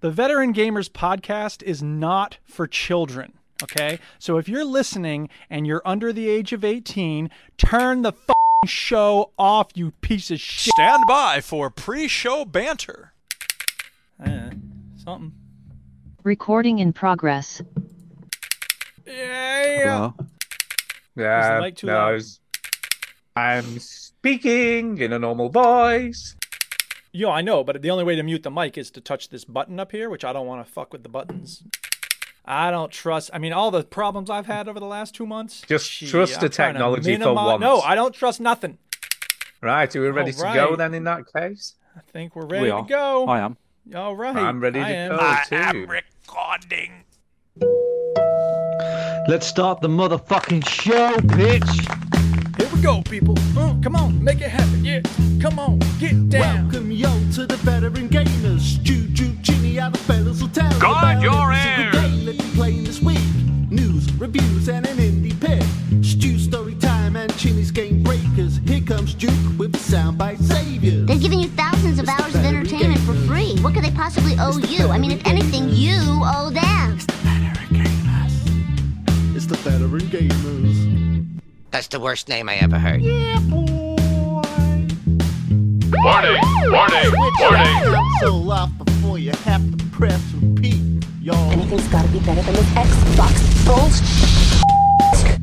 The Veteran Gamers podcast is not for children, okay? So if you're listening and you're under the age of 18, turn the show off, you piece of shit. Stand by for pre-show banter. Something. Recording in progress. Yeah. Yeah, the mic too loud? I'm speaking in a normal voice. Yo, I know, but the only way to mute the mic is to touch this button up here, which I don't want to fuck with the buttons. I don't trust. I mean, all the problems I've had over the last 2 months. Just trust the technology for once. No, I don't trust nothing. Right, are we ready to go then in that case? I think we're ready to go. I am. All right. I'm ready to go too. I am recording. Let's start the motherfucking show, bitch. Here we go, people. Come on, make it happen. Yeah, come on, get down. Welcome, yo, to the Veteran Gamers. Juju, Ginny, other fellas will tell Guard about your every single ears. game that you're playing this week. News, reviews, and an indie pick. Stu story time and Chinny's game breakers. Here comes Duke with the soundbite saviors. They've given you thousands of hours of entertainment for free. What could they possibly owe you? I mean, if anything, you owe them. It's the Veteran Gamers. It's the Veteran Gamers. That's the worst name I ever heard. Yeah, boy. Warning, warning, Switch warning. your console off before you have to press repeat, y'all. Anything's gotta be better than this Xbox bullshit.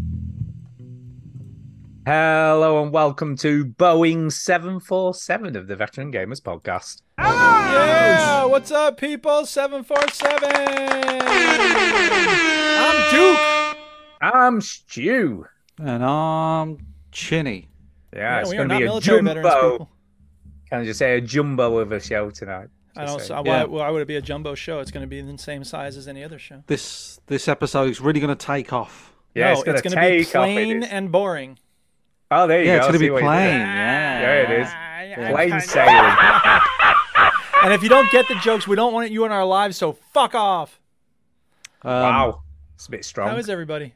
Hello and welcome to Boeing 747 of the Veteran Gamers podcast. Yeah, what's up, people? 747. I'm Duke. I'm Stu. And I'm Chinny. Yeah, it's we going are to be not a military veterans, jumbo. people. Can I just say a jumbo of a show tonight? I don't. Yeah. Why would it be a jumbo show? It's going to be the same size as any other show. This episode is really going to take off. Yeah, No, it's going going to be take off. plain and boring. Oh, there you go. Yeah, it's going to See be what you did plain. there. Yeah. There it is. Plain sailing. And if you don't get the jokes, we don't want you in our lives, so fuck off. Wow. It's a bit strong. How is everybody?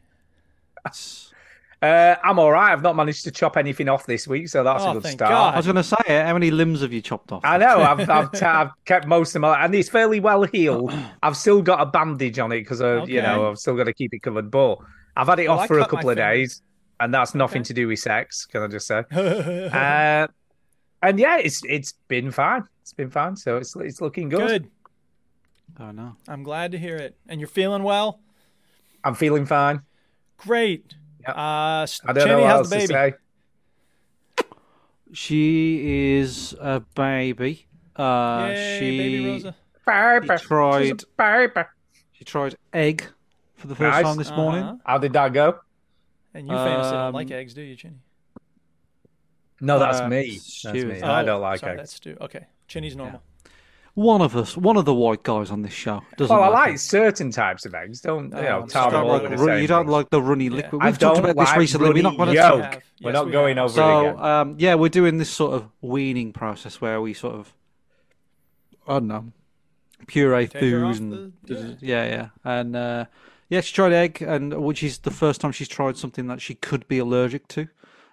I'm all right. I've not managed to chop anything off this week, so that's a good thank start. God. I was going to say, how many limbs have you chopped off? I know. I've kept most of them, and it's fairly well healed. I've still got a bandage on it because I've still got to keep it covered. But I've had it off for a couple of days, and that's nothing to do with sex. Can I just say? And yeah, it's been fine. It's been fine. So it's looking good. Good. Oh, no. I'm glad to hear it. And you're feeling well? I'm feeling fine. Great. Yep. I I don't know what else to say. She is a baby. Yay, she baby Rosa. She tried egg for the first Nice. time this morning. How did that go? And you famously don't like eggs, do you, Chinny? No, that's me. That's Stu me. is- I don't like sorry, eggs. That's Stu. Okay, Chinny's normal. One of the white guys on this show doesn't Well, I like like it. certain types of eggs. Don't Oh, tar I'm them sorry. all Like with the the same You don't things. like the runny Yeah. liquid. I We've talked don't about this like recently. We're not runny going to yolk. have. We're Yes, not we going have. over So, it again. yeah, we're doing this sort of weaning process where we sort of, I don't know, puree Take her off food and the- yeah. And yeah, she tried egg, and which is the first time she's tried something that she could be allergic to.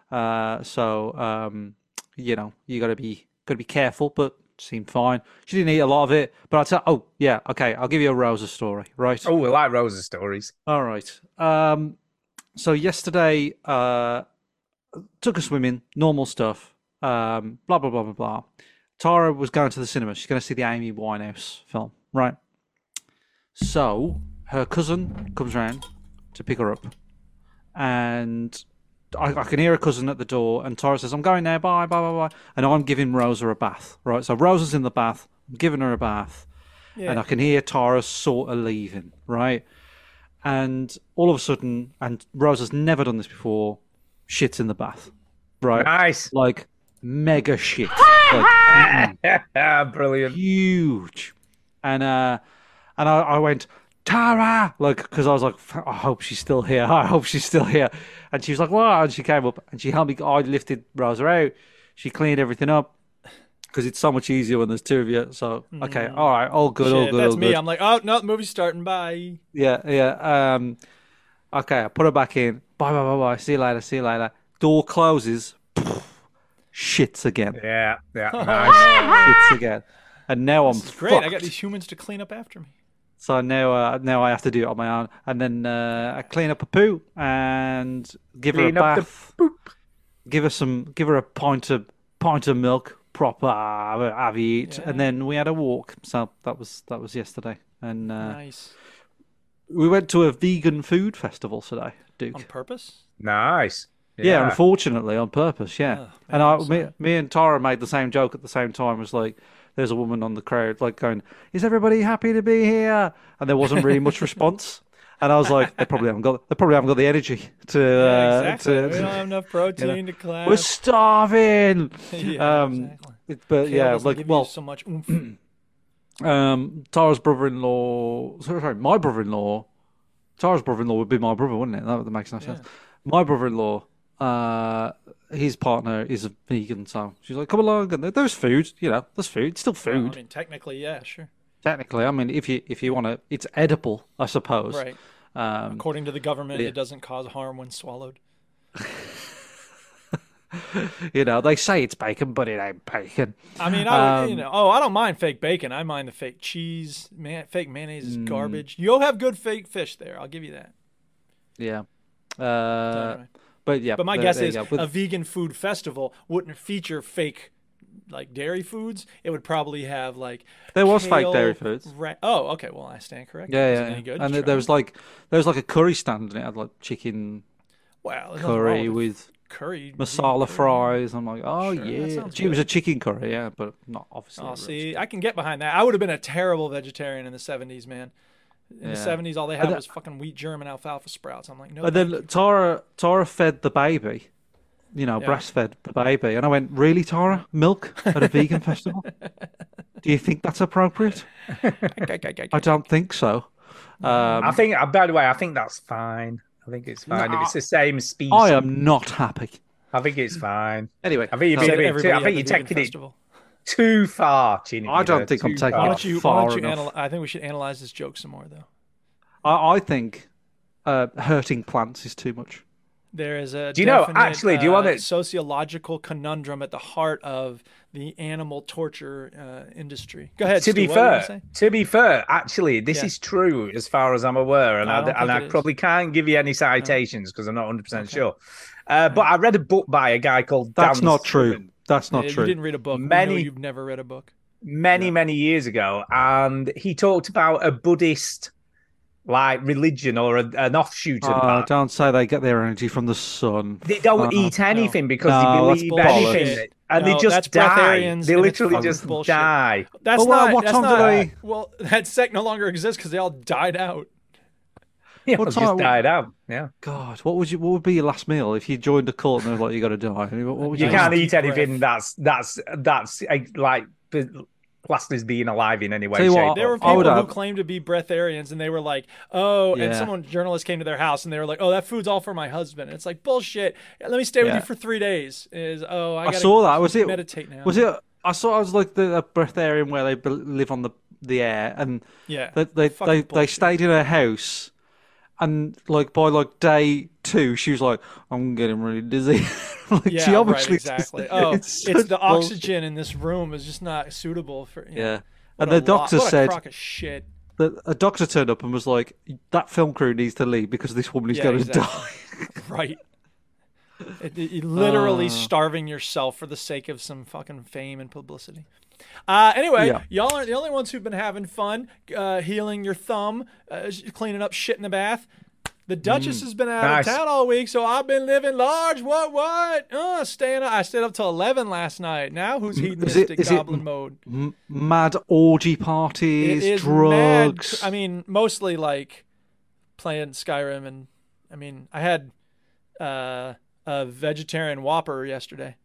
So you know, you got to be careful, but seemed fine. She didn't eat a lot of it, but I'll tell. Oh yeah, okay, I'll give you a Rosa story, right? Oh, we like Rosa stories. All right. So yesterday, took her swimming, normal stuff. Blah blah blah blah blah. Tara was going to the cinema. She's going to see the Amy Winehouse film, right? So her cousin comes round to pick her up, and I can hear her cousin at the door. And Tara says, "I'm going now. Bye, bye, bye, bye." And I'm giving Rosa a bath, right? So Rosa's in the bath. I'm giving her a bath, and I can hear Tara sort of leaving, right? And all of a sudden, and Rosa's never done this before, shits in the bath, right? Nice. Like mega shit, like Brilliant. huge. And I went, Tara, like, because I was like, I hope she's still here. I hope she's still here. And she was like, what? And she came up and she helped me. I lifted Rosa out. She cleaned everything up because it's so much easier when there's two of you. So okay, all right, all good, all Shit, good. that's all me. good. I'm like, oh no, the movie's starting. Bye. Yeah. Okay, I put her back in. Bye, bye, bye, bye. See you later. See you later. Door closes. Shits again. Yeah, nice. Shits again. and now I'm This is great. I got fucked. these humans to clean up after me. So now I have to do it on my own, and then I clean up a poo and give her a Clean up the bath. Give her a pint of milk, proper have you eat, and then we had a walk. So that was yesterday, and Nice. we went to a vegan food festival today, Duke. On purpose? Nice. Yeah, unfortunately, on purpose. Yeah, Oh, and man, I'm sorry. me and Tara made the same joke at the same time. It was like, there's a woman on the crowd, like going, "Is everybody happy to be here?" And there wasn't really much response. And I was like, they probably haven't got the energy to. Exactly. to We don't have enough protein to clap. We're starving. Yeah, exactly. But Kale yeah, doesn't like give you well, so much oomph. Tara's brother-in-law. Sorry, my brother-in-law. Tara's brother-in-law would be my brother, wouldn't it? That makes no sense. My brother-in-law, his partner is a vegan, so she's like, "Come along." And there's food, there's food. It's still food. Well, I mean, technically, yeah, sure. Technically, I mean, if you want to, it's edible, I suppose. Right. According to the government, it doesn't cause harm when swallowed. They say it's bacon, but it ain't bacon. I mean, I don't mind fake bacon. I mind the fake cheese. Fake mayonnaise is garbage. You'll have good fake fish there. I'll give you that. Yeah. Anyway. But yeah. But my guess is a vegan food festival wouldn't feature fake like dairy foods. It would probably have like there was kale, fake dairy foods. Oh, okay. Well, I stand corrected. Yeah, Is yeah. it any good? And Try there was it. like a curry stand, and it had like chicken there's nothing wrong curry with curry masala vegan curry. fries. I'm like, oh Sure, that yeah, sounds it was a good. chicken curry, yeah, but not obviously. Oh, see, I can get behind that. I would have been a terrible vegetarian in the 70s, man. In the 70s, all they had was fucking wheat germ and alfalfa sprouts. I'm like, no. And then Tara fed the baby, breastfed the baby, and I went, really, Tara, milk at a vegan festival? Do you think that's appropriate? I don't think so. I think, by the way, I think that's fine. I think it's fine. If it's the same species, I am not happy. I think it's fine. Anyway, I think you're taking it too far, Chinny. I don't think I'm taking it far enough. I think we should analyze this joke some more, though. I think hurting plants is too much. There is a do you want it? Sociological conundrum at the heart of the animal torture industry. Go ahead. To be fair, actually, this is true as far as I'm aware, and I probably can't give you any citations because I'm not 100% sure. But I read a book by a guy called. That's Dan not true. Sullivan. That's not true. You didn't read a book. We know you've never read a book. Many years ago, and he talked about a Buddhist religion or an offshoot of that. Don't say they get their energy from the sun. They don't eat anything because they believe anything, and they just die. They literally just die. That's what time do they? Well, that sect no longer exists because they all died out. Yeah, just died out. Yeah. God, what would be your last meal if you joined a cult and they were like, you got to die? What would you can't eat anything that's like classed as being alive in any way. There were people who claimed to be breatharians, and they were like, and journalist came to their house, and they were like, oh, that food's all for my husband. And it's like, bullshit. Let me stay with you for 3 days. I saw that. Was it meditate now? Was it? I was like the breatharian where they live on the air, and they stayed in a house. And by day 2, she was like, "I'm getting really dizzy." She obviously exactly. It's the oxygen in this room is just not suitable for. And the doctor said, crock of shit. A doctor turned up and was like, "That film crew needs to leave because this woman is going to die." Right. Literally starving yourself for the sake of some fucking fame and publicity. Anyway, y'all aren't the only ones who've been having fun, healing your thumb, cleaning up shit in the bath. The Duchess has been out of town all week, so I've been living large. What? I stayed up till 11 last night. Now who's hedonistic goblin mode? Mad orgy parties, drugs. Mad. I mean, mostly like playing Skyrim, and I mean, I had a vegetarian Whopper yesterday.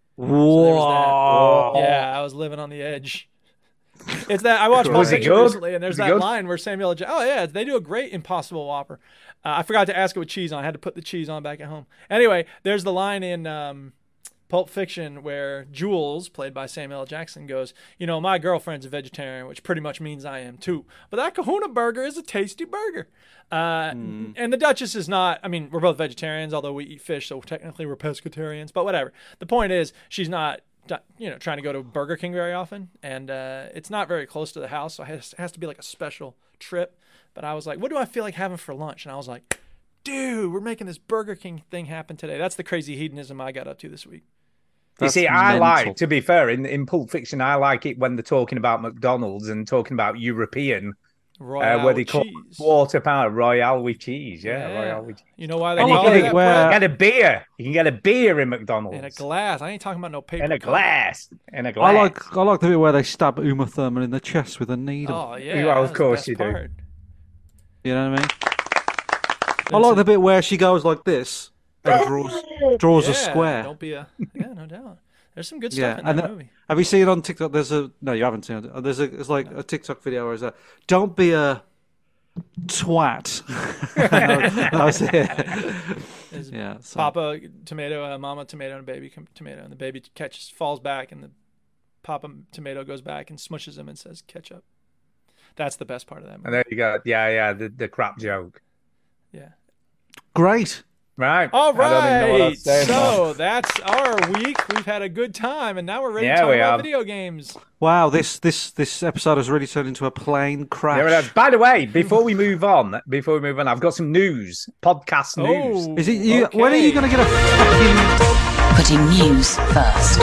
Whoa! So yeah, I was living on the edge. It's that I watched Pulp Fiction recently, and there's that line where Samuel L. They do a great Impossible Whopper. I forgot to ask it with cheese on. I had to put the cheese on back at home. Anyway, there's the line in Pulp Fiction where Jules, played by Samuel L. Jackson, goes, my girlfriend's a vegetarian, which pretty much means I am too. But that Kahuna burger is a tasty burger. And the Duchess is not, I mean, we're both vegetarians, although we eat fish, so technically we're pescatarians, but whatever. The point is, she's not trying to go to Burger King very often, and it's not very close to the house, so it has to be like a special trip. But I was like, what do I feel like having for lunch? And I was like, dude, we're making this Burger King thing happen today. That's the crazy hedonism I got up to this week. You see, I like, to be fair, in Pulp Fiction, I like it when they're talking about McDonald's and talking about European, where they call water power Royale with cheese. Yeah, Royale with cheese. You know why they call it that? Get a beer. You can get a beer in McDonald's. In a glass. I ain't talking about no paper. In a glass. I like the bit where they stab Uma Thurman in the chest with a needle. Oh, yeah. Well, of course you do. You know what I mean? I like the bit where she goes like this and draws a square. No doubt. There's some good stuff in that movie. Have you seen it on TikTok? No, you haven't seen it. It's like a TikTok video where it's like, don't be a twat. that was it. Yeah. So. Papa tomato, mama tomato, and baby tomato, and the baby falls back, and the Papa tomato goes back and smushes him and says ketchup. That's the best part of that movie. And there you go. Yeah, the crap joke. Yeah. Great. Right. All right. So that's our week. We've had a good time, and now we're ready to talk about video games. Wow, this episode has really turned into a plane crash. By the way, before we move on, I've got some news, podcast news. Is it you? Okay. When are you going to get a fucking putting news first?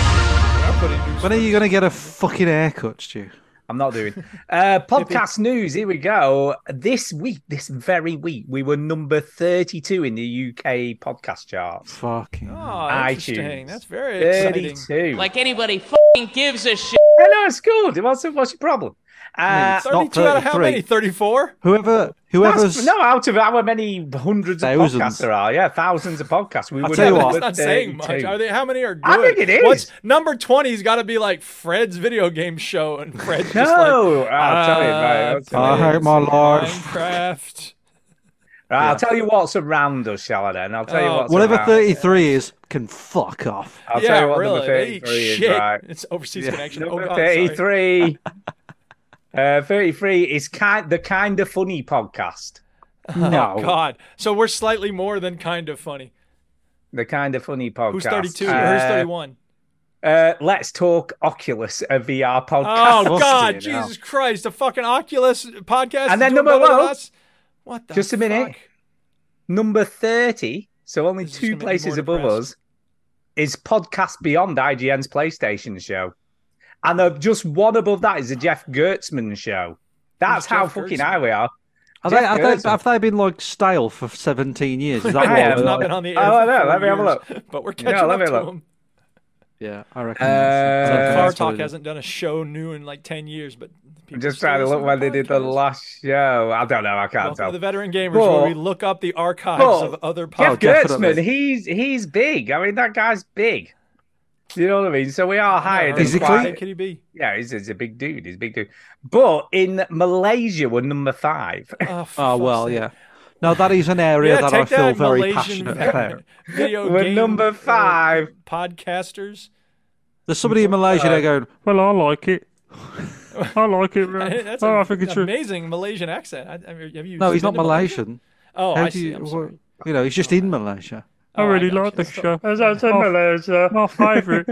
When are you going to get a fucking haircut, Stu? I'm not doing podcast news. Here we go. This very week, we were number 32 in the UK podcast charts. Fucking interesting. iTunes. That's very 32. exciting. Like anybody fucking gives a shit. I know, it's good. What's your problem? 32 out of how many? 34? Whoever's out of how many hundreds of podcasts there are. Yeah, thousands of podcasts. I'll tell you what, that's not saying much. How many are good? I think it is. Number 20's got to be like Fred's video game show, and Fred's just I'll tell you, mate. I hate my life. Minecraft. Right, I'll tell you what's around us, shall I then? I'll tell you what's whatever around 33 is can fuck off. I'll tell you what number 33 is, right? It's Overseas Connection. Number 33. 33 is the Kind of Funny podcast. No. Oh, God. So we're slightly more than kind of funny. The Kind of Funny podcast. Who's 32? Who's 31? Let's Talk Oculus, a VR podcast. Oh, God. Jesus Christ. A fucking Oculus podcast. And then what the Just a minute. Fuck? Number 30, so only two places above us, is Podcast Beyond, IGN's PlayStation show. And just one above that is the Jeff Gertzman show. That's how fucking high we are. Have they been like stale for 17 years? Is that I have not been on the air. Oh, no, let me have a look. But we're catching up to them. Yeah, I reckon. Car Talk hasn't done a show new in like 10 years, but I'm just trying to look when they did the last show. I don't know. I can't tell. The Veteran Gamers, where we look up the archives of other podcasts. Jeff Gertzman, he's big. I mean, that guy's big. You know what I mean? So we are higher. Physically, could he be? Yeah, he's a big dude. He's a big dude. But in Malaysia, we're number 5. Oh well, yeah. No, that is an area that I feel very passionate about. We're number 5 podcasters. There's somebody in Malaysia there going, "Well, I like it. I like it. That's I think it's amazing Malaysian accent. Have you? No, he's not Malaysian. Oh, I see. I'm sorry. You know, he's just in Malaysia. I really like the show. As I said, Malaysia, my favourite.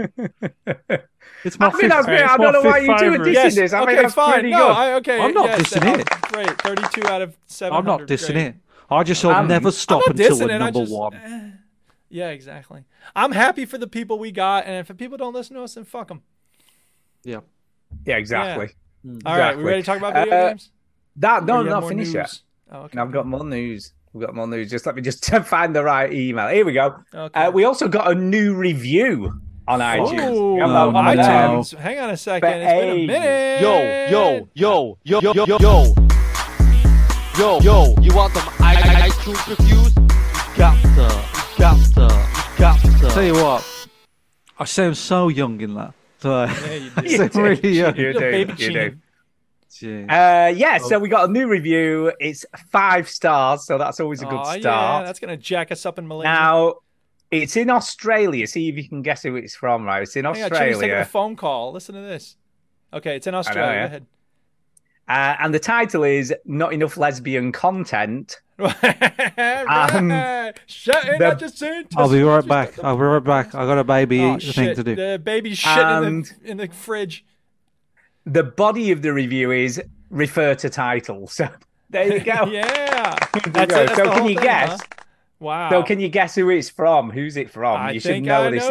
It's my favorite. I don't know why you two are dissing this. I mean, that's fine. pretty good. I'm not dissing it. Great, 32 out of 700. I'm not dissing it. I just will never stop until the number 1. Yeah, exactly. I'm happy for the people we got, and if people don't listen to us, then fuck them. Yeah. Yeah, exactly. Yeah. All right, we ready to talk about video games? Not finished yet. Oh, okay. I've got more news. We've got more news. Just let me find the right email. Here we go. Okay. We also got a new review on iTunes. On iTunes. Hang on a second. It's been a minute. Yo. You want them iTunes reviews? You got to. Tell you what, I sound so young in that. Yeah, you do. Really young. You do. Jeez. So we got a new review. It's 5 stars, so that's always a good start. Yeah, that's going to jack us up in Malaysia. Now, it's in Australia. See if you can guess who it's from, right? It's in Australia. Taking a phone call. Listen to this. Okay, it's in Australia. Go ahead. And the title is Not Enough Lesbian Content, Not just saying. I'll be right back. I got a baby thing to do. The baby's shit in the fridge. The body of the review is refer to title. So there you go. Yeah. So can you guess? Huh? Wow. So can you guess who it's from? Who's it from? You should know this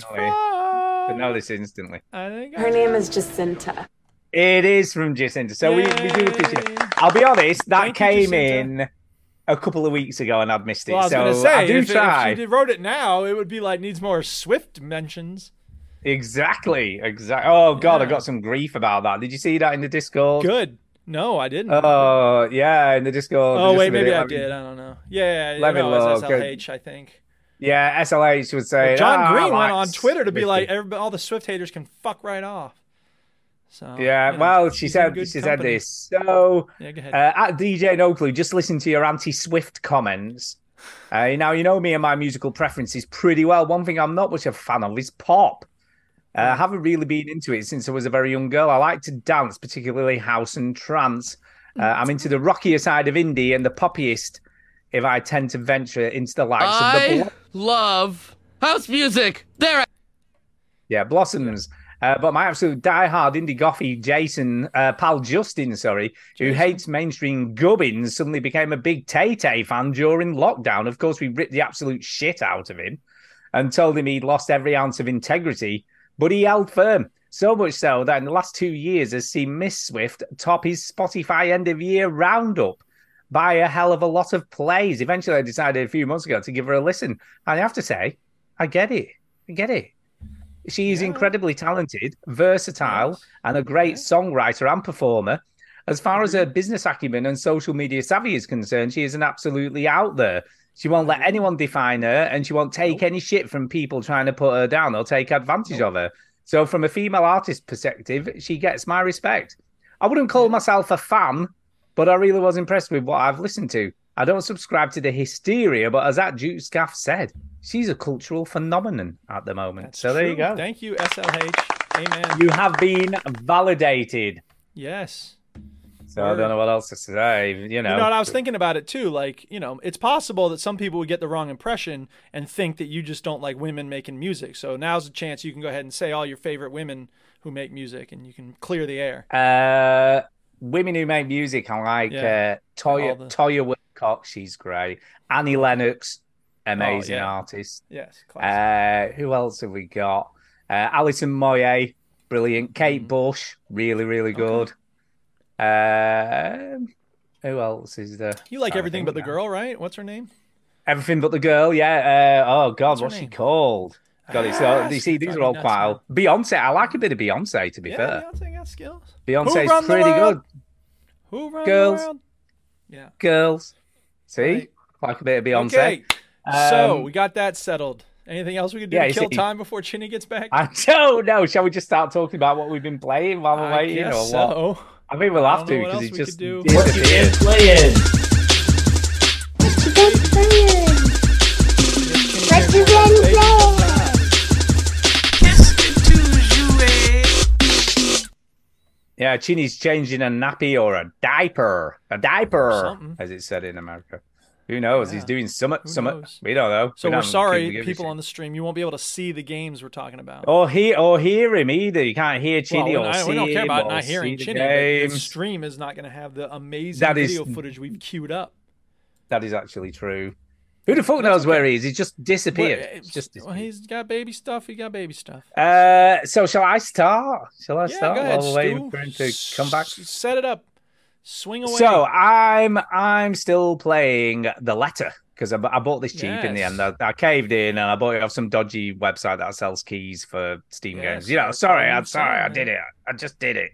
instantly. Her name is Jacinta. It is from Jacinta. So we do appreciate it. I'll be honest, that came in a couple of weeks ago and I'd missed it. Well, I was so going to say, I do try. If you wrote it now, it would be like needs more Swift mentions. Exactly. Oh, God, I got some grief about that. Did you see that in the Discord? Good. No, I didn't. Oh, yeah, in the Discord. Oh, wait, maybe I did. I don't know. Yeah, let me look. SLH, I think. Yeah, SLH would say. John Green went on Twitter to be like, all the Swift haters can fuck right off. So yeah, well, she said this. So yeah, go ahead. At DJ No Clue, just listen to your anti-Swift comments. Now you know me and my musical preferences pretty well. One thing I'm not much of a fan of is pop. I haven't really been into it since I was a very young girl. I like to dance, particularly house and trance. I'm into the rockier side of indie and the poppiest if I tend to venture into the likes of the... love house music. Yeah, Blossoms. But my absolute diehard indie gothy pal Justin, who hates mainstream gubbins, suddenly became a big Tay-Tay fan during lockdown. Of course, we ripped the absolute shit out of him and told him he'd lost every ounce of integrity. But he held firm, so much so that in the last 2 years has seen Miss Swift top his Spotify end-of-year roundup by a hell of a lot of plays. Eventually, I decided a few months ago to give her a listen. And I have to say, I get it. She is incredibly talented, versatile, and a great songwriter and performer. As far as her business acumen and social media savvy is concerned, she is an absolutely out there. She won't let anyone define her, and she won't take any shit from people trying to put her down or take advantage of her. So from a female artist perspective, she gets my respect. I wouldn't call myself a fan, but I really was impressed with what I've listened to. I don't subscribe to the hysteria, but as that Duke Scaff said, she's a cultural phenomenon at the moment. That's so there true. you go. Thank you, SLH. Amen. You have been validated. Yes. So I don't know what else to say. You know what, I was thinking about it too. Like, it's possible that some people would get the wrong impression and think that you just don't like women making music. So now's a chance you can go ahead and say all your favorite women who make music, and you can clear the air. Women who make music, I like Toya Wilcox. She's great. Annie Lennox, amazing artist. Yes. Who else have we got? Alison Moyet, brilliant. Kate Bush, really, really good. Who else is there? You like Everything But the Girl, right? What's her name? Everything But the Girl, yeah. Oh, God, what's she called? God, you see, these are all quite... Beyonce, I like a bit of Beyonce, to be fair. Beyonce got skills. Beyonce's pretty good. Who runs Girls. the world? Yeah. Girls. See? Right. Like a bit of Beyonce. Okay. So, we got that settled. Anything else we could do to kill time before Chinny gets back? I don't know. Shall we just start talking about what we've been playing while we're waiting? I guess or what? So. I think we'll have to because it just What you been playing? What you been playing? Yeah, Chinny's changing a nappy or a diaper, as it's said in America. Who knows? Yeah. He's doing summit. We don't know. So we're sorry, people on the stream. You won't be able to see the games we're talking about, or hear him either. You can't hear Chinny or see him. We don't care about not hearing Chinny. The stream is not going to have the amazing video footage we've queued up. That is actually true. Who the fuck knows where he is? He just disappeared. Well, he's got baby stuff. So shall I start? Go ahead, while we're waiting for him to come back? Set it up. Swing away. So I'm still playing The Letter because I bought this cheap in the end. I caved in and I bought it off some dodgy website that sells keys for Steam games. I'm sorry. I did it. I just did it.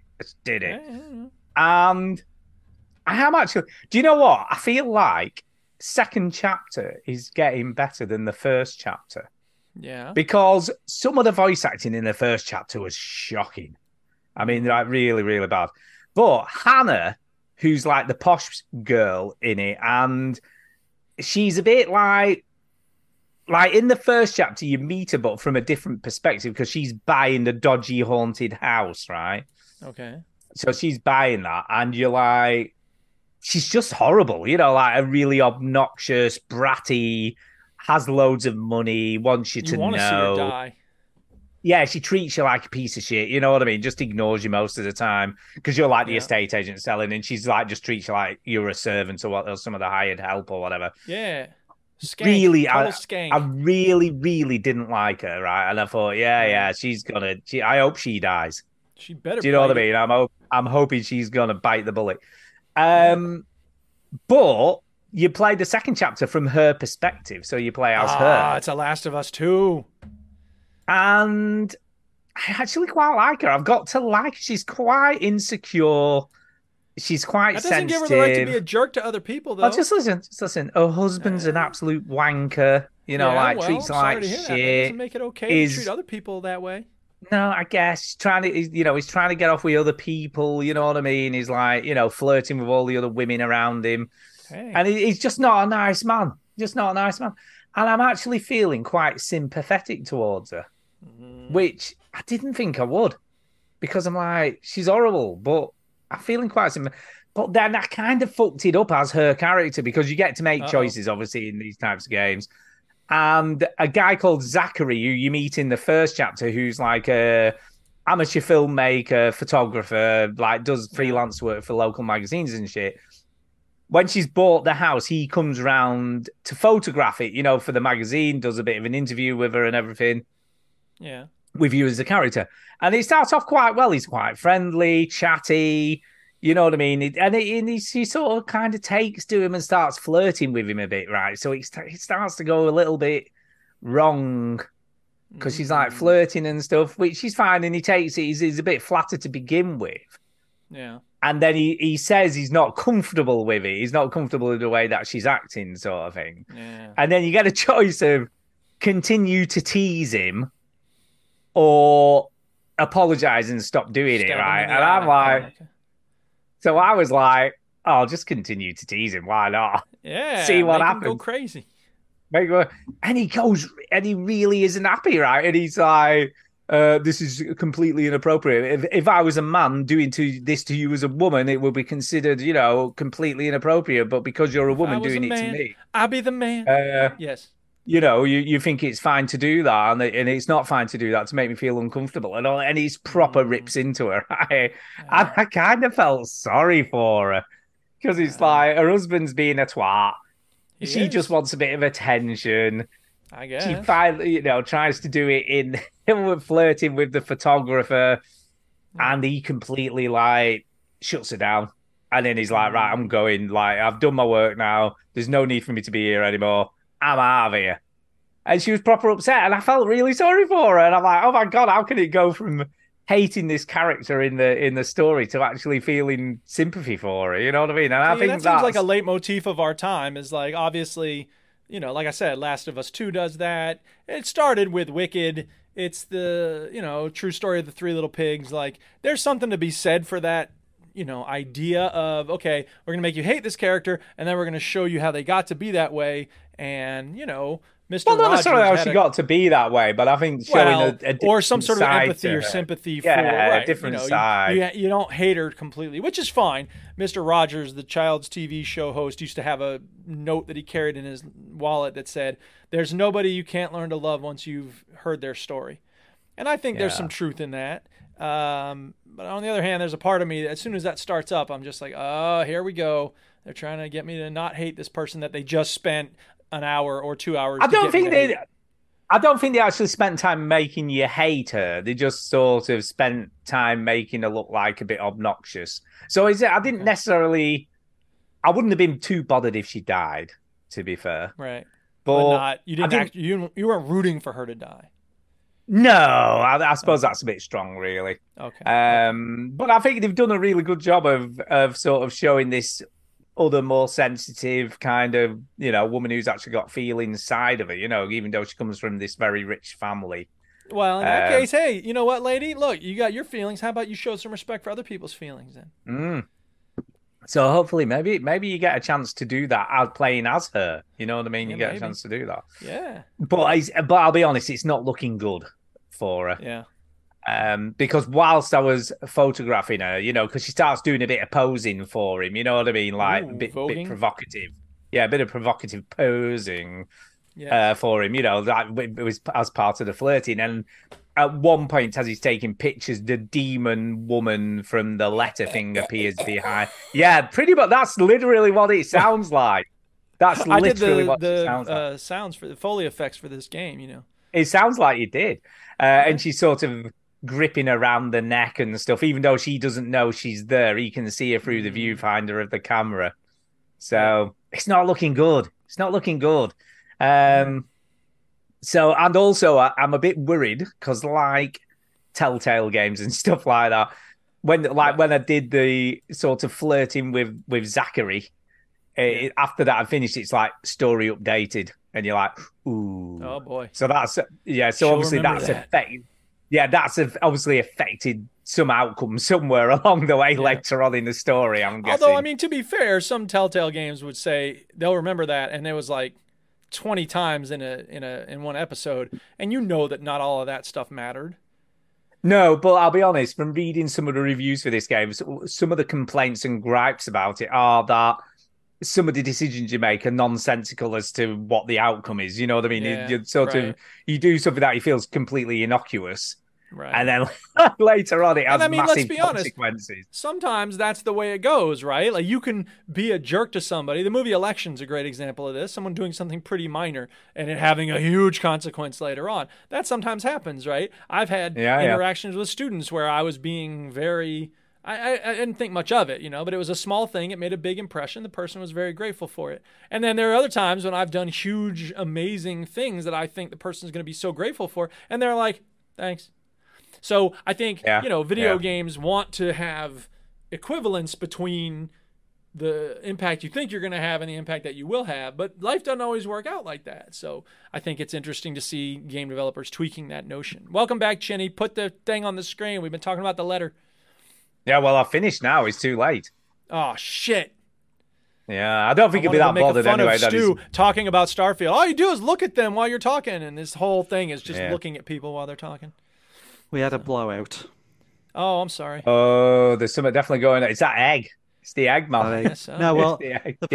And I am actually. Do you know what? I feel like second chapter is getting better than the first chapter. Yeah. Because some of the voice acting in the first chapter was shocking. I mean, like really, really bad. But Hannah, who's like the posh girl in it, and she's a bit like in the first chapter, you meet her, but from a different perspective because she's buying the dodgy haunted house, right? Okay. So she's buying that, and you're like, she's just horrible, like a really obnoxious, bratty, has loads of money, wants you to want to see her die. Yeah, she treats you like a piece of shit. You know what I mean? Just ignores you most of the time because you're like the estate agent selling, and she's like just treats you like you're a servant or some of the hired help or whatever. Yeah. Skank, really, skank. I really didn't like her, right? And I thought, she's gonna. I hope she dies. She better. Do you know what I mean? I'm hoping she's gonna bite the bullet. But you play the second chapter from her perspective, so you play as her. It's a Last of Us 2. And I actually quite like her. I've got to like her. She's quite insecure. She's quite that doesn't sensitive. Give her the right to be a jerk to other people, though. Oh, just listen. Her husband's an absolute wanker. Treats her like shit. That doesn't make it okay to treat other people that way. No, I guess he's trying to get off with other people. You know what I mean? He's like, flirting with all the other women around him. Hey. And he's just not a nice man. Just not a nice man. And I'm actually feeling quite sympathetic towards her, which I didn't think I would, because I'm like, she's horrible, but I'm feeling quite sympathetic. But then I kind of fucked it up as her character, because you get to make choices, obviously, in these types of games. And a guy called Zachary, who you meet in the first chapter, who's like a amateur filmmaker, photographer, like does freelance work for local magazines and shit. When she's bought the house, he comes around to photograph it, for the magazine, does a bit of an interview with her and everything. Yeah. With you as a character. And it starts off quite well. He's quite friendly, chatty, you know what I mean? He sort of kind of takes to him and starts flirting with him a bit, right? So it starts to go a little bit wrong, because she's like flirting and stuff, which she's fine, and he takes it. He's a bit flattered to begin with. Yeah. And then he says he's not comfortable with it. He's not comfortable with the way that she's acting, sort of thing. Yeah. And then you get a choice of continue to tease him or apologize and stop doing it, right? And I'm like, so I was like, I'll just continue to tease him. Why not? Yeah. See what happens. Go crazy. And he really isn't happy, right? And he's like, this is completely inappropriate. If I was a man doing this to you as a woman, it would be considered, completely inappropriate. But because you're a woman doing it to me, I'll be the man. Yes. You think it's fine to do that, and it's not fine to do that to make me feel uncomfortable. And he's proper rips into her. I kind of felt sorry for her, because it's like her husband's being a twat. She just wants a bit of attention. I guess she finally, tries to do it in flirting with the photographer, and he completely shuts her down. And then he's like, "Right, I'm going. I've done my work now. There's no need for me to be here anymore. I'm out of here." And she was proper upset, and I felt really sorry for her. And I'm like, "Oh my god, how can it go from hating this character in the story to actually feeling sympathy for her?" You know what I mean? And I think that seems like a leitmotif of our time. Is like, obviously, like I said, Last of Us 2 does that. It started with Wicked. It's the, true story of the Three Little Pigs. Like, there's something to be said for that, idea of, okay, we're going to make you hate this character, and then we're going to show you how they got to be that way. And, Mr. Well, not Rogers necessarily how she got to be that way, but I think showing a or some sort of empathy or sympathy for a different side. You don't hate her completely, which is fine. Mr. Rogers, the child's TV show host, used to have a note that he carried in his wallet that said, "There's nobody you can't learn to love once you've heard their story." And I think there's some truth in that. But on the other hand, there's a part of me that as soon as that starts up, I'm just like, oh, here we go. They're trying to get me to not hate this person that they just spent an hour or 2 hours. I don't think they actually spent time making you hate her. They just sort of spent time making her look like a bit obnoxious. So I didn't necessarily. I wouldn't have been too bothered if she died, to be fair. Right. But you weren't rooting for her to die. No, I suppose that's a bit strong, really. Okay. But I think they've done a really good job of sort of showing this other more sensitive kind of, woman who's actually got feelings side of her, even though she comes from this very rich family. Well, in that case, hey, you know what, lady? Look, you got your feelings. How about you show some respect for other people's feelings then? So hopefully maybe you get a chance to do that playing as her. You know what I mean? You get a chance to do that. Yeah. But I'll be honest, it's not looking good for her. Yeah. Because whilst I was photographing her, because she starts doing a bit of posing for him, you know what I mean? Like a bit provocative. Yeah, a bit of provocative posing for him, that it was as part of the flirting. And at one point, as he's taking pictures, the demon woman from the letter thing appears behind. Yeah, pretty much. That's literally what it sounds like. That's literally what it sounds like. Sounds for the Foley effects for this game, It sounds like you did. And she's sort of gripping around the neck and stuff, even though she doesn't know she's there. He can see her through the viewfinder of the camera. So it's not looking good. It's not looking good. So, and also I'm a bit worried because like Telltale games and stuff like that, when I did the sort of flirting with Zachary, after that I finished, it's like story updated and you're like, ooh. Oh boy. So that's, so obviously that's affected. Yeah, that's obviously affected some outcome somewhere along the way later on in the story, I'm guessing. Although, I mean, to be fair, some Telltale games would say they'll remember that, and it was like 20 times in one episode, and that not all of that stuff mattered. No, but I'll be honest, from reading some of the reviews for this game, some of the complaints and gripes about it are that some of the decisions you make are nonsensical as to what the outcome is. You know what I mean? Yeah, you sort of you do something that you feel is completely innocuous, right? And then later on, it has massive let's be consequences. Honest, sometimes that's the way it goes, right? Like you can be a jerk to somebody. The movie Election's a great example of this. Someone doing something pretty minor and it having a huge consequence later on. That sometimes happens, right? I've had interactions with students where I was being very. I didn't think much of it, but it was a small thing. It made a big impression. The person was very grateful for it. And then there are other times when I've done huge, amazing things that I think the person's going to be so grateful for, and they're like, thanks. So I think, video games want to have equivalence between the impact you think you're going to have and the impact that you will have, but life doesn't always work out like that. So I think it's interesting to see game developers tweaking that notion. Welcome back, Chinny. Put the thing on the screen. We've been talking about the letter. Yeah, well, I've finished now. It's too late. Oh, shit. Yeah, I don't think you'll be that bothered anyway. Stu talking about Starfield. All you do is look at them while you're talking, and this whole thing is just looking at people while they're talking. We had a blowout. Oh, I'm sorry. Oh, there's something definitely going on. It's that egg. It's the egg, man. Yes, so. No, well, the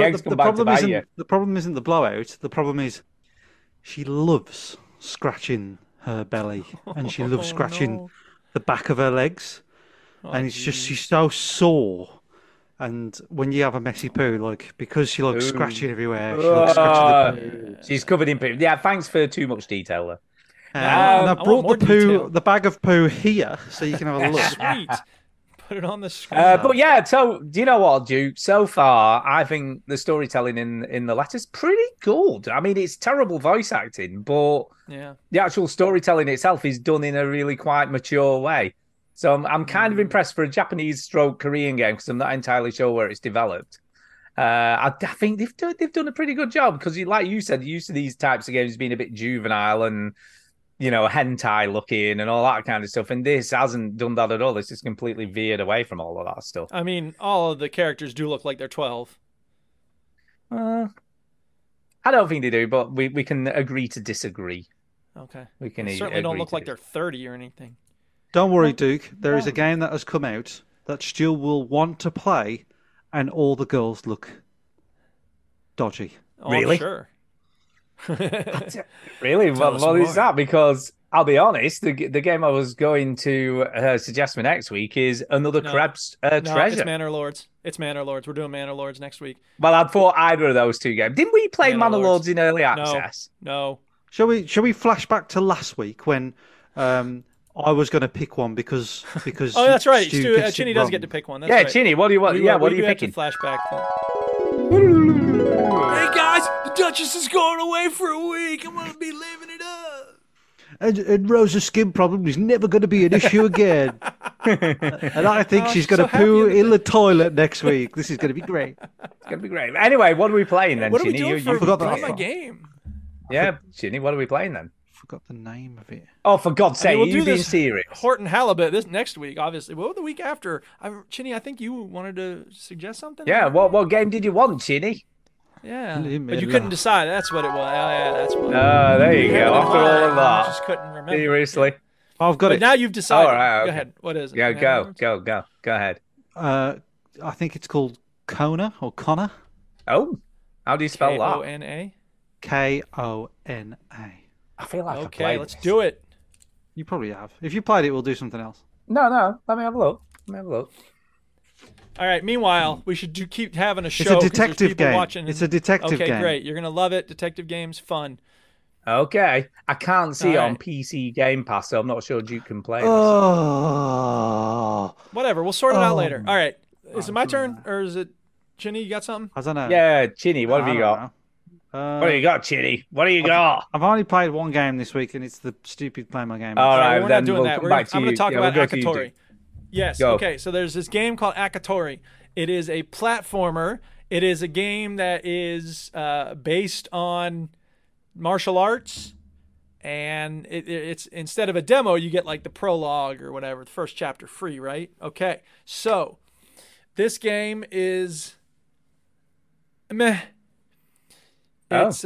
problem isn't the blowout. The problem is she loves scratching her belly, and she loves scratching the back of her legs. And it's just, she's so sore. And when you have a messy poo, because she likes scratching everywhere, she likes scratching the poo. She's covered in poo. Yeah, thanks for too much detail there. And I brought the bag of poo here, so you can have a look. Sweet. Put it on the screen. But yeah, so do you know what, Duke? So far, I think the storytelling in the letter's pretty good. I mean, it's terrible voice acting, but the actual storytelling itself is done in a really quite mature way. So I'm kind of impressed for a Japanese / Korean game because I'm not entirely sure where it's developed. I think they've done a pretty good job because, like you said, used to these types of games being a bit juvenile and hentai looking and all that kind of stuff. And this hasn't done that at all. This is completely veered away from all of that stuff. I mean, all of the characters do look like they're 12. I don't think they do, but we can agree to disagree. Okay. We can they certainly don't look like they're 30 or anything. Don't worry, Duke. There is a game that has come out that Stu will want to play, and all the girls look dodgy. Oh, really? Sure. Really? What is that? Because I'll be honest, the game I was going to suggest for next week is another Krebs treasure. It's Manor Lords. We're doing Manor Lords next week. Well, I'd thought either of those two games. Didn't we play Manor Lords in early access? No. Shall we flash back to last week when I was going to pick one because oh, that's right. Chinny does get to pick one. That's right. Chinny, what do you want? What are you picking? Flashback. Hey guys, the Duchess is going away for a week. I'm gonna be living it up. And Rosa's skin problem is never going to be an issue again. And I think she's going to poo in the toilet next week. This is going to be great. It's going to be great. Anyway, what are we playing then, What Chinny? are we doing you forgot my game? Yeah, Chinny, what are we playing then? Forgot the name of it. Oh, for God's sake, we'll you being serious? Horton Halibut this next week, obviously. Well, the week after. Chinny, I think you wanted to suggest something? Yeah, what game did you want, Chinny? Yeah, but you couldn't decide. That's what it was. Oh, yeah, that's what. There you go. After all of that. I just couldn't remember. Seriously. I've got but it. now you've decided. All right, okay. Go ahead. What is it? Yeah, go ahead. I think it's called Kona or Connor. Oh, how do you spell that? Kona. Kona. I feel like okay. Let's do it. You probably have. If you played it, we'll do something else. No. Let me have a look. All right. Meanwhile, we should keep having a show. It's a detective game. Watching. It's a detective game. Okay, great. You're gonna love it. Detective games, fun. Okay. I can't see it on PC Game Pass, so I'm not sure Duke can play this. Whatever. We'll sort it out later. All right. Is it my turn or is it Chinny? You got something? I don't know. Yeah, Chinny. What have you got? What do you got, Chinny? What do you got? I've only played one game this week, and it's the stupid Play My Game. All right, we're not doing that. I'm going to talk about Akatori. Yes. Go. Okay. So there's this game called Akatori. It is a platformer. It is a game that is based on martial arts, and it's instead of a demo, you get like the prologue or whatever, the first chapter free, right? Okay. So this game is meh. It's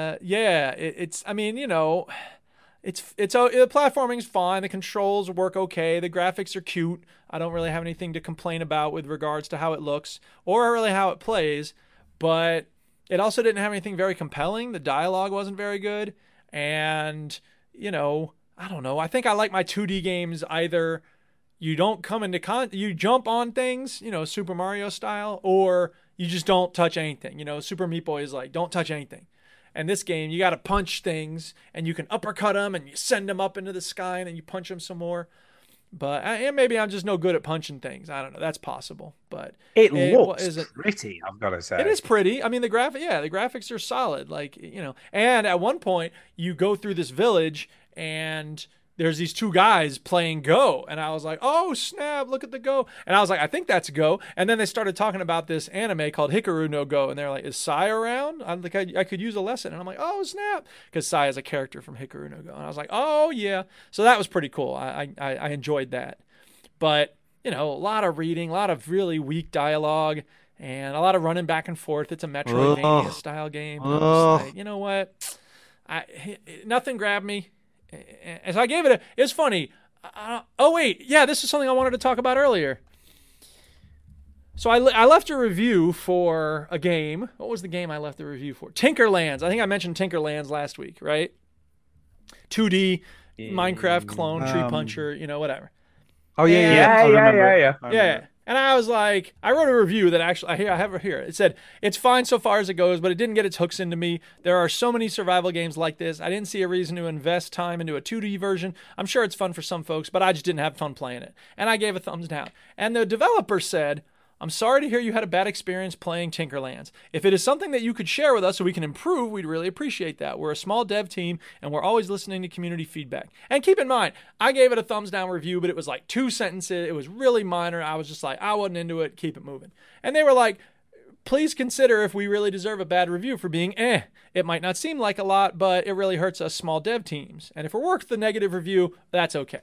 it's I mean, you know, the platforming's fine, the controls work okay, the graphics are cute. I don't really have anything to complain about with regards to how it looks or really how it plays, but it also didn't have anything very compelling. The dialogue wasn't very good, and you know, I don't know. I think I like my 2D games either you don't come into you jump on things, you know, Super Mario style, or you just don't touch anything. You know, Super Meat Boy is like, don't touch anything. And this game, you got to punch things, and you can uppercut them, and you send them up into the sky, and then you punch them some more. But and maybe I'm just no good at punching things. I don't know. That's possible. But it looks pretty, I've got to say. It is pretty. I mean, the graphics are solid. Like, you know, and at one point, you go through this village, and there's these two guys playing Go. And I was like, oh, snap, look at the Go. And I was like, I think that's Go. And then they started talking about this anime called Hikaru no Go. And they're like, is Sai around? I'm like, I could use a lesson. And I'm like, oh, snap. Because Sai is a character from Hikaru no Go. And I was like, oh, yeah. So that was pretty cool. I enjoyed that. But, you know, a lot of reading, a lot of really weak dialogue, and a lot of running back and forth. It's a Metroidvania-style game. And I was like, you know what? Nothing grabbed me. And so I gave it it's funny. This is something I wanted to talk about earlier. So I left a review for a game. What was the game I left the review for? Tinkerlands. I think I mentioned Tinkerlands last week, right? 2D, Minecraft clone, Tree Puncher, you know, whatever. Oh, yeah. And I was like, I wrote a review that actually, I have it here. It said, it's fine so far as it goes, but it didn't get its hooks into me. There are so many survival games like this. I didn't see a reason to invest time into a 2D version. I'm sure it's fun for some folks, but I just didn't have fun playing it. And I gave a thumbs down. And the developer said, I'm sorry to hear you had a bad experience playing Tinkerlands. If it is something that you could share with us so we can improve, we'd really appreciate that. We're a small dev team, and we're always listening to community feedback. And keep in mind, I gave it a thumbs down review, but it was like 2 sentences. It was really minor. I was just like, I wasn't into it. Keep it moving. And they were like, please consider if we really deserve a bad review for being It might not seem like a lot, but it really hurts us small dev teams. And if it works the negative review, that's okay.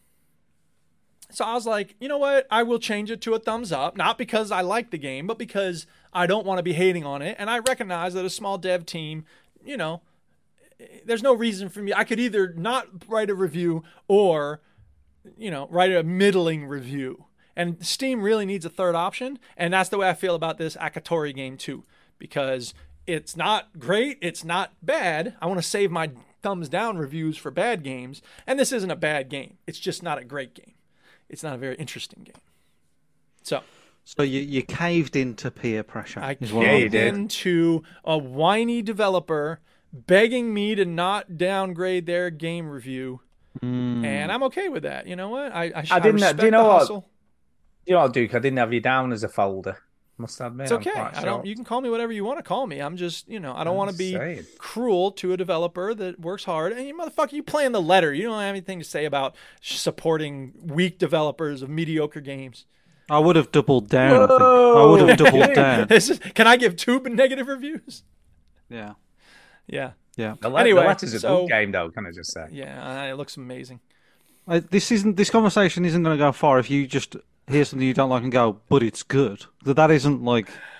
So I was like, you know what? I will change it to a thumbs up, not because I like the game, but because I don't want to be hating on it. And I recognize that a small dev team, you know, there's no reason for me. I could either not write a review or, you know, write a middling review. And Steam really needs a third option. And that's the way I feel about this Akatori game too, because it's not great. It's not bad. I want to save my thumbs down reviews for bad games. And this isn't a bad game. It's just not a great game. It's not a very interesting game. So you caved into peer pressure. I caved into a whiny developer begging me to not downgrade their game review, and I'm okay with that. You know what? I respect the hustle. You know what, Duke? I didn't have you down as a folder. Must admit, it's okay. You can call me whatever you want to call me. I'm just, you know, I don't want to be cruel to a developer that works hard. And you motherfucker, you play in the letter. You don't have anything to say about supporting weak developers of mediocre games. I would have doubled down. I think I would have doubled down. Can I give 2 negative reviews? Yeah. The letter's a good game, though. Can I just say? Yeah, it looks amazing. This conversation isn't going to go far if you just hear something you don't like and go, but it's good. That isn't like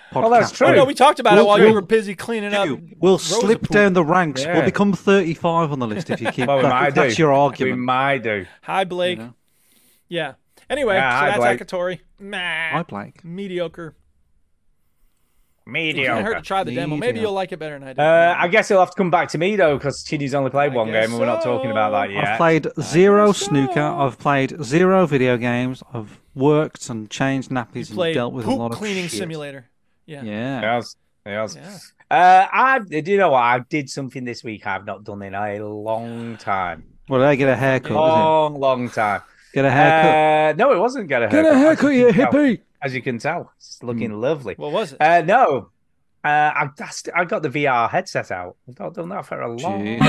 podcast. Well, that's true. Oh, no, we talked about it while you were busy cleaning up. We'll slip down the ranks. Yeah. We'll become 35 on the list if you keep Well, that's your argument. We might do. Hi, Blake. You know? Yeah. Anyway, Yeah, so hi, that's Blake. Akatori. Hi, Blake. Mediocre. It Mediocre. hurt to try the demo. Maybe you'll like it better than I did. I guess he'll have to come back to me though, because Chini's only played one guess game, and we're not talking about that yet. I've played zero snooker. I've played zero video games. I've worked and changed nappies and Played dealt with a poop lot of cleaning shit. simulator. Yeah. Yeah. Yes. Yeah. Do you know what? I did something this week I've not done in a long time. Well, I get a haircut. Long time. Get a haircut. No, it wasn't get a haircut. Get a haircut, you hippie. As you can tell, it's looking lovely. What was it? No. I got the VR headset out. I've not done that for a long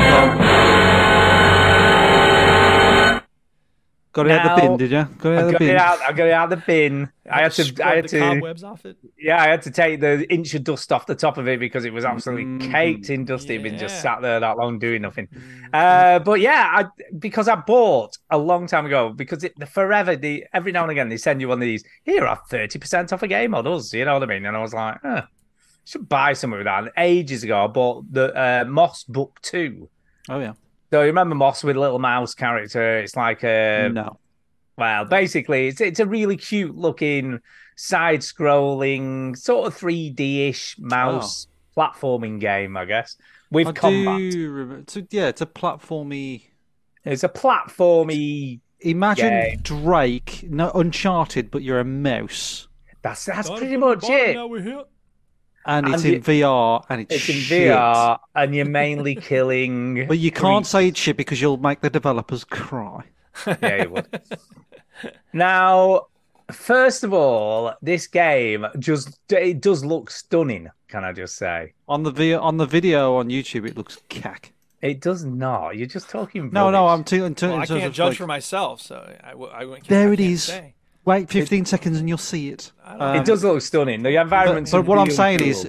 Got it out the bin, did you? Got it out the bin. I got it out the bin. I had to Scrub the cobwebs off it. Yeah, I had to take the inch of dust off the top of it because it was absolutely caked in dust. It'd been just sat there that long doing nothing. But yeah, because I bought a long time ago, because forever, every now and again, they send you one of these, here, have 30% off a game on us. You know what I mean? And I was like, I should buy some of that. And ages ago, I bought the Moss Book 2. Oh, yeah. So you remember Moss with a little mouse character? It's like no. Well, basically, it's a really cute looking side-scrolling sort of 3D-ish mouse platforming game, I guess. With combat. It's a platformy. It's a platformy. Imagine game. Drake, no Uncharted, but you're a mouse. That's pretty much it. And it's in VR, and it's in shit. VR, and you're mainly killing. But you can't say it's shit because you'll make the developers cry. Yeah, you would. Now, first of all, this game it does look stunning. Can I just say? On the video on YouTube, it looks cack. It does not. You're just talking. No, I'm I can't judge for myself, so I can't. There it is. Say. Wait 15 seconds and you'll see it. It does look stunning. The environment. But what I'm saying is,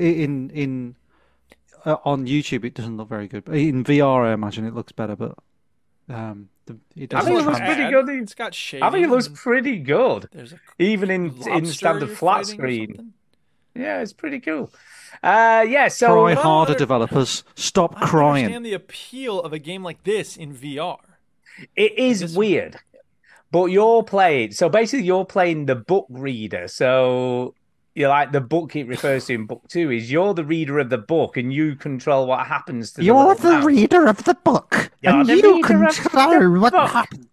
on YouTube, it doesn't look very good. In VR, I imagine it looks better, but I think it looks pretty good. It's got shading. I think it looks pretty good, even in standard flat screen. Yeah, it's pretty cool. Yeah, so try harder, developers. Stop crying. I understand the appeal of a game like this in VR. It is weird, but you're playing. So basically, you're playing the book reader. So you're like the book it refers to in book 2 is you're the reader of the book, and you control what happens to. You're the reader of the book, and you control what happens.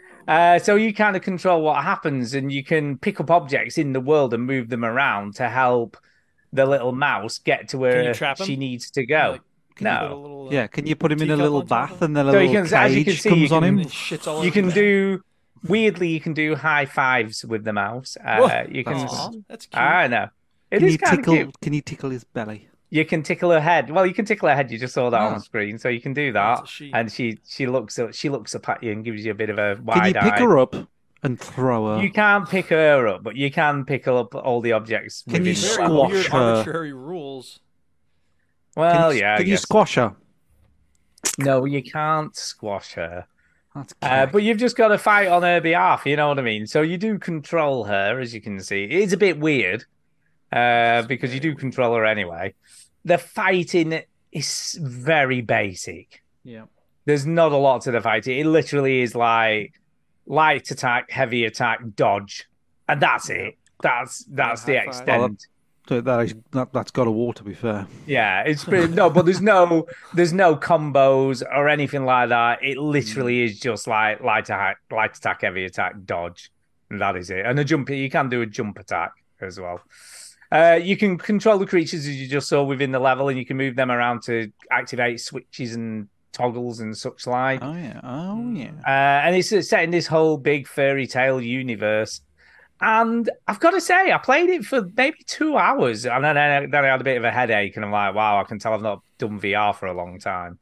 So you kind of control what happens, and you can pick up objects in the world and move them around to help the little mouse get to where she needs to go. Can you put him in a little bath and then a little cage comes on him? You can do weirdly. You can do high fives with the mouse. You can. That's cute. I know. It is kind of cute. Can you tickle his belly? You can tickle her head. Well, you can tickle her head. You just saw that on screen, so you can do that. And she looks up at you and gives you a bit of a wide eye. Can you pick her up and throw her? You can't pick her up, but you can pick up all the objects. Can you squash her? Arbitrary rules. Well, can you squash her? No, you can't squash her. That's but you've just got to fight on her behalf. You know what I mean? So you do control her, as you can see. It is a bit weird because you do control her anyway. The fighting is very basic. Yeah. There's not a lot to the fighting. It literally is like light attack, heavy attack, dodge, and that's it. That's the extent. So that's God of War, to be fair. Yeah, it's pretty, but there's no combos or anything like that. It literally is just like light attack, heavy attack, dodge, and that is it. And a jump, you can do a jump attack as well. You can control the creatures as you just saw within the level, and you can move them around to activate switches and toggles and such like. Oh yeah. And it's set in this whole big fairy tale universe. And I've got to say, I played it for maybe 2 hours, and then I had a bit of a headache, and I'm like, wow, I can tell I've not done VR for a long time.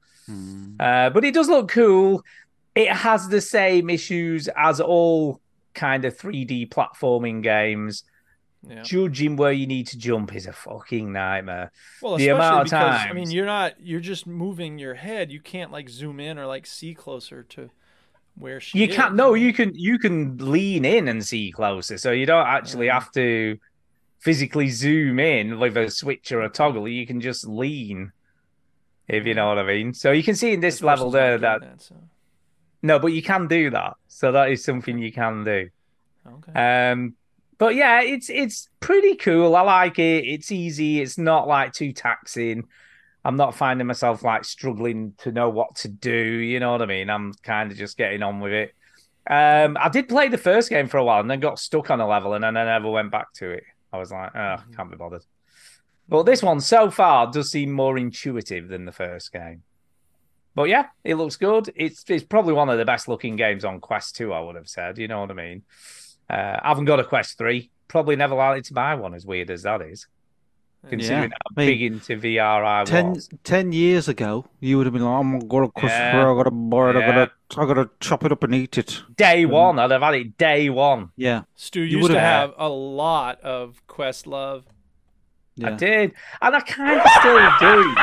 But it does look cool. It has the same issues as all kind of 3D platforming games. Yeah. Judging where you need to jump is a fucking nightmare. Well, the especially amount of because, times... I mean, you're just moving your head. You can't like zoom in or like see closer to where she is. No, you can lean in and see closer, so you don't actually have to physically zoom in with a switch or a toggle. You can just lean, if you know what I mean. So you can see in this level there that no, but you can do that. So that is something you can do. Okay. But yeah, it's pretty cool. I like it. It's easy. It's not like too taxing. I'm not finding myself like struggling to know what to do. You know what I mean? I'm kind of just getting on with it. I did play the first game for a while and then got stuck on a level and then I never went back to it. I was like, can't be bothered. But this one so far does seem more intuitive than the first game. But yeah, it looks good. It's probably one of the best looking games on Quest 2, I would have said. You know what I mean? I haven't got a Quest 3. Probably never likely to buy one, as weird as that is. Considering how big into VR I was. 10 years ago, you would have been like, I'm going to Quest 3, I got to buy it, I got to chop it up and eat it. Day one, I'd have had it day one. Yeah. Stu used to have a lot of Quest love. Yeah. I did. And I kind of still do.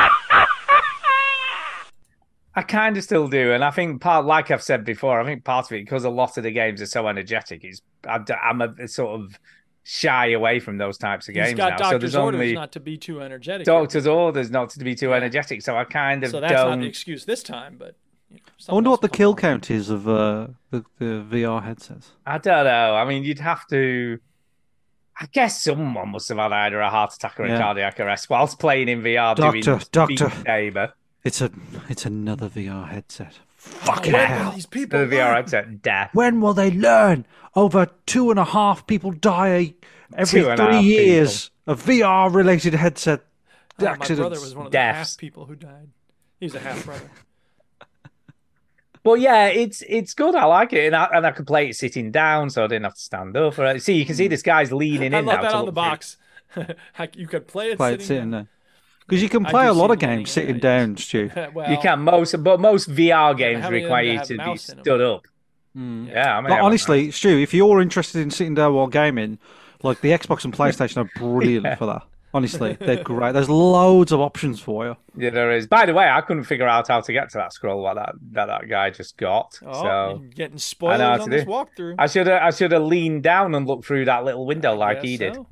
I kind of still do, and I think like I've said before, I think part of it, because a lot of the games are so energetic, I'm a sort of shy away from those types of games now. He's got doctor's orders not to be too energetic. Doctor's orders not to be too energetic, so I kind of So that's not the excuse this time, but... I wonder what the kill count is of the VR headsets. I don't know. I mean, you'd have to... I guess someone must have had either a heart attack or a cardiac arrest whilst playing in VR Doctor. Saber. It's another VR headset. Fucking hell. These people the VR headset death. When will they learn? Over 2.5 people die every 3 years of VR related headset accidents. My brother was one of the half people who died. He was a half brother. Well, yeah, it's good. I like it, and I could play it sitting down, so I didn't have to stand up. See, you can see this guy's leaning in. I love now that on the box. You could play it sitting down. Because you can play a lot of games sitting down, Stu. Well, you can most VR games require you to be stood up. Yeah, I mean, honestly, Stu, if you're interested in sitting down while gaming, like the Xbox and PlayStation are brilliant for that. Honestly, they're great. There's loads of options for you. Yeah, there is. By the way, I couldn't figure out how to get to that scroll that guy just got. Oh, so you're getting spoiled on this walkthrough. I should have leaned down and looked through that little window like he did.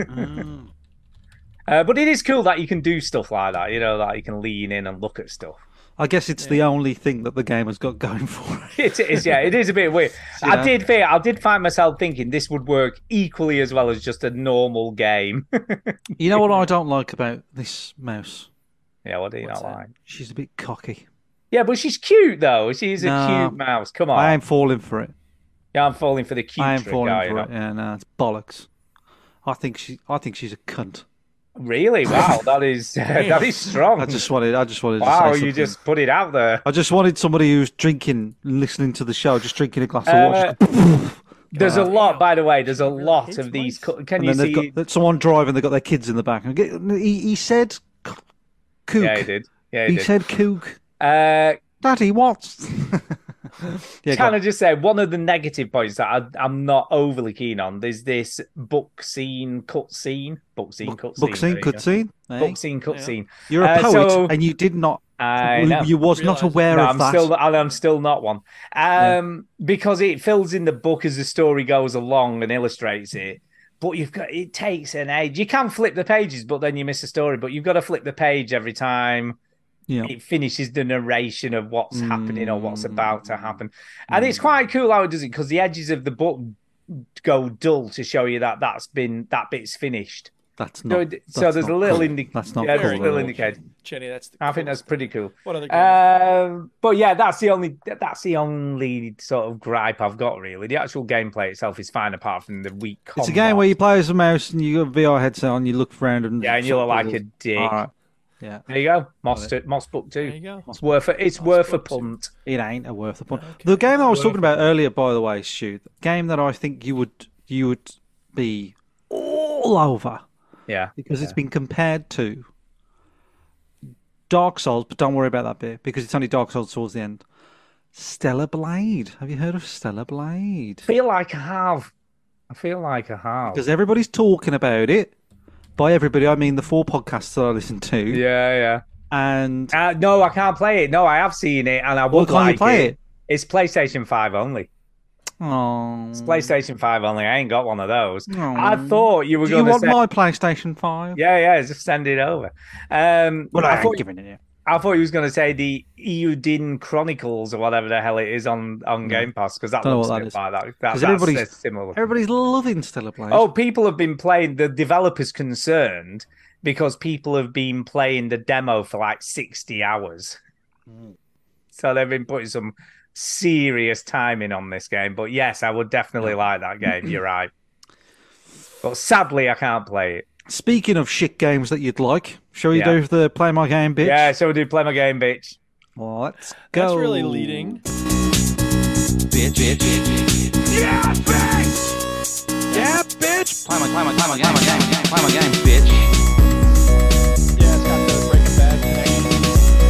But it is cool that you can do stuff like that. You know, that you can lean in and look at stuff. I guess it's the only thing that the game has got going for it. It is, yeah. It is a bit weird. I did find myself thinking this would work equally as well as just a normal game. You know what I don't like about this mouse? Yeah, what do you not like? She's a bit cocky. Yeah, but she's cute, though. She's a cute mouse. Come on. I ain't falling for it. Yeah, I'm falling for the cute I ain't falling guy, for it. Yeah, no, it's bollocks. I think she's a cunt. Really? Wow, that is strong. I just wanted wow, to say something. You just put it out there. I just wanted somebody who's drinking, listening to the show, just drinking a glass of water. There's a lot, by the way. There's a lot of these. Can you see? Someone driving? They've got their kids in the back. He said, "Kook." Yeah, he did. Yeah, he said, "Kook." Daddy, what? Can I just say one of the negative points that I'm not overly keen on? There's this book scene cutscene. You're a poet, and you did not. You was not aware of that. I'm still not one. Because it fills in the book as the story goes along and illustrates it. But it takes an age. You can flip the pages, but then you miss the story. But you've got to flip the page every time. Yeah. It finishes the narration of what's happening or what's about to happen. And it's quite cool how it does it, because the edges of the book go dull to show you that that bit's finished. That's not. So there's a little indication. That's not cool. There's a little indication. Jenny, I think that's pretty cool. What other games? But yeah, that's the only sort of gripe I've got, really. The actual gameplay itself is fine, apart from the weak combat. It's a game where you play as a mouse and you got a VR headset on, you look around and you look like a dick. All right. Yeah, there you go. Moss Book 2. There you go. It's worth a punt. It ain't worth a punt. Okay. The game I was talking about earlier, by the way, Stu, the game that I think you would be all over. Yeah, because it's been compared to Dark Souls, but don't worry about that bit because it's only Dark Souls towards the end. Stellar Blade. Have you heard of Stellar Blade? I feel like I have. Because everybody's talking about it. By everybody, I mean the 4 podcasts that I listen to. Yeah. And no, I can't play it. No, I have seen it, and I would like it. It's PlayStation 5 only. Oh, It's PlayStation 5 only. I ain't got one of those. Oh. I thought you were Do you going to want say... my PlayStation 5? Yeah, just send it over. Well, I ain't giving it you. I thought you was going to say the Eudin Chronicles or whatever the hell it is on Game Pass, because that looks a bit like that. Because everybody's loving Stellar Blade. Oh, people have been playing, the developers concerned, because people have been playing the demo for like 60 hours. So they've been putting some serious timing on this game. But yes, I would definitely like that game. You're right. But sadly, I can't play it. Speaking of shit games that you'd like, shall we do the Play My Game, bitch? Yeah, shall we do Play My Game, bitch? Well, let's go. That's really leading. Bitch. Yeah, bitch! Yeah, bitch! Play my game, bitch. Yeah, it's got the Breaking Bad connection.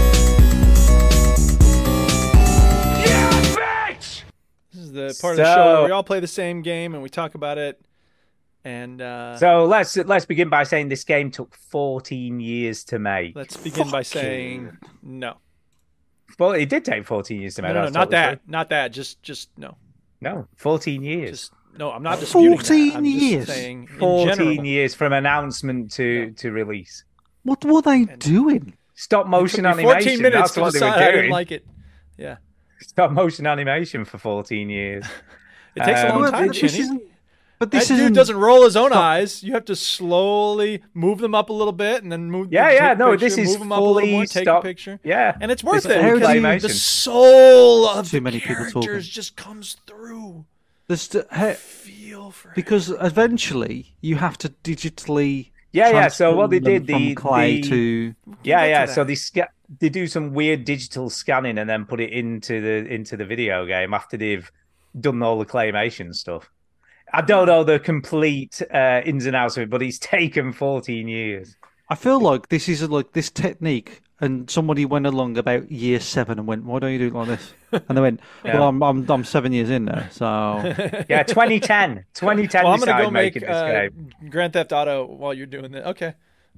Yeah, bitch! This is the part of the show where we all play the same game and we talk about it. And so let's begin by saying this game took 14 years to make. Let's begin by saying no. Well, it did take 14 years to make. No, not that. Just no. No, 14 years. No, I'm not disputing 14 that. I'm years. Just saying 14 years from announcement to release. What were they doing? Stop motion animation. 14 minutes That's what to they were decide doing. I didn't like it. Yeah. Stop motion animation for 14 years. It takes a long time, Chinny. But this dude doesn't roll his own eyes. You have to slowly move them up a little bit and then move. This is move them up a little more, take a picture. Yeah, and it's worth it because the soul of too many people characters just comes through. Feel for because eventually you have to digitally. So what they did, from clay to So they do some weird digital scanning and then put it into the video game after they've done all the claymation stuff. I don't know the complete ins and outs of it, but it's taken 14 years. I feel like this is like this technique, and somebody went along about year 7 and went, "Why don't you do it like this?" And they went, "Well, I'm 7 years in there, so." Yeah, 2010. 2010. Well, I'm gonna go make this game. Grand Theft Auto while you're doing that. Okay.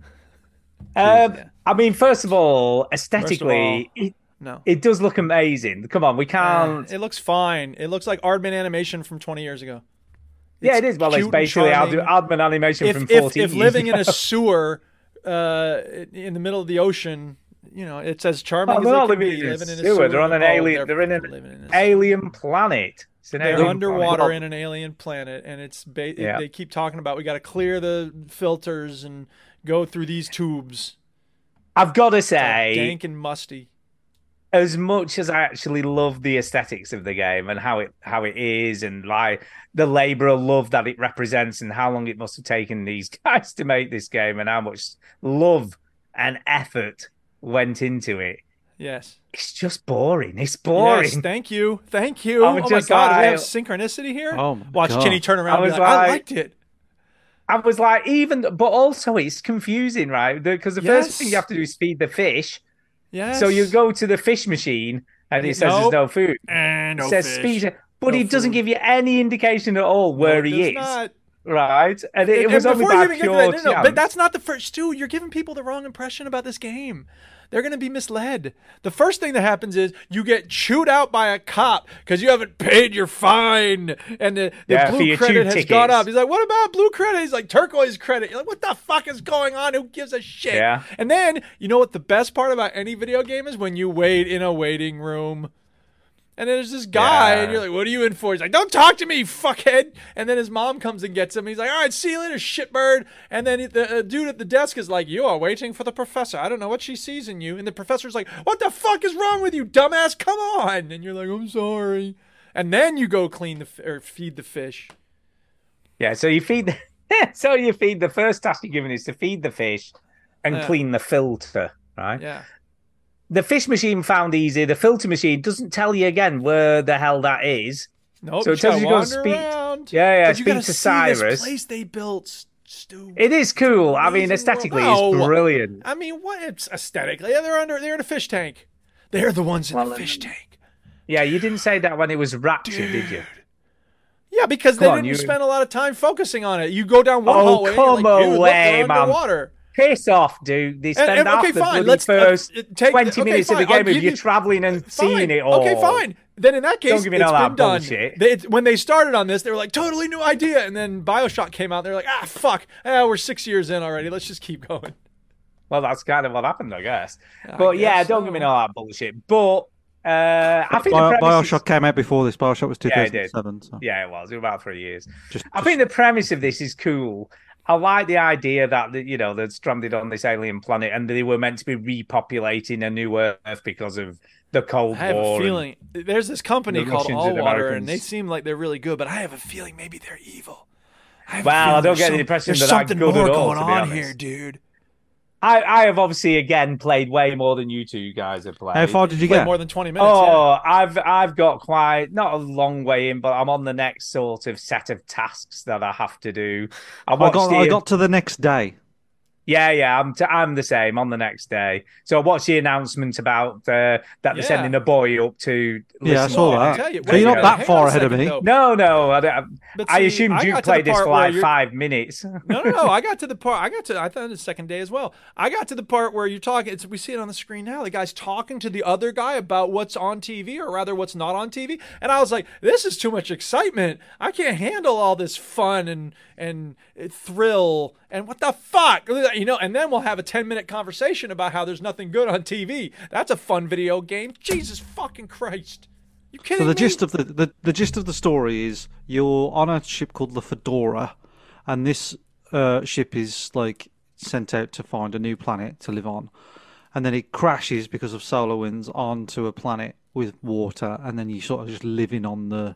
I mean, first of all, aesthetically, it does look amazing. Come on, we can't. It looks fine. It looks like Aardman animation from 20 years ago. It is. Well, it's basically Aardman animation from 14 years If living ago. in a sewer in the middle of the ocean, it's as charming as it can be. Living in a sewer. They're on an alien. They're in an alien planet. They're underwater in an alien planet, and they keep talking about we got to clear the filters and go through these tubes. I've got to say, dank and musty. As much as I actually love the aesthetics of the game and how it is, and like the labor of love that it represents, and how long it must have taken these guys to make this game, and how much love and effort went into it. Yes, it's just boring. It's boring. Yes, thank you. Oh my God, do we have synchronicity here? Oh my Watch God. Chinny turn around. I liked it. I was like, but also it's confusing, right? Because the first thing you have to do is feed the fish. Yes. So you go to the fish machine and it says there's no food. And it says fish. But it doesn't give you any indication at all where he is. Not. Right? And it was only by pure chance. But that's not the first, Stu. You're giving people the wrong impression about this game. They're going to be misled. The first thing that happens is you get chewed out by a cop because you haven't paid your fine. And the blue credit has gone up. He's like, what about blue credit? He's like, turquoise credit. You're like, what the fuck is going on? Who gives a shit? Yeah. And then, you know what the best part about any video game is? When you wait in a waiting room. And then there's this guy, and you're like, what are you in for? He's like, don't talk to me, fuckhead. And then his mom comes and gets him. He's like, all right, see you later, shitbird. And then the dude at the desk is like, you are waiting for the professor. I don't know what she sees in you. And the professor's like, what the fuck is wrong with you, dumbass? Come on. And you're like, I'm sorry. And then you go feed the fish. Yeah, so you feed the first task you're given is to feed the fish and clean the filter, right? Yeah. The fish machine found easy. The filter machine doesn't tell you again where the hell that is. Nope. So it tells you to go speak. Around. Yeah. But you speak to Cyrus. This place they built, Stu. It is cool. I mean, aesthetically, it's brilliant. I mean, what? It's aesthetically, they're in a fish tank. They're the ones in the fish tank. Yeah, you didn't say that when it was Rapture, did you? Yeah, because they didn't spend a lot of time focusing on it. You go down one hallway. Come and you're like, away, look, man. underwater. Piss off, dude. They spend half the first 20 minutes of the game if you're traveling and seeing it all. Okay, fine. Then in that case, don't give me all that bullshit. When they started on this, they were like, totally new idea. And then BioShock came out. They're like, fuck. We're 6 years in already. Let's just keep going. Well, that's kind of what happened, I guess. But don't give me all that bullshit. But I think BioShock came out before this. BioShock was 2007. Yeah, it was. It was about 3 years. I think the premise of this is cool. I like the idea that they're stranded on this alien planet and they were meant to be repopulating a new Earth because of the Cold War. I have a feeling there's this company called Allwater, and they seem like they're really good, but I have a feeling maybe they're evil. I don't get the impression that I'm good at all. There's something more going on here, dude. I have obviously again played way more than you two guys have played. How far did you get? More than 20 minutes. I've got quite not a long way in, but I'm on the next sort of set of tasks that I have to do. I got to the next day. Yeah, I'm the same on the next day. So I watched the announcement about that they're sending a boy up to. Yeah, I saw that. So you're not that far ahead of me. No. I assumed you played this for like 5 minutes. No. I got to the part. I thought the second day as well. I got to the part where you're talking. We see it on the screen now. The guy's talking to the other guy about what's on TV, or rather, what's not on TV. And I was like, this is too much excitement. I can't handle all this fun and thrill and what the fuck. And then we'll have a 10-minute conversation about how there's nothing good on TV. That's a fun video game. Jesus fucking Christ. You kidding me? So the gist of the story is you're on a ship called the Fedora, and this ship is like sent out to find a new planet to live on. And then it crashes because of solar winds onto a planet with water, and then you sort of just living on the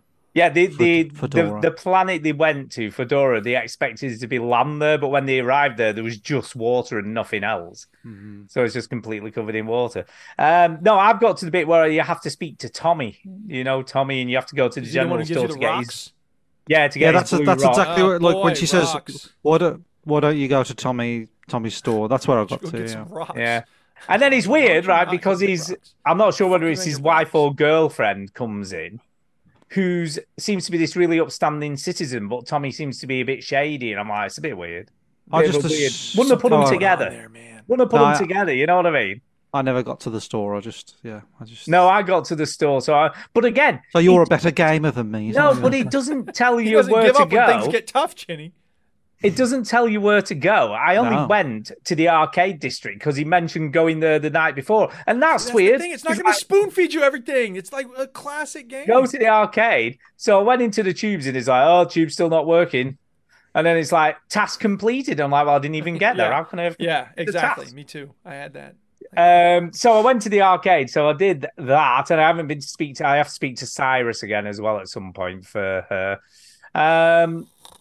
the planet they went to, Fedora, they expected it to be land there, but when they arrived there was just water and nothing else. Mm-hmm. So it's just completely covered in water. No, I've got to the bit where you have to speak to Tommy. Tommy, and you have to go to the general store to get his. Yeah, to get his blue rock. Exactly what, when she says, "Why don't you go to Tommy's store?" That's where I got to. Yeah. And then it's weird, right? Because I'm not sure whether it's his wife or girlfriend comes in, who seems to be this really upstanding citizen, but Tommy seems to be a bit shady, and I'm like, it's a bit weird. Wouldn't have put them together. Wouldn't have put them together. You know what I mean? I never got to the store. No, I got to the store. So you're a better gamer than me. No, but it doesn't tell you where to go. When things get tough, Chinny. It doesn't tell you where to go. I only went to the arcade district because he mentioned going there the night before. And that's weird. It's not going to spoon feed you everything. It's like a classic game. Go to the arcade. So I went into the tubes and it's like, tube's still not working. And then it's like, task completed. I'm like, well, I didn't even get there. How can I have exactly. Me too. I had that. So I went to the arcade. So I did that. And I haven't been I have to speak to Cyrus again as well at some point for her.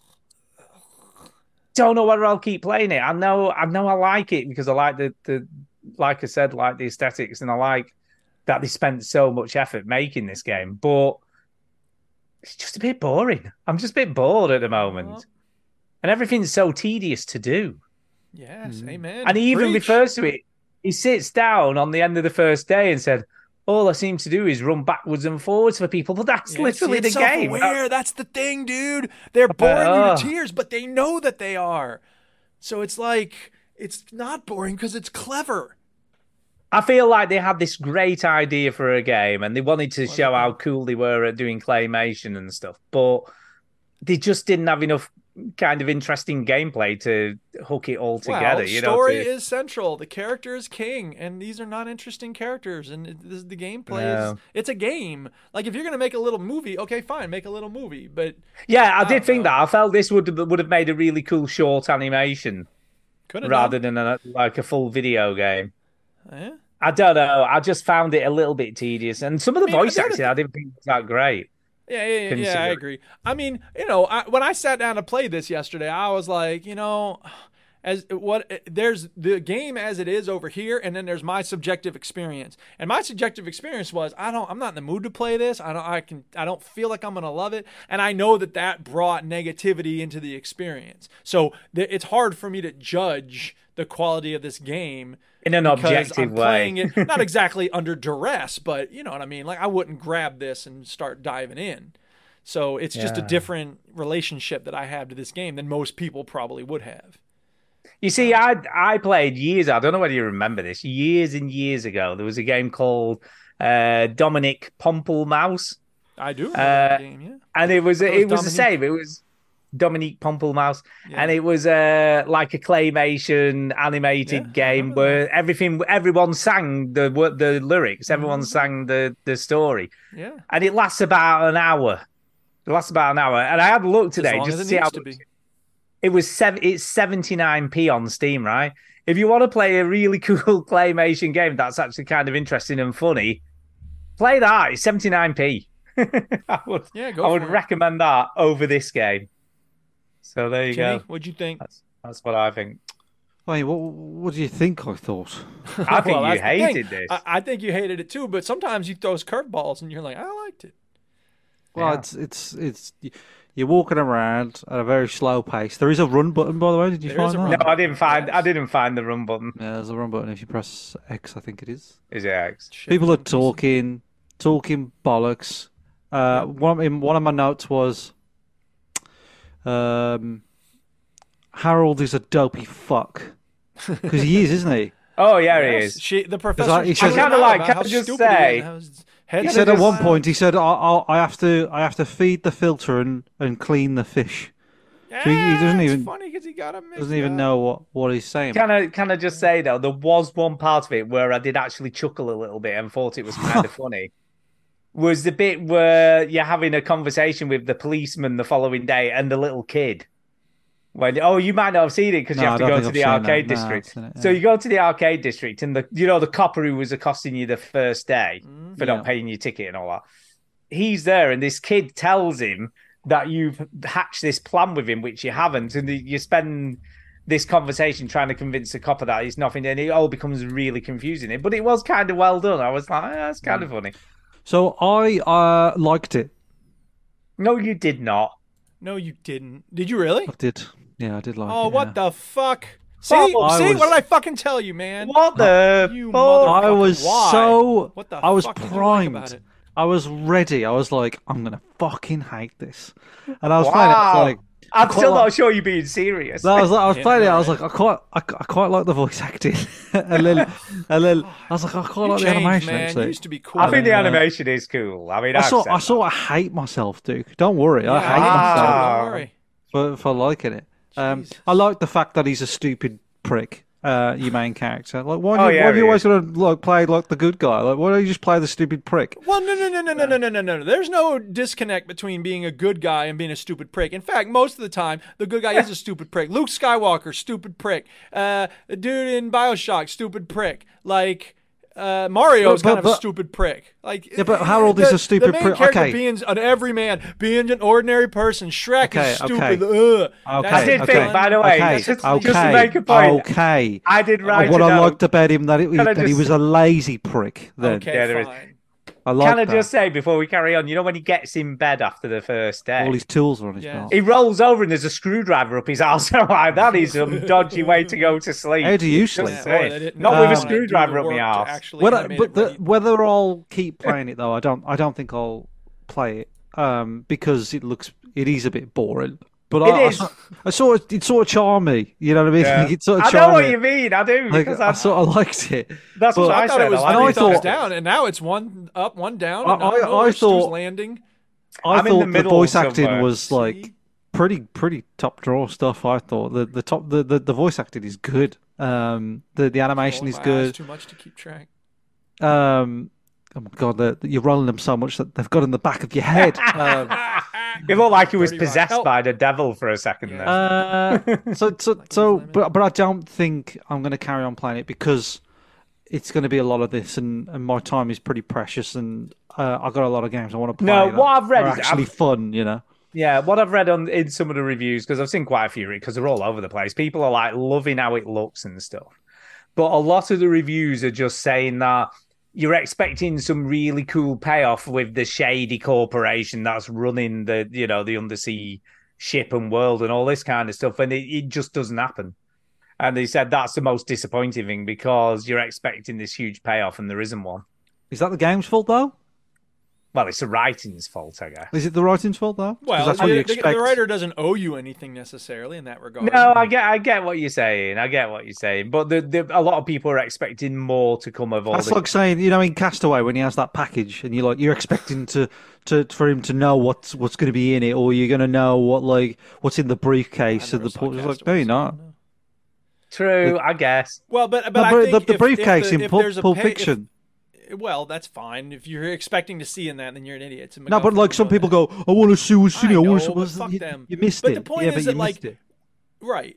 Don't know whether I'll keep playing it. I know I like it because I like the like I said, like the aesthetics, and I like that they spent so much effort making this game, but it's just a bit boring. I'm just a bit bored at the moment. And everything's so tedious to do. Yes, amen. And he even refers to it. He sits down on the end of the first day and said, all I seem to do is run backwards and forwards for people, but that's literally the game. That's the thing, dude. They're boring you to tears, but they know that they are. So it's like, it's not boring because it's clever. I feel like they had this great idea for a game and they wanted to show how cool they were at doing claymation and stuff, but they just didn't have enough kind of interesting gameplay to hook it all together. Story is central. The character is king, and these are not interesting characters. And the gameplay it's a game. Like if you're gonna make a little movie, okay, fine, make a little movie. But I did think that. I felt this would have made a really cool short animation rather than a full video game. Yeah. I don't know. I just found it a little bit tedious, and some of the voice acting I didn't think was that great. Yeah, I agree. I mean, when I sat down to play this yesterday, I was like, there's the game as it is over here, and then there's my subjective experience. And my subjective experience was I'm not in the mood to play this. I don't feel like I'm gonna love it, and I know that brought negativity into the experience. So it's hard for me to judge the quality of this game in an objective way. Playing it not exactly under duress, but you know what I mean. Like I wouldn't grab this and start diving in. So it's just a different relationship that I have to this game than most people probably would have. You see, I played years. I don't know whether you remember this. Years and years ago, there was a game called Dominic Pompelmouse. I do remember that game. Yeah, and it was the same. It was Dominique Pompelmouse, and it was like a claymation animated game where everyone sang the lyrics, everyone sang the story. Yeah, and it lasts about an hour. And I had a look today just to see how it's 79p on Steam, right? If you want to play a really cool claymation game that's actually kind of interesting and funny, play that. It's 79p. I would recommend that over this game. So there you go. What'd you think? That's what I think. Wait, what do you think I thought? I think you hated this. I think you hated it too, but sometimes you throw curveballs and you're like, I liked it. Well, it's you're walking around at a very slow pace. There is a run button, by the way. Did you find that? No, I didn't find the run button. Yeah, there's a run button if you press X. I think it is. Is it X? People are talking bollocks. One of my notes was, Harold is a dopey fuck because he is, isn't he? Oh yeah, he is. The professor. He says, kind of like. Can I just say? He said at one point, he said, I have to feed the filter and clean the fish. Yeah, so he doesn't even. Funny because he got doesn't even know what he's saying. Can I just say though, there was one part of it where I did actually chuckle a little bit and thought it was kind of funny. Was the bit where you're having a conversation with the policeman the following day and the little kid. When you might not have seen it because you have to go to the arcade district. So you go to the arcade district and the copper who was accosting you the first day for not paying your ticket and all that. He's there and this kid tells him that you've hatched this plan with him, which you haven't, and you spend this conversation trying to convince the copper that it's nothing, and it all becomes really confusing. But it was kind of well done. I was like, that's kind of funny. So I liked it. No, you did not. No, you didn't. Did you really? I did. Yeah, I did like it. Oh, what the fuck? See? What did I fucking tell you, man? What the fuck? I was What the I was fuck primed. About it? I was ready. I was like, I'm going to fucking hate this. And I was playing it. I was like, I'm still not sure you're being serious. No, I was playing it. I was like, I quite like the voice acting, and then I was like, I quite like the animation. Man. Actually, you used to be cool. I think the animation is cool. I mean, I sort of hate myself, Duke. Don't worry, I hate myself. Don't worry. For liking it. I like the fact that he's a stupid prick. Your main character, like why are you always going to play like the good guy? Like why don't you just play the stupid prick? Well, no. There's no disconnect between being a good guy and being a stupid prick. In fact, most of the time, the good guy is a stupid prick. Luke Skywalker, stupid prick. The dude in BioShock, stupid prick. Like Mario is kind of a stupid prick. Like but Harold is a stupid prick. The main character being an everyman, being an ordinary person. Shrek is stupid. I did think, by the way, just to make a point. Okay. I did write what I liked about him that he was a lazy prick. Then. Okay, fine. Can I just say before we carry on, when he gets in bed after the first day, all his tools are on his belt. He rolls over and there's a screwdriver up his arse. Like, that is some dodgy way to go to sleep. How do you sleep? Not with a screwdriver up my arse. Whether I'll keep playing it though, I don't think I'll play it because it is a bit boring. But I saw it sort of charm me. You know what I mean? Yeah. It sort of I know what you mean. I do. Like, I sort of liked it. That's what I thought. It was I thought down, and now it's one up, one down. I thought landing. I thought the voice acting was like pretty top draw stuff. I thought the voice acting is good. The animation is good. Too much to keep track. Oh my god, you're rolling them so much that they've got in the back of your head. It looked like he was possessed by the devil for a second there. But I don't think I'm going to carry on playing it because it's going to be a lot of this, and my time is pretty precious, and I've got a lot of games I want to play. No, what I've read is actually fun, Yeah, what I've read in some of the reviews, because I've seen quite a few, because they're all over the place. People are like loving how it looks and stuff, but a lot of the reviews are just saying that you're expecting some really cool payoff with the shady corporation that's running the undersea ship and world and all this kind of stuff, and it just doesn't happen. And they said that's the most disappointing thing because you're expecting this huge payoff and there isn't one. Is that the game's fault though? Well, it's the writing's fault, I guess. Is it the writing's fault, though? Well, that's what you expect. The writer doesn't owe you anything necessarily in that regard. No, I get what you're saying. But a lot of people are expecting more to come of all. That's like saying, in Castaway when he has that package, and you're expecting for him to know what's going to be in it, or you're going to know what's in the briefcase of the port. It's like, no, you're not. True, I guess. Well, but I think the briefcase in Pulp Fiction. Well, that's fine. If you're expecting to see in that, then you're an idiot. No, but like some people go, I want to see what's in it. Fuck them. You missed it. But the point is that, right.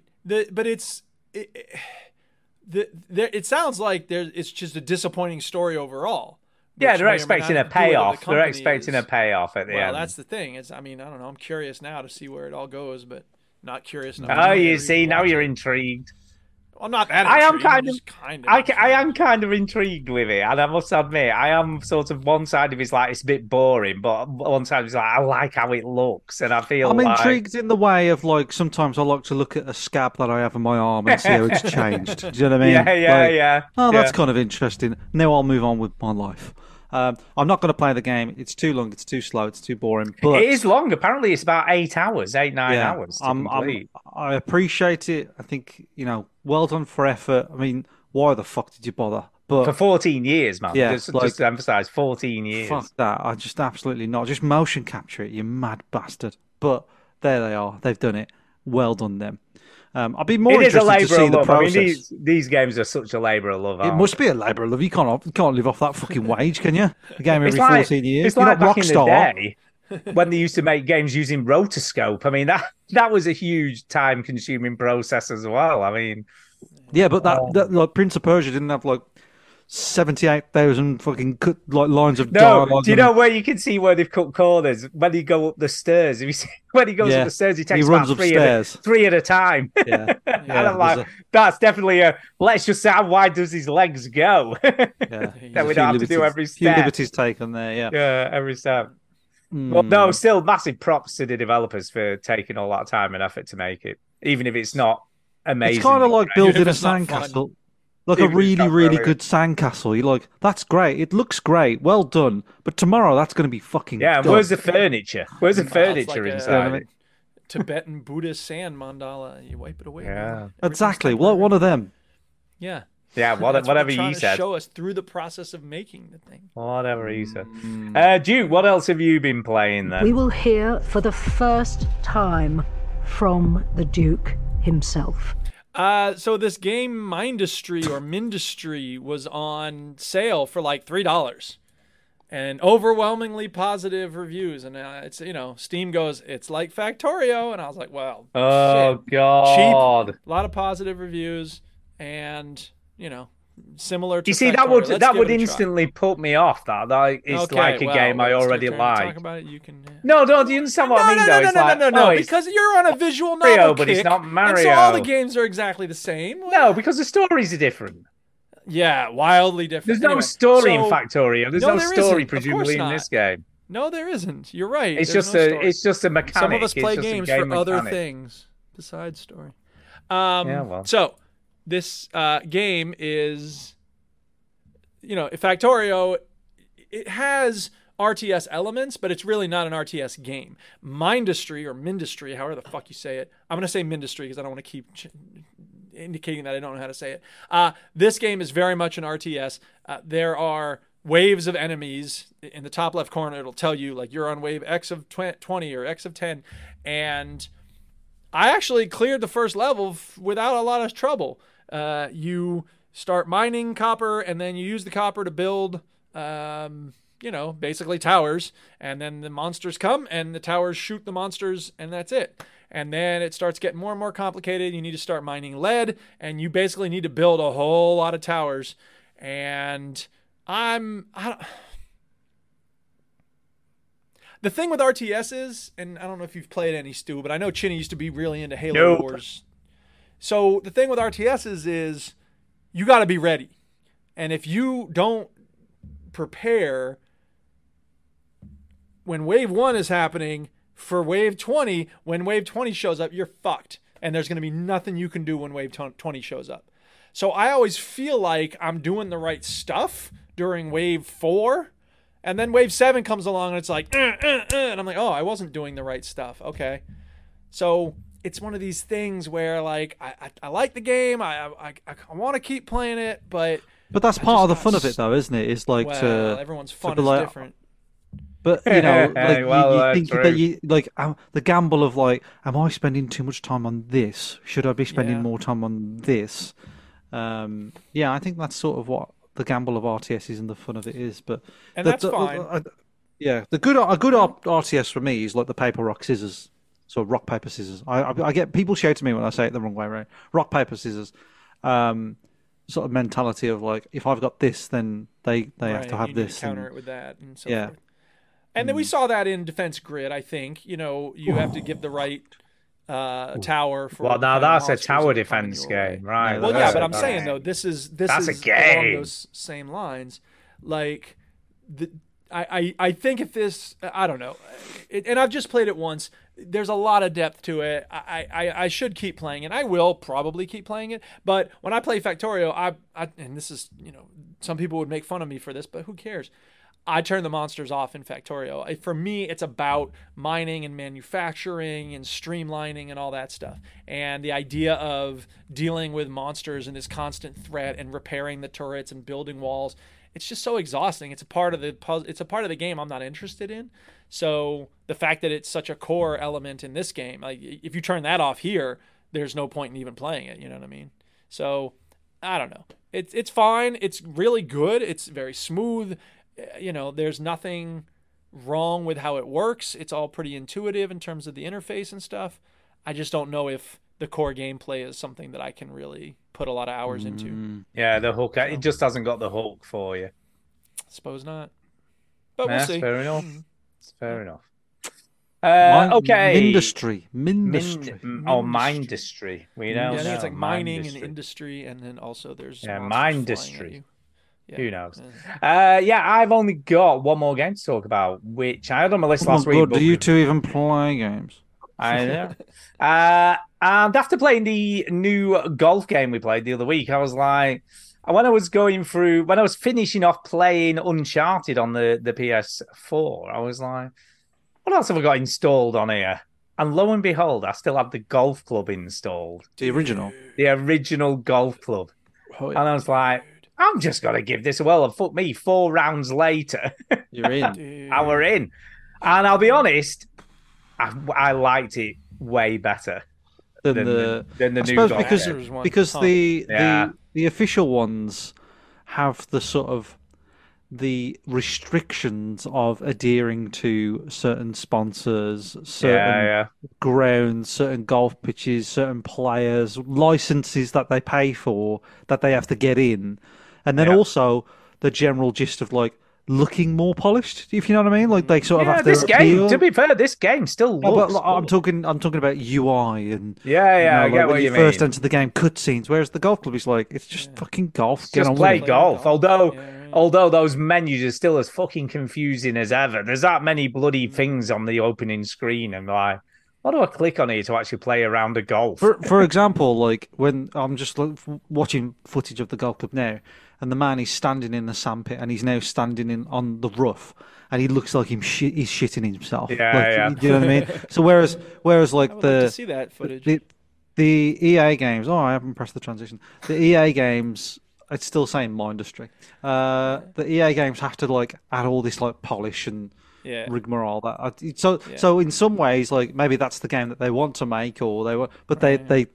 It sounds like it's just a disappointing story overall. Yeah, they're expecting a payoff. They're expecting a payoff at the end. Well, that's the thing. I don't know. I'm curious now to see where it all goes, but not curious enough. Oh, you see, now you're intrigued. I'm not that intrigued. I am kind of intrigued with it, and I must admit, I am sort of one side of it's like it's a bit boring, but one side is like I like how it looks, and I feel I'm intrigued in the way of like sometimes I like to look at a scab that I have on my arm and see how it's changed. Do you know what I mean? Yeah. Oh, that's kind of interesting. Now I'll move on with my life. I'm not going to play the game. It's too long. It's too slow. It's too boring. But it is long. Apparently, it's about 8 hours, 9 hours to complete. I appreciate it. I think, well done for effort. I mean, why the fuck did you bother? But for 14 years, man. Yeah, just to emphasize, 14 years. Fuck that. I just absolutely not. Just motion capture it, you mad bastard. But there they are. They've done it. Well done, them. I'd be more interested to see the process. I mean, these games are such a labour of love. It must be a labour of love. You can't live off that fucking wage, can you? A game every 14 years. It's like back in the day when they used to make games using rotoscope. I mean, that was a huge time-consuming process as well. I mean, yeah, but that like Prince of Persia didn't have like 78,000 fucking lines of dialogue. Do you know where you can see where they've cut corners? When you go up the stairs. If you see, when he goes up the stairs, he takes about three at a time. Yeah. And I'm like, that's definitely let's just say how wide does his legs go? Yeah. Then we don't have to do every step. Few liberties taken there, yeah. Yeah, every step. Well, no, still massive props to the developers for taking all that time and effort to make it, even if it's not amazing. It's kind of like building a sandcastle. Like a really, really good sandcastle. You're like, that's great. It looks great. Well done. But tomorrow, that's going to be fucking done. Where's the furniture? Where's the furniture like inside? Tibetan Buddhist sand mandala. You wipe it away. Yeah. Exactly. One of them. Yeah. Yeah, whatever you said. Show us through the process of making the thing. Whatever you said. Duke, what else have you been playing then? We will hear for the first time from the Duke himself. So this game Mindustry or Mindustry was on sale for like $3 and overwhelmingly positive reviews. And it's, Steam goes, it's like Factorio. And I was like, well, shit. God. Cheap. A lot of positive reviews and, similar to You see, Factorio. that would instantly put me off. That it's like a game I already like. Talk about it. You can. No, do you understand what I mean? No, because you're on a visual novel but kick, it's not Mario. And so all the games are exactly the same. No, because the stories are different. Yeah, wildly different. There's no story in Factorio. There's no story presumably in this game. No, there isn't. You're right. It's just a mechanic. Some of us play games for other things besides story. So this game is, Factorio, it has RTS elements, but it's really not an RTS game. Mindustry or Mindustry, however the fuck you say it. I'm going to say Mindustry because I don't want to keep indicating that I don't know how to say it. This game is very much an RTS. There are waves of enemies. In the top left corner, it'll tell you, like, you're on wave X of 20 or X of 10. And I actually cleared the first level without a lot of trouble. You start mining copper, and then you use the copper to build, basically towers. And then the monsters come, and the towers shoot the monsters, and that's it. And then it starts getting more and more complicated. You need to start mining lead, and you basically need to build a whole lot of towers. And the thing with RTS is, and I don't know if you've played any, Stu, but I know Chinny used to be really into Halo Wars. So the thing with RTS is you got to be ready. And if you don't prepare when wave 1 is happening for wave 20, when wave 20 shows up, you're fucked. And there's going to be nothing you can do when wave 20 shows up. So I always feel like I'm doing the right stuff during wave 4. And then Wave 7 comes along and it's like, and I'm like, oh, I wasn't doing the right stuff. Okay. So it's one of these things where like I like the game. I want to keep playing it, but that's part of the fun of it, though, isn't it? It's like everyone's fun is different. But you know, like you think that you like the gamble of like, am I spending too much time on this? Should I be spending more time on this? Yeah, I think that's sort of what the gamble of RTS is and the fun of it is. But that's fine. Yeah, a good RTS for me is like the paper rock scissors. So rock paper scissors. I get people shout to me when I say it the wrong way, right? Rock paper scissors. Sort of mentality of like, if I've got this, then they have to have this. Counter it with that and so forth. And then we saw that in Defense Grid. I think you have to give the right tower for. Well, now that's a tower defense game, right? Well, yeah, but I'm saying though, this is a game along those same lines. Like, I think if this, I don't know, and I've just played it once. There's a lot of depth to it. I should keep playing it. I will probably keep playing it. But when I play Factorio, and this is, some people would make fun of me for this, but who cares? I turn the monsters off in Factorio. For me, it's about mining and manufacturing and streamlining and all that stuff. And the idea of dealing with monsters and this constant threat and repairing the turrets and building walls, it's just so exhausting. It's a part of the game I'm not interested in. So the fact that it's such a core element in this game, like if you turn that off here, there's no point in even playing it. You know what I mean? So I don't know. It's fine. It's really good. It's very smooth. There's nothing wrong with how it works. It's all pretty intuitive in terms of the interface and stuff. I just don't know if the core gameplay is something that I can really put a lot of hours into. Yeah, the hook. It just hasn't got the hook for you. Suppose not. But we'll see. Fair enough. It's fair enough. Okay. Mindustry. Mindustry. We know. Yeah, I think it's like mining and industry, and then also there's Mindustry. Yeah. Who knows? I've only got one more game to talk about, which I had on my list last week. Do you two even play games? I know. And after playing the new golf game we played the other week, I was like, when I was finishing off playing Uncharted on the PS4, I was like, what else have I got installed on here? And lo and behold, I still have the golf club installed. The original? The original golf club. Oh, yeah. And I was like, I'm just going to give this a whirl. And fuck me, 4 rounds later, you're in. And we're in. And I'll be honest, I liked it way better than the new golf game. Because the official ones have the sort of the restrictions of adhering to certain sponsors, certain grounds, certain golf pitches, certain players, licenses that they pay for that they have to get in. And then also the general gist of like looking more polished, if you know what I mean. Like they sort of have to. This game, to be fair, this game still looks. But I'm talking about UI and I get what you mean. First enter the game cutscenes, whereas the golf club is like it's just fucking golf. Just play golf. Although those menus are still as fucking confusing as ever. There's that many bloody things on the opening screen, and like, what do I click on here to actually play a round of golf? For example, like when I'm just watching footage of the golf club now, and the man is standing in the sandpit, and he's now standing on the rough, and he looks like he's shitting himself. You know what I mean? So whereas like I would like to see that footage. The EA games. Oh, I haven't pressed the transition. The EA games. It's still saying Mindustry. The EA games have to like add all this like polish and rigmarole. So in some ways, like maybe that's the game that they want to make, or they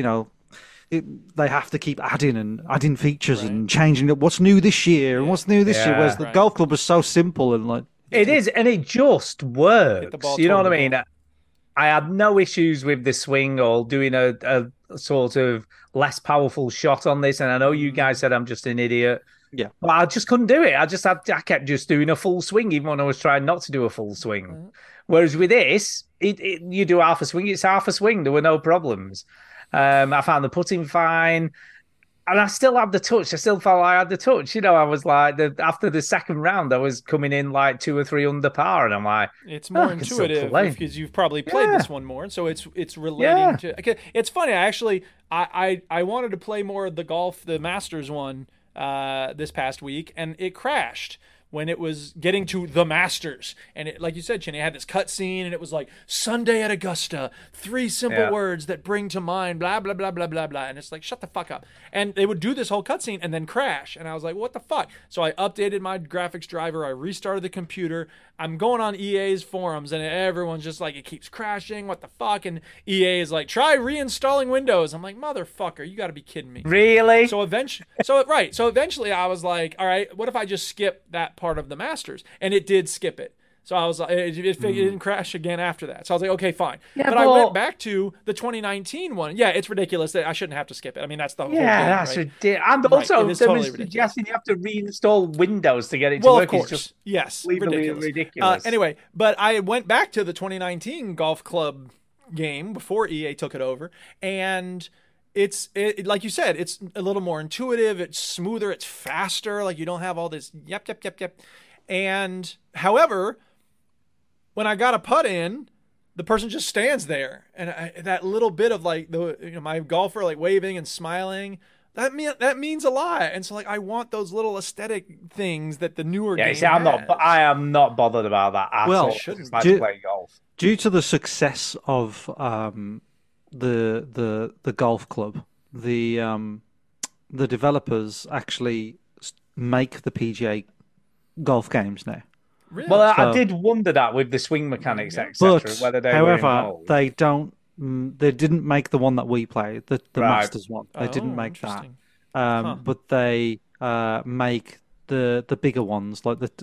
have to keep adding features and changing it. What's new this year and what's new this year? Whereas the golf club was so simple and like it is, and it just works. You know what I mean? I had no issues with the swing or doing a sort of less powerful shot on this. And I know you guys said I'm just an idiot. Yeah. But I just couldn't do it. I kept just doing a full swing, even when I was trying not to do a full swing. Mm-hmm. Whereas with this, you do half a swing, it's half a swing. There were no problems. I found the putting fine. And I still had the touch. I still felt like I had the touch. I was like, after the second round, I was coming in like 2 or 3 under par. And I'm like, it's more intuitive because you've probably played this one more. So it's relating to. It's funny. I wanted to play more of the Masters one this past week, and it crashed when it was getting to the Masters. And it, like you said, Chinny, had this cutscene, and it was like, Sunday at Augusta, 3 simple words that bring to mind, blah, blah, blah, blah, blah, blah. And it's like, shut the fuck up. And they would do this whole cutscene and then crash. And I was like, what the fuck? So I updated my graphics driver. I restarted the computer. I'm going on EA's forums, and everyone's just like, it keeps crashing. What the fuck? And EA is like, try reinstalling Windows. I'm like, motherfucker, you got to be kidding me. Really? So eventually I was like, all right, what if I just skip that part of the Masters? And it did skip it. So I was like, it didn't crash again after that. So I was like, okay, fine. Yeah, but I went back to the 2019 one. Yeah, it's ridiculous that I shouldn't have to skip it. I mean, that's the whole thing. Yeah, that's right? ridiculous. And also, It is totally suggesting you have to reinstall Windows to get it to work. Of course. Is just yes, ridiculous. Anyway, but I went back to the 2019 Golf Club game before EA took it over, and it's like you said, it's a little more intuitive, it's smoother, it's faster, like you don't have all this yep. And however, when I got a putt in, the person just stands there, and that little bit of like my golfer like waving and smiling, that means a lot. And so like I want those little aesthetic things that the newer game has. I am not bothered about that at all. Play golf. Due to the success of the golf club, the developers actually make the PGA golf games now. Really? Well, I did wonder that with the swing mechanics, etc. Whether they were involved. They don't. They didn't make the one that we played, the Masters one. They didn't make that. But they make the bigger ones, like the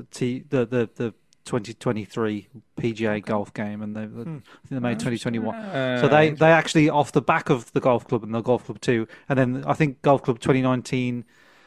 2023 PGA golf game, and I think they made 2021. So they actually, off the back of the golf club and the golf club 2, and then I think golf club 2019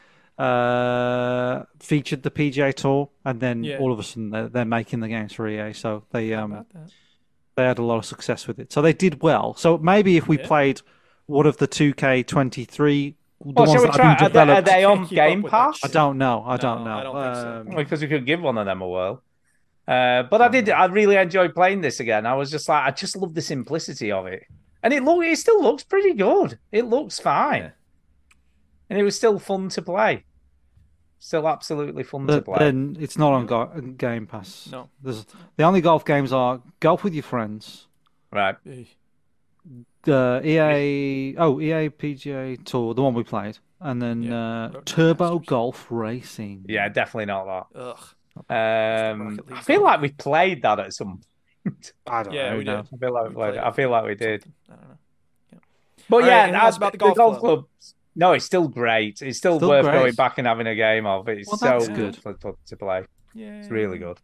featured the PGA Tour, and then all of a sudden they're making the games for EA. So they had a lot of success with it. So they did well. So maybe if we played one of the 2K23. Are they on Game Pass? I don't know. I don't know. I don't think so. Because we could give one of them a whirl. But I really enjoyed playing this again. I was just like, I just love the simplicity of it. And it still looks pretty good. It looks fine. Yeah. And it was still fun to play. Still absolutely fun to play. Then it's not on Game Pass. No. The only golf games are Golf with Your Friends. Right. The EA PGA Tour, the one we played. And then Turbo Golf Racing. Yeah, definitely not that. Ugh. I feel like we played that at some point. I don't know. We did. I feel like we did. I don't know. Yeah. But right, about the golf club. No, it's still great. It's still worth going back and having a game of. It's so good to play. Yeah. It's really good.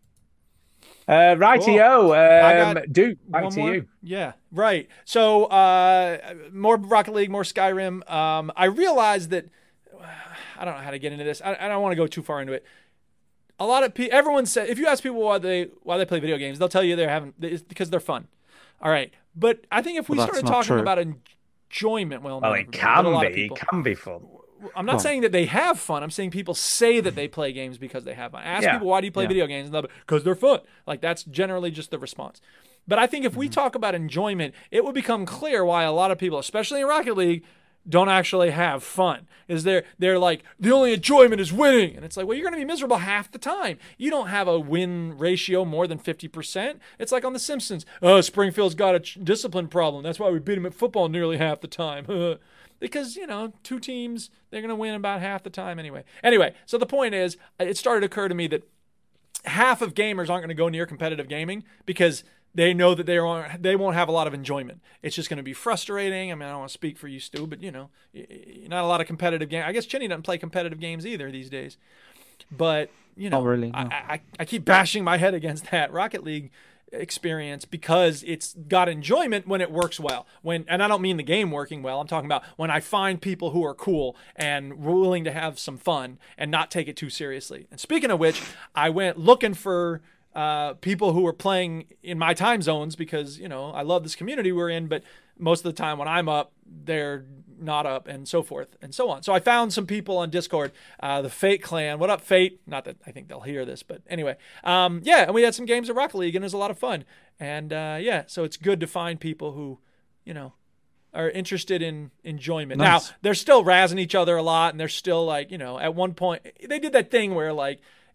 Rightio. Duke, back to you. Yeah, right. So more Rocket League, more Skyrim. I realized that I don't know how to get into this. I don't want to go too far into it. A lot of people, everyone said, if you ask people why they play video games, they'll tell you it's because they're fun. All right, but I think if we started talking about enjoyment, it can be fun. I'm not saying that they have fun. I'm saying people say that they play games because they have fun. Ask people, why do you play video games? Because they're fun. Like, that's generally just the response. But I think if we talk about enjoyment, it would become clear why a lot of people, especially in Rocket League, don't actually have fun. They're like, the only enjoyment is winning. And it's like, well, you're going to be miserable half the time. You don't have a win ratio more than 50%. It's like on The Simpsons. Oh, Springfield's got a discipline problem. That's why we beat him at football nearly half the time. Because, two teams, they're going to win about half the time anyway. Anyway, so the point is, it started to occur to me that half of gamers aren't going to go near competitive gaming because they know that they won't have a lot of enjoyment. It's just going to be frustrating. I mean, I don't want to speak for you, Stu, but, not a lot of competitive games. I guess Chinny doesn't play competitive games either these days. But, not really, no. I keep bashing my head against that Rocket League experience because it's got enjoyment when it works well. And I don't mean the game working well. I'm talking about when I find people who are cool and willing to have some fun and not take it too seriously. And speaking of which, I went looking for people who are playing in my time zones because, I love this community we're in, but most of the time when I'm up, they're not up and so forth and so on. So I found some people on Discord, the Fate clan. What up, Fate? Not that I think they'll hear this, but anyway. And we had some games of Rocket League and it was a lot of fun. And so it's good to find people who, are interested in enjoyment. Nice. Now, they're still razzing each other a lot and they're still like, at one point, they did that thing where like,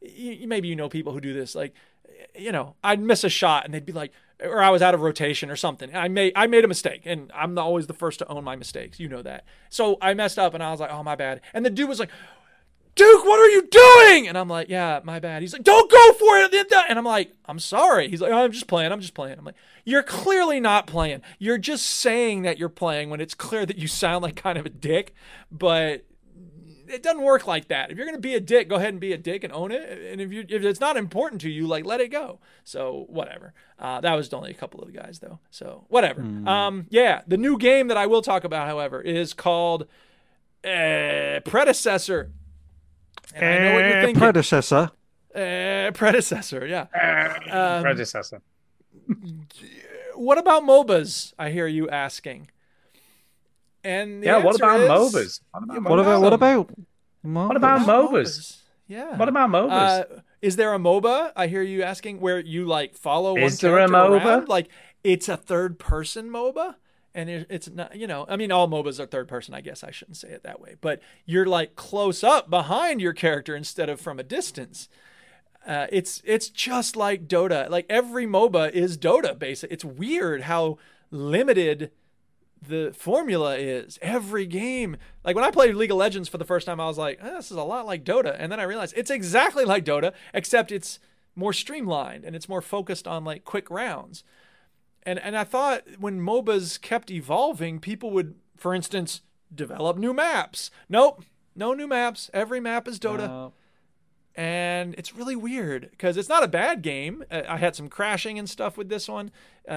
maybe you know people who do this. Like, I'd miss a shot and they'd be like, or I was out of rotation or something. I made a mistake, and I'm always the first to own my mistakes. You know that. So I messed up, and I was like, oh, my bad. And the dude was like, Duke, what are you doing? And I'm like, yeah, my bad. He's like, don't go for it. And I'm like, I'm sorry. He's like, oh, I'm just playing. I'm like, you're clearly not playing. You're just saying that you're playing when it's clear that you sound like kind of a dick. But it doesn't work like that. If you're going to be a dick, go ahead and be a dick and own it. And if it's not important to you, like, let it go. So whatever. That was only a couple of guys, though. So whatever. Yeah, the new game that I will talk about, however, is called Predecessor. And I know what you're thinking. Predecessor. Predecessor, yeah. Predecessor. What about MOBAs? I hear you asking. And what about MOBAs? What about MOBAs? Yeah. What about MOBAs? Is there a MOBA? I hear you asking, where you like follow one character around? Like it's a third-person MOBA. And it's not, I mean, all MOBAs are third person. I guess I shouldn't say it that way. But you're like close up behind your character instead of from a distance. It's just like Dota. Like every MOBA is Dota, basically. It's weird how limited the formula is. Every game. Like when I played League of Legends for the first time, I was like, this is a lot like Dota. And then I realized it's exactly like Dota, except it's more streamlined and it's more focused on like quick rounds. And I thought when MOBAs kept evolving, people would, for instance, develop new maps. Nope, no new maps. Every map is Dota. And it's really weird because it's not a bad game. I had some crashing and stuff with this one.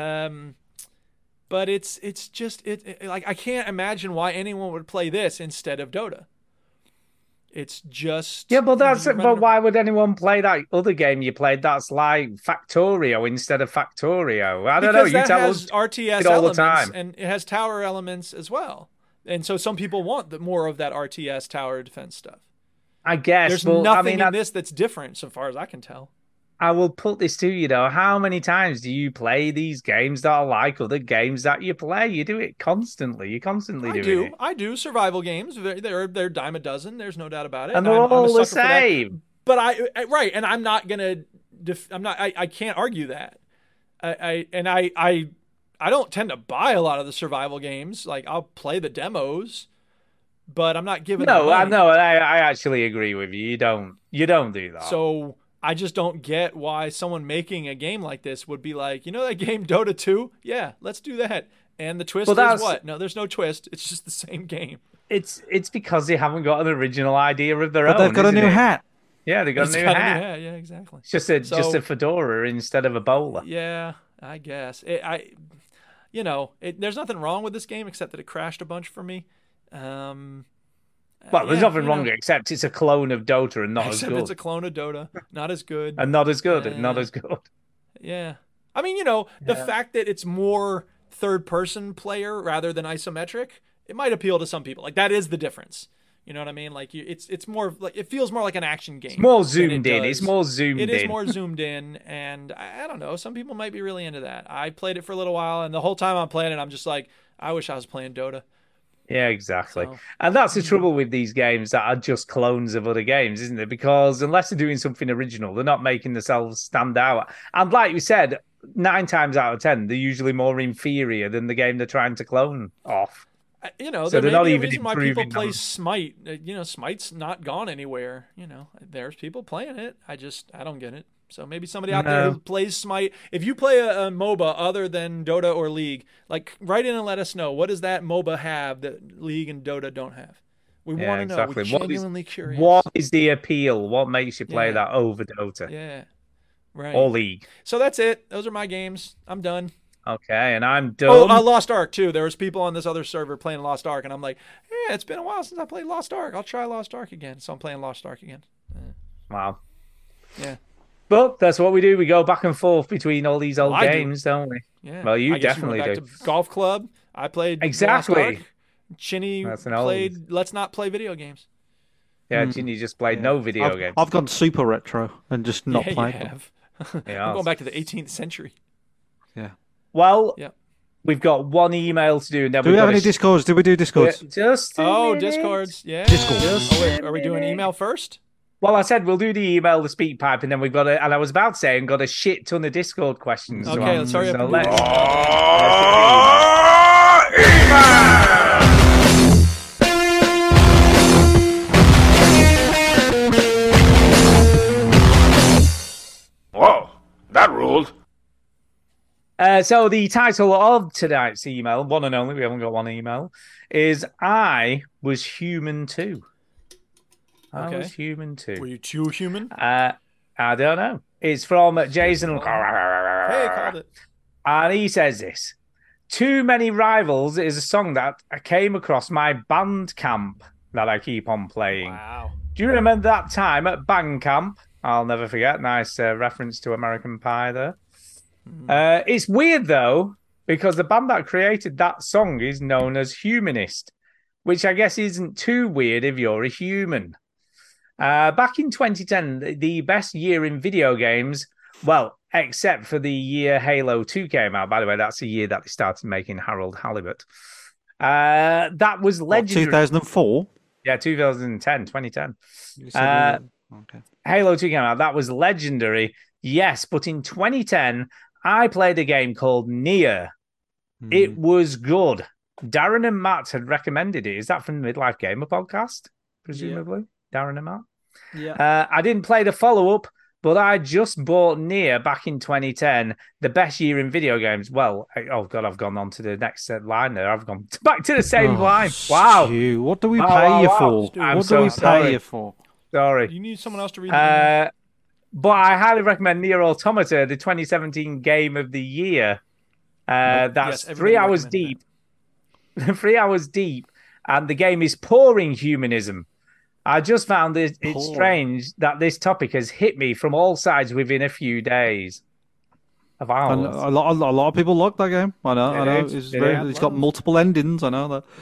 But it's just, like, I can't imagine why anyone would play this instead of Dota. It's just... Yeah, but why would anyone play that other game you played that's like Factorio instead of Factorio? I don't know. You tell us RTS all elements, the time. And it has tower elements as well. And so some people want more of that RTS tower defense stuff. I guess. There's nothing in this that's different so far as I can tell. I will put this to you, though. How many times do you play these games that are like other games that you play? You do it constantly. You're constantly doing it. I do survival games. They're dime a dozen. There's no doubt about it. And they're all the same. But right, and I'm not gonna. I can't argue that. I don't tend to buy a lot of the survival games. Like I'll play the demos, but I'm not giving. No, I know. I actually agree with you. You don't do that. So. I just don't get why someone making a game like this would be like, that game Dota 2? Yeah, let's do that. And the twist is what? No, there's no twist. It's just the same game. It's because they haven't got an original idea of their own. But they've got a new hat. Yeah, they've got a new hat. Yeah, exactly. It's just a fedora instead of a bowler. Yeah, I guess. There's nothing wrong with this game except that it crashed a bunch for me. Well, there's nothing wrong except it's a clone of Dota and not as good. It's a clone of Dota, not as good. And not as good, not as good. Yeah. I mean, the fact that it's more third-person player rather than isometric, it might appeal to some people. Like, that is the difference. You know what I mean? Like, it's more like, it feels more like an action game. It's more zoomed in. It's more zoomed in. It is more zoomed in, and I don't know. Some people might be really into that. I played it for a little while, and the whole time I'm playing it, I'm just like, I wish I was playing Dota. Yeah, exactly. So, and that's the trouble with these games that are just clones of other games, isn't it? Because unless they're doing something original, they're not making themselves stand out. And like you said, 9 times out of 10, they're usually more inferior than the game they're trying to clone off. So they're not even reason why people play Smite. Smite's not gone anywhere. There's people playing it. I don't get it. So maybe somebody out there who plays Smite, if you play a MOBA other than Dota or League, like write in and let us know. What does that MOBA have that League and Dota don't have? We want to know. Exactly. We're genuinely curious. What is the appeal? What makes you play that over Dota? Yeah, right. Or League. So that's it. Those are my games. I'm done. Okay, and I'm done. Oh, Lost Ark too. There was people on this other server playing Lost Ark, and I'm like, it's been a while since I played Lost Ark. I'll try Lost Ark again. So I'm playing Lost Ark again. Wow. Yeah. But that's what we do. We go back and forth between all these old games, don't we? Yeah. Well, you definitely do. To Golf Club. I played exactly. Lost Ark. Chinny played Let's Not Play Video Games. Yeah, Chinny just played no video games. I've gone super retro and just not played. You have. I'm going back to the 18th century. Yeah. Well, we've got one email to do. And then do we have any Discords? Did we do Discords? Discords. Yeah. Discord. Are we doing email first? Well, I said we'll do the email, the speak pipe, and then we've got and I was about to say, and got a shit ton of Discord questions. Okay, let's hurry up. So let's Whoa, that ruled. So the title of tonight's email, one and only, we haven't got one email, is I Was Human Too. I was human too. Were you too human? I don't know. It's from Jason. Hey, called it. And he says this. Too Many Rivals is a song that I came across my band camp that I keep on playing. Wow. Do you remember that time at band camp? I'll never forget. Nice reference to American Pie there. It's weird, though, because the band that created that song is known as Humanist, which I guess isn't too weird if you're a human. Back in 2010, the best year in video games, well, except for the year Halo 2 came out. By the way, that's the year that they started making Harold Halibut. That was legendary. 2004? Yeah, 2010. Okay. Halo 2 came out. That was legendary. Yes, but in 2010, I played a game called Nier. It was good. Darren and Matt had recommended it. Is that from the Midlife Gamer podcast? Presumably. Yeah. Darren and Matt? Yeah. I didn't play the follow-up, but I just bought Nier back in 2010, the best year in video games. Well, I've gone on to the next line there. I've gone back to the same line. Wow. Stu, what do we pay you for? What do we pay you for? Sorry. You need someone else to read the But I highly recommend Nier Automata, the 2017 game of the year. That's 3 hours deep. 3 hours deep, and the game is pouring humanism. I just found it's strange that this topic has hit me from all sides within a few days. A lot of people like that game. I know. It's got multiple endings. I know that.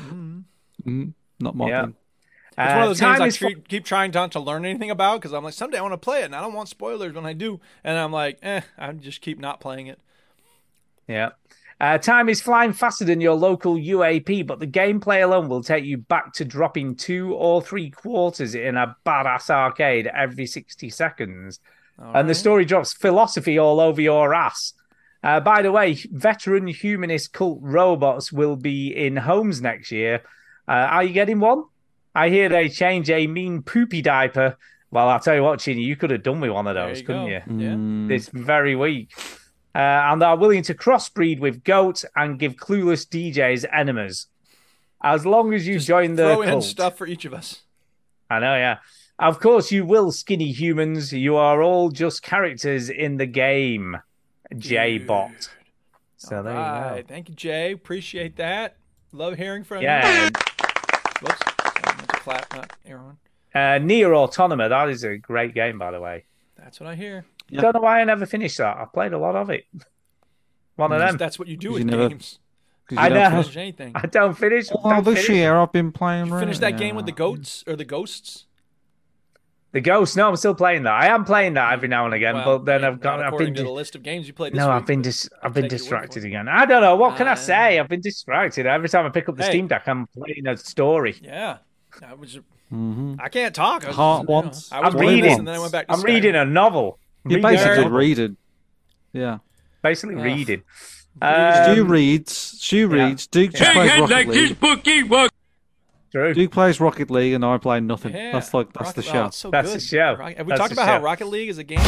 Not my thing. It's one of those games I keep trying not to learn anything about because I'm like, someday I want to play it, and I don't want spoilers when I do. And I'm like, I just keep not playing it. Yeah. Time is flying faster than your local UAP, but the gameplay alone will take you back to dropping 2 or 3 quarters in a badass arcade every 60 seconds. And the story drops philosophy all over your ass. By the way, veteran humanist cult robots will be in homes next year. Are you getting one? I hear they change a mean poopy diaper. Well, I'll tell you what, Chini, you could have done with one of those, couldn't you? Yeah. This very week. And are willing to crossbreed with goats and give clueless DJs enemas. As long as you join the cult. Throw in stuff for each of us. I know, yeah. Of course you will, skinny humans. You are all just characters in the game. J-Bot. So there you go. Thank you, Jay. Appreciate that. Love hearing from you. Whoops. I meant to clap, not Aaron. Nier Automata, that is a great game, by the way. That's what I hear. Yeah. Don't know why I never finished that. I played a lot of it. One of them. That's what you do with games. I know. Finish anything. I don't finish. This year I've been playing. You finished that game with the goats or the ghosts? The ghosts? No, I'm still playing that. I am playing that every now and again, but then I've been to the list of games you played. No, I've been distracted again. I don't know. What can I say? I've been distracted. Every time I pick up the Steam Deck, I'm playing a story. Yeah, that was. I can't talk. I'm reading. And then I went back to I'm reading a novel. You're basically reading. Yeah. Basically reading. Stu reads. Duke just plays Rocket League. True. Duke plays Rocket League and I play nothing. Yeah. That's the show. So that's good. the show. Have we talked about how Rocket League is a game?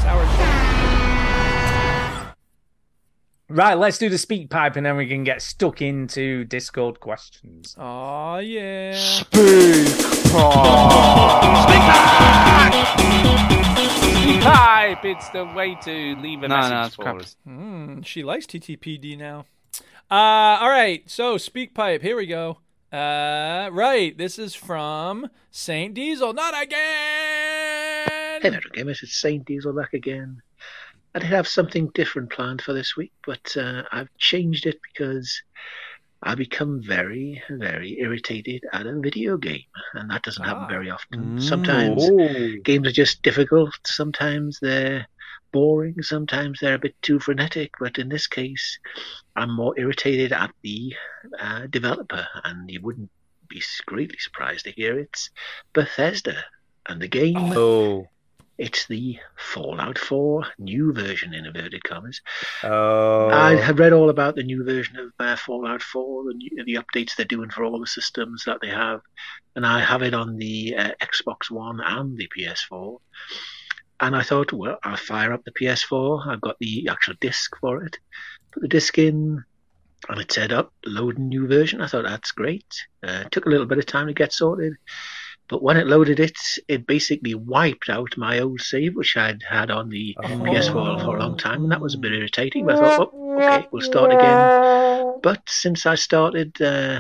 Right, let's do the speak pipe and then we can get stuck into Discord questions. Oh, yeah. Speak pipe! It's the way to leave a message for us. She likes TTPD now. All right, so speak pipe. Here we go. Right, this is from Saint Diesel. Not again! Hey, Metro Gamers, it's Saint Diesel back again. I did have something different planned for this week, but I've changed it because I become very, very irritated at a video game, and that doesn't happen very often. Sometimes games are just difficult, sometimes they're boring, sometimes they're a bit too frenetic, but in this case, I'm more irritated at the developer, and you wouldn't be greatly surprised to hear it's Bethesda. And the game, Oh, it's the Fallout 4 new version, in inverted commas. oh, I had read all about the new version of Fallout 4, the updates they're doing for all the systems that they have, and I have it on the Xbox One and the PS4. And I thought, well, I'll fire up the PS4. I've got the actual disc for it. Put the disc in, and it said up, loading new version. I thought, that's great. Took a little bit of time to get sorted. But when it loaded it basically wiped out my old save, which I'd had on the PS4 for a long time, and that was a bit irritating. But I thought, oh, okay, we'll start again. But since I started,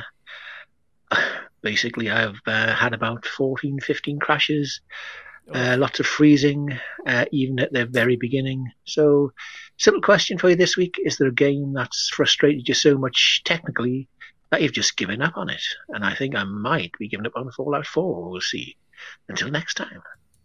basically I've had about 14, 15 crashes, lots of freezing, even at the very beginning. So, simple question for you this week: is there a game that's frustrated you so much technically that you've just given up on it? And I think I might be giving up on Fallout 4. We'll see. Until next time.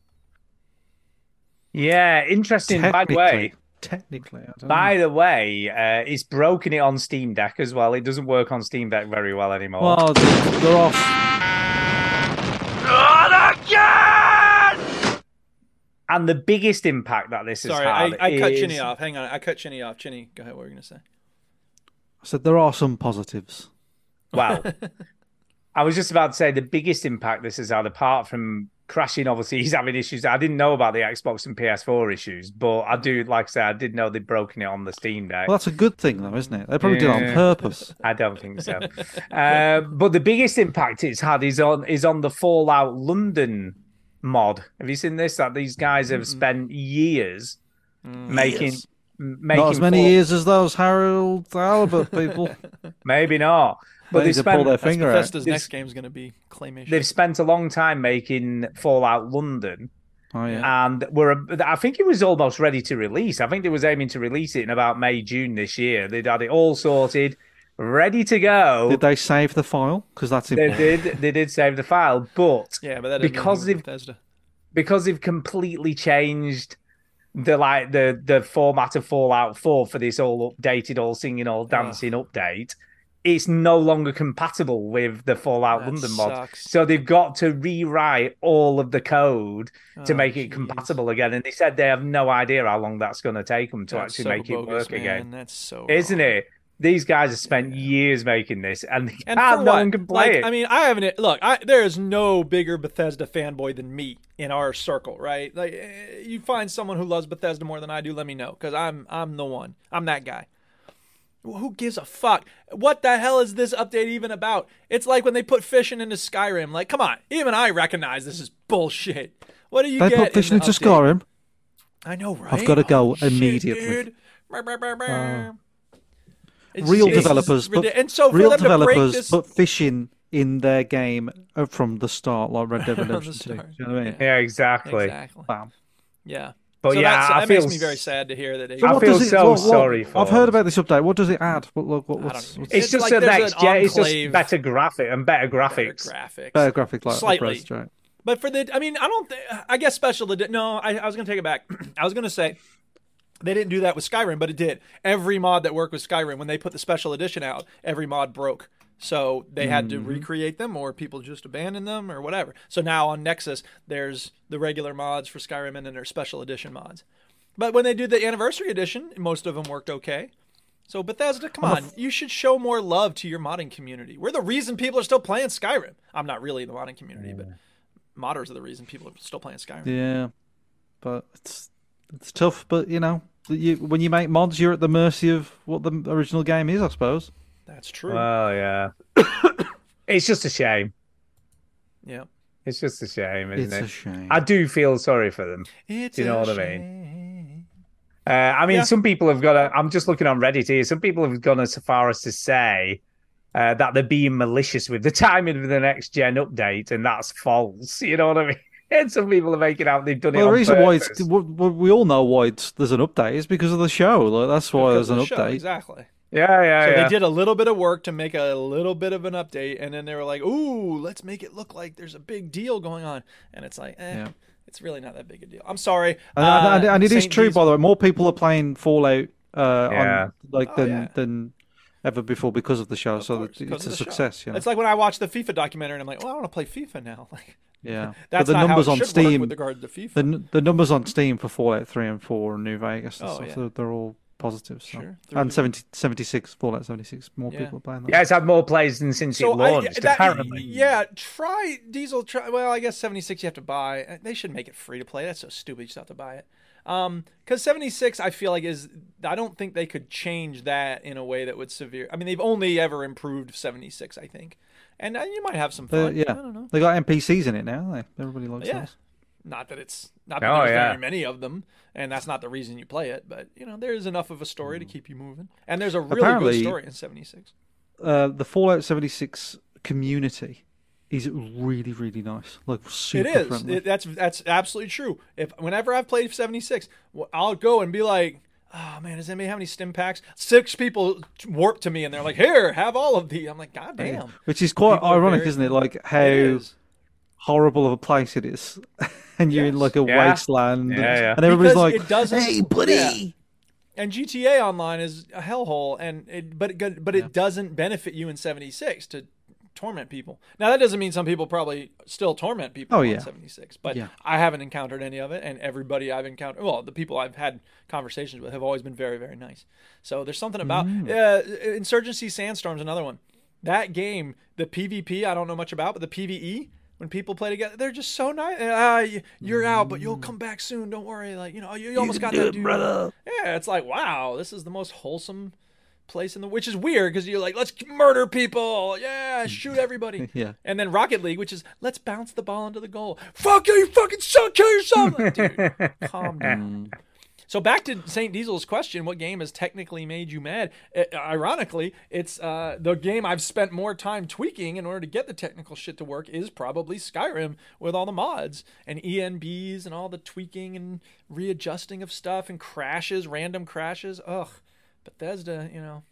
yeah, interesting. By the way, Technically, I don't by know. the way, it's broken it on Steam Deck as well. It doesn't work on Steam Deck very well anymore. Well, they're off. And the biggest impact that this has Sorry, had I cut is... Chinny off. Hang on, I cut Chinny off. Chinny, go ahead. What were you going to say? I said there are some positives. Well, I was just about to say the biggest impact this has had, apart from crashing, obviously, he's having issues. I didn't know about the Xbox and PS4 issues, but I do, like I said, I did know they'd broken it on the Steam Deck. Well, that's a good thing, though, isn't it? They probably did it on purpose. I don't think so. But the biggest impact it's had is on the Fallout London mod. Have you seen this? That these guys have spent years making... Yes. Not as many years as those Harold Albert people. Maybe not. But they spent, pull their finger out. Bethesda's next game is going to be claymation. They've spent a long time making Fallout London. Oh, yeah. And I think it was almost ready to release. I think they was aiming to release it in about May, June this year. They'd had it all sorted, ready to go. Did they save the file? Because that's important. They did save the file, but yeah, but that because they've completely changed the format of Fallout 4 for this all updated, all singing, all dancing update, it's no longer compatible with the Fallout London mod. So they've got to rewrite all of the code to make it compatible again. And they said they have no idea how long that's going to take them to actually make it work again. That's so Isn't it? These guys have spent years making this, and no one can play it. I mean, I haven't. Look, there is no bigger Bethesda fanboy than me in our circle, right? Like, you find someone who loves Bethesda more than I do, let me know, because I'm the one. I'm that guy. Who gives a fuck? What the hell is this update even about? It's like when they put fishing into Skyrim. Like, come on, even I recognize this is bullshit. What do you get? They put fishing into Skyrim. I know, right? I've got to go immediately. Real developers put fishing in their game from the start, like Red Dead Redemption 2. Do you know what I mean? Yeah, exactly. Bam. Yeah. But so yeah, that makes me very sad to hear that. I feel so sorry for. I've heard about this update. What does it add? It's just a next gen. It's just better graphics. Better graphics, like slightly. Right. But for the, I mean, I guess special edition. No, I was going to take it back. I was going to say they didn't do that with Skyrim, but it did. Every mod that worked with Skyrim, when they put the special edition out, every mod broke. So they had to recreate them, or people just abandoned them, or whatever. So now on Nexus, there's the regular mods for Skyrim, and then there's special edition mods. But when they do the anniversary edition, most of them worked okay. So Bethesda, come on, you should show more love to your modding community. We're the reason people are still playing Skyrim. I'm not really in the modding community, but modders are the reason people are still playing Skyrim. Yeah, but it's tough. But you know, when you make mods, you're at the mercy of what the original game is, I suppose. That's true. Well, yeah. It's just a shame. Yeah. It's just a shame, isn't it? It's a shame. I do feel sorry for them. Do you know what I mean? I mean, some people have got I'm just looking on Reddit here. Some people have gone as far as to say that they're being malicious with the timing of the next gen update, and that's false. You know what I mean? And some people are making out they've done it on purpose. The reason why we all know why there's an update is because of the show. Like, that's why there's an update. Exactly. Yeah. So they did a little bit of work to make a little bit of an update, and then they were like, "Ooh, let's make it look like there's a big deal going on." And it's like, it's really not that big a deal. I'm sorry. And it is true, by the way. More people are playing Fallout than ever before because of the show. So it's a success. You know? It's like when I watch the FIFA documentary and I'm like, well, I want to play FIFA now. Like, yeah, that's but the not numbers how it on should Steam work with regard to FIFA. The numbers on Steam for Fallout 3 and 4 and New Vegas and stuff, yeah. they're all positive. So. Sure. And 76 Fallout 76, more people are playing that. Yeah, it's had more players than since it launched. Apparently, try Diesel. Well, I guess 76 you have to buy. They should make it free to play. That's so stupid. You just have to buy it. Because 76, I feel like I don't think they could change that in a way that would severe. I mean, they've only ever improved 76, I think, and you might have some fun. Yeah, I don't know. They got NPCs in it now. Everybody likes those. Not that there's very many of them, and that's not the reason you play it. But there's enough of a story to keep you moving, and there's a really good story in 76. The Fallout 76 community is really, really nice. Like super it is. friendly. That's absolutely true. Whenever I've played 76, I'll go and be like, oh man, does anybody have any stim packs? 6 people warp to me and they're like, here, have all of these. I'm like, god damn. Yeah. Which is quite ironic, isn't it? Like how horrible of a place it is, and you're in like a wasteland, and everybody's like, "Hey, buddy." Yeah. And GTA Online is a hellhole, but it doesn't benefit you in 76 to torment people. Now that doesn't mean some people probably still torment people in 76, but I haven't encountered any of it, and everybody I've encountered, well, the people I've had conversations with have always been very, very nice. So there's something about Insurgency Sandstorm's another one. That game, the PvP, I don't know much about, but the PvE, when people play together, they're just so nice. You're out, but you'll come back soon. Don't worry. Like, you almost got that dude. Brother. Yeah, it's like, wow, this is the most wholesome place which is weird because you're like, let's murder people. Yeah, shoot everybody. Yeah. And then Rocket League, which is, let's bounce the ball into the goal. Fuck you fucking suck, kill yourself. Like, dude, calm down. So back to St. Diesel's question, what game has technically made you mad? Ironically, it's the game I've spent more time tweaking in order to get the technical shit to work is probably Skyrim with all the mods and ENBs and all the tweaking and readjusting of stuff and crashes, random crashes. Ugh, Bethesda,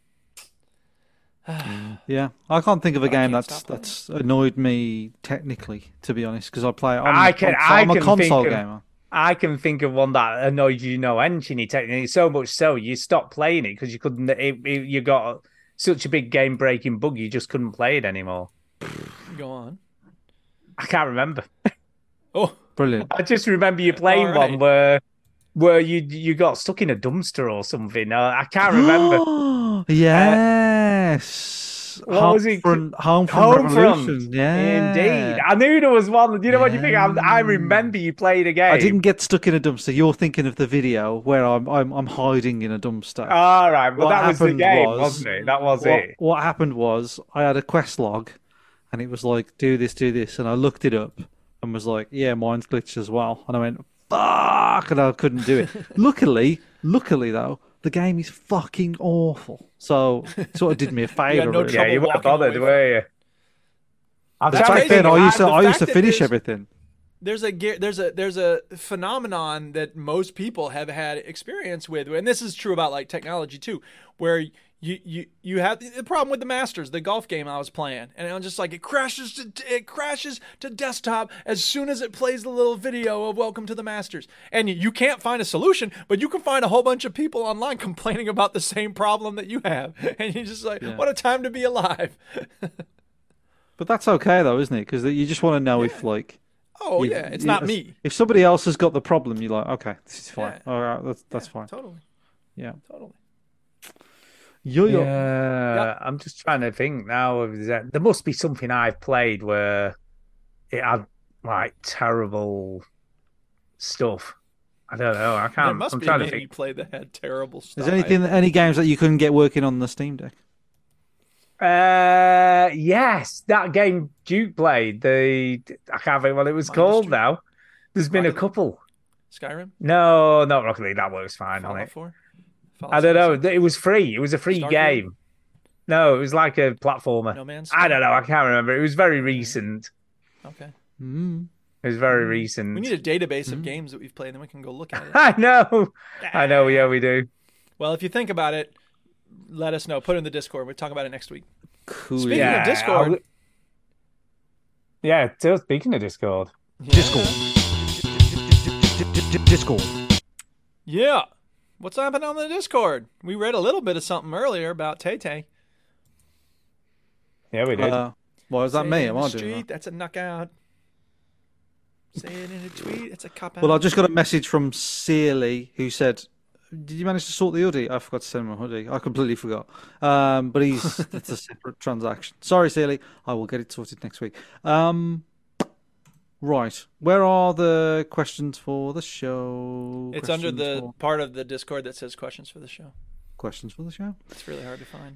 Yeah, I can't think of a game that's annoyed me technically, to be honest, because I'm a console gamer. I can think of one that annoyed you, Enchini technically, so much so you stopped playing it because you couldn't. You got such a big game-breaking bug, you just couldn't play it anymore. Go on. I can't remember. Oh, brilliant! I just remember you playing one where you got stuck in a dumpster or something. I can't remember. Yes. What was it? Home Front. Yeah, indeed. I knew there was one. You know what you think? I remember you played a game. I didn't get stuck in a dumpster. You're thinking of the video where I'm hiding in a dumpster. All right, well that was the game, wasn't it? That was it. What happened was I had a quest log, and it was like do this, and I looked it up and was like, yeah, mine's glitched as well, and I went fuck, and I couldn't do it. Luckily though, the game is fucking awful. So it sort of did me a favour. Yeah, you weren't bothered, were you? Back then, I used to finish everything. There's a phenomenon that most people have had experience with, and this is true about like technology too, where you have the problem with the Masters, the golf game I was playing, and it was just like it crashes to desktop as soon as it plays the little video of Welcome to the Masters, and you can't find a solution, but you can find a whole bunch of people online complaining about the same problem that you have, and you're just like, what a time to be alive. But that's okay though, isn't it? Because you just want to know if like. Oh yeah, it's not me. If somebody else has got the problem, you're like, okay, this is fine. All right, that's fine. Totally. Yeah. Totally. Yeah, I'm just trying to think now. There must be something I've played where it had like terrible stuff. I don't know. I can't. There must be a game you played that had terrible stuff. Is there any games that you couldn't get working on the Steam Deck? Yes, that game Duke played. I can't think what it was called now. There's been a couple. Skyrim? No, not Rocket League. That works fine on it. I don't know. It was free. It was a free game. No, it was like a platformer. No Man's Sky? I don't know. I can't remember. It was very recent. Okay. It was very recent. We need a database of games that we've played, and then we can go look at it. I know. Yeah, we do. Well, if you think about it, let us know. Put it in the Discord. We'll talk about it next week. Cool. Speaking of Discord. Speaking of Discord. Discord. Yeah. What's happening on the Discord? We read a little bit of something earlier about Tay-Tay. Yeah, we did. Well, is that me? Am I doing that? That's a knockout. Say it in a tweet. It's a cop out. Well, I just got a message from Searly who said, "Did you manage to sort the hoodie?" I forgot to send him a hoodie. I completely forgot. But it's a separate transaction. Sorry, Searly. I will get it sorted next week. Right. Where are the questions for the show? It's under the part of the Discord that says questions for the show. Questions for the show? It's really hard to find.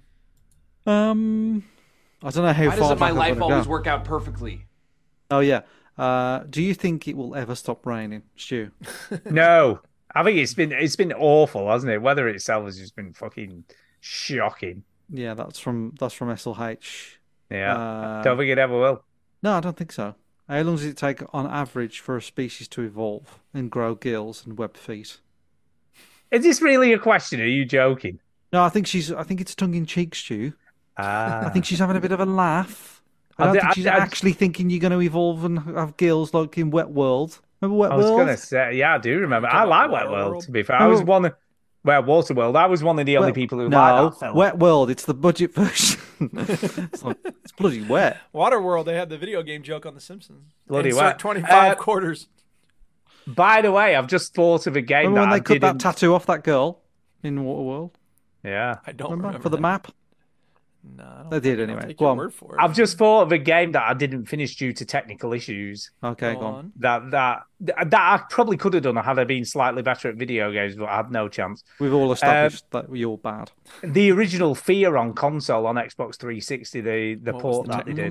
I don't know how Why far doesn't my back life always go. work out perfectly? Oh, yeah. Do you think it will ever stop raining, Stu? No. I think it's been awful, hasn't it? Weather itself has just been fucking shocking. Yeah, that's from SLH. Yeah. Don't think it ever will. No, I don't think so. How long does it take on average for a species to evolve and grow gills and webbed feet? Is this really a question? Are you joking? No, I think it's tongue in cheek, Stu. I think she's having a bit of a laugh. I don't think she's actually thinking you're going to evolve and have gills like in Wet World. Remember Wet World? I was going to say, yeah, I do remember. I like Wet World, to be fair. I was one of... Well, Waterworld. I was one of the only people who liked that film. Wet World. It's the budget version. It's bloody wet. Waterworld. They had the video game joke on The Simpsons. Bloody Insert wet. 25 quarters. By the way, I've just thought of a game Remember that when they cut that tattoo off that girl in Waterworld? Yeah. I don't remember for the map. No, I don't they did anyway. Go on. Word for it. I've just thought of a game that I didn't finish due to technical issues. Okay, go on. That I probably could have done had I been slightly better at video games, but I had no chance. We've all established that you're bad. The original Fear on console on Xbox 360, the port that they did.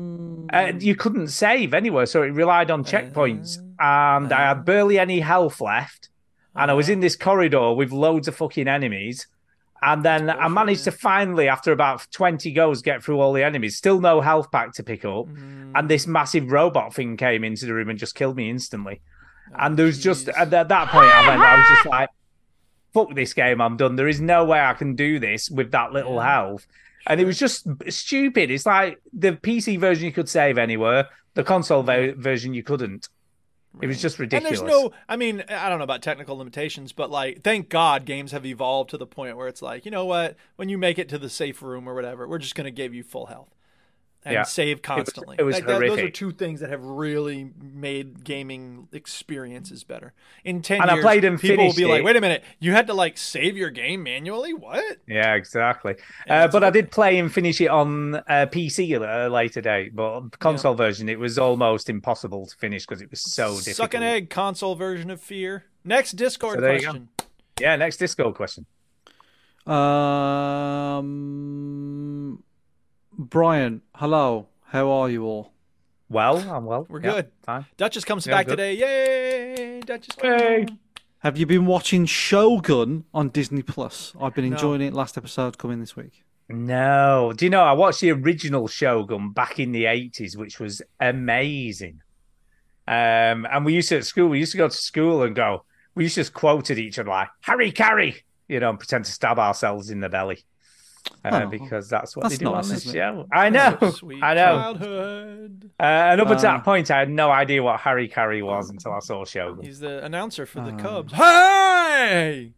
You couldn't save anywhere, so it relied on checkpoints, and I had barely any health left, and I was in this corridor with loads of fucking enemies. And then I managed to finally, after about 20 goes, get through all the enemies. Still no health pack to pick up. And this massive robot thing came into the room and just killed me instantly. And there was just, at that point, I was just like, fuck this game, I'm done. There is no way I can do this with that little health. And it was just stupid. It's like the PC version you could save anywhere. The console version you couldn't. It was just ridiculous. And there's no, I mean, I don't know about technical limitations, but like, thank God games have evolved to the point where it's like, you know what, when you make it to the safe room or whatever, we're just going to give you full health and save constantly. It was horrific. Those are two things that have really made gaming experiences better. In 10 and years, I played and people will be finished like, it. wait a minute, you had to like save your game manually? What? Yeah, exactly. But I did play and finish it on PC at a later date. But console version, it was almost impossible to finish because it was so difficult. Suck an egg, console version of Fear. Next Discord question. Yeah, next Discord question. Brian, hello. How are you all? Well, I'm well. We're good. Fine. Duchess comes back today. Yay! Duchess comes back. Have you been watching Shogun on Disney Plus? I've been enjoying it. Last episode coming this week. No. Do you know, I watched the original Shogun back in the 80s, which was amazing. And we used to, at school, we used to go to school and go, we used to just quote at each other like, Harry Carry, and pretend to stab ourselves in the belly. Because that's what they do on this show. I know. Sweet I know. childhood. And up until that point, I had no idea what Harry Carey was until I saw Shogun. He's the announcer for the Cubs. Hey!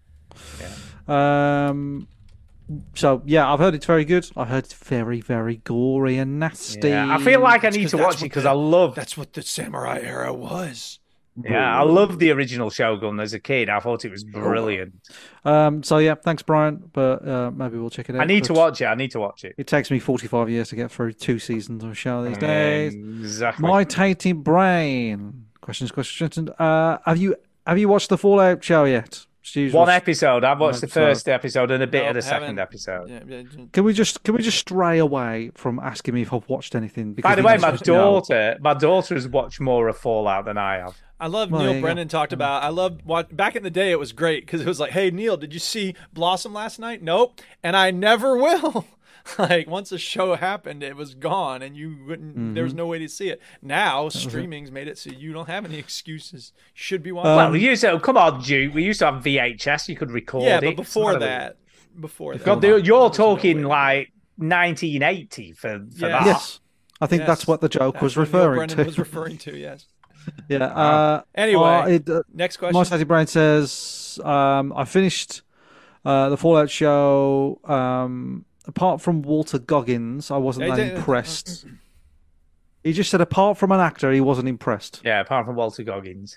So, yeah, I've heard it's very good. I heard it's very, very gory and nasty. Yeah, I feel like I need to watch it because I love... That's what the samurai era was. Yeah, I loved the original Shogun as a kid. I thought it was brilliant. So, yeah, thanks, Brian. But maybe we'll check it out. I need to watch it. It takes me 45 years to get through 2 seasons of a show these days. Exactly. My Tatey brain. Questions. Have you watched the Fallout show yet? One episode. I've watched the first episode and a bit of the second episode. Can we just stray away from asking me if I've watched anything? By the way, my daughter has watched more of Fallout than I have. I love Neil Brennan talked about. I loved back in the day. It was great because it was like, hey Neil, did you see Blossom last night? Nope, and I never will. Like once the show happened, it was gone, and you wouldn't. There was no way to see it. Now streaming's made it so you don't have any excuses. You should be watching. Well, we used to come on, Duke. We used to have VHS. You could record it. Yeah, but before that, you're talking like 1980 for that. Yes, I think that's what the joke was referring to. Was referring to, yes. Yeah. Anyway, next question. My Tatey brain says, I finished the Fallout show apart from Walter Goggins, I wasn't that impressed. He just said apart from an actor, he wasn't impressed. Yeah, apart from Walter Goggins.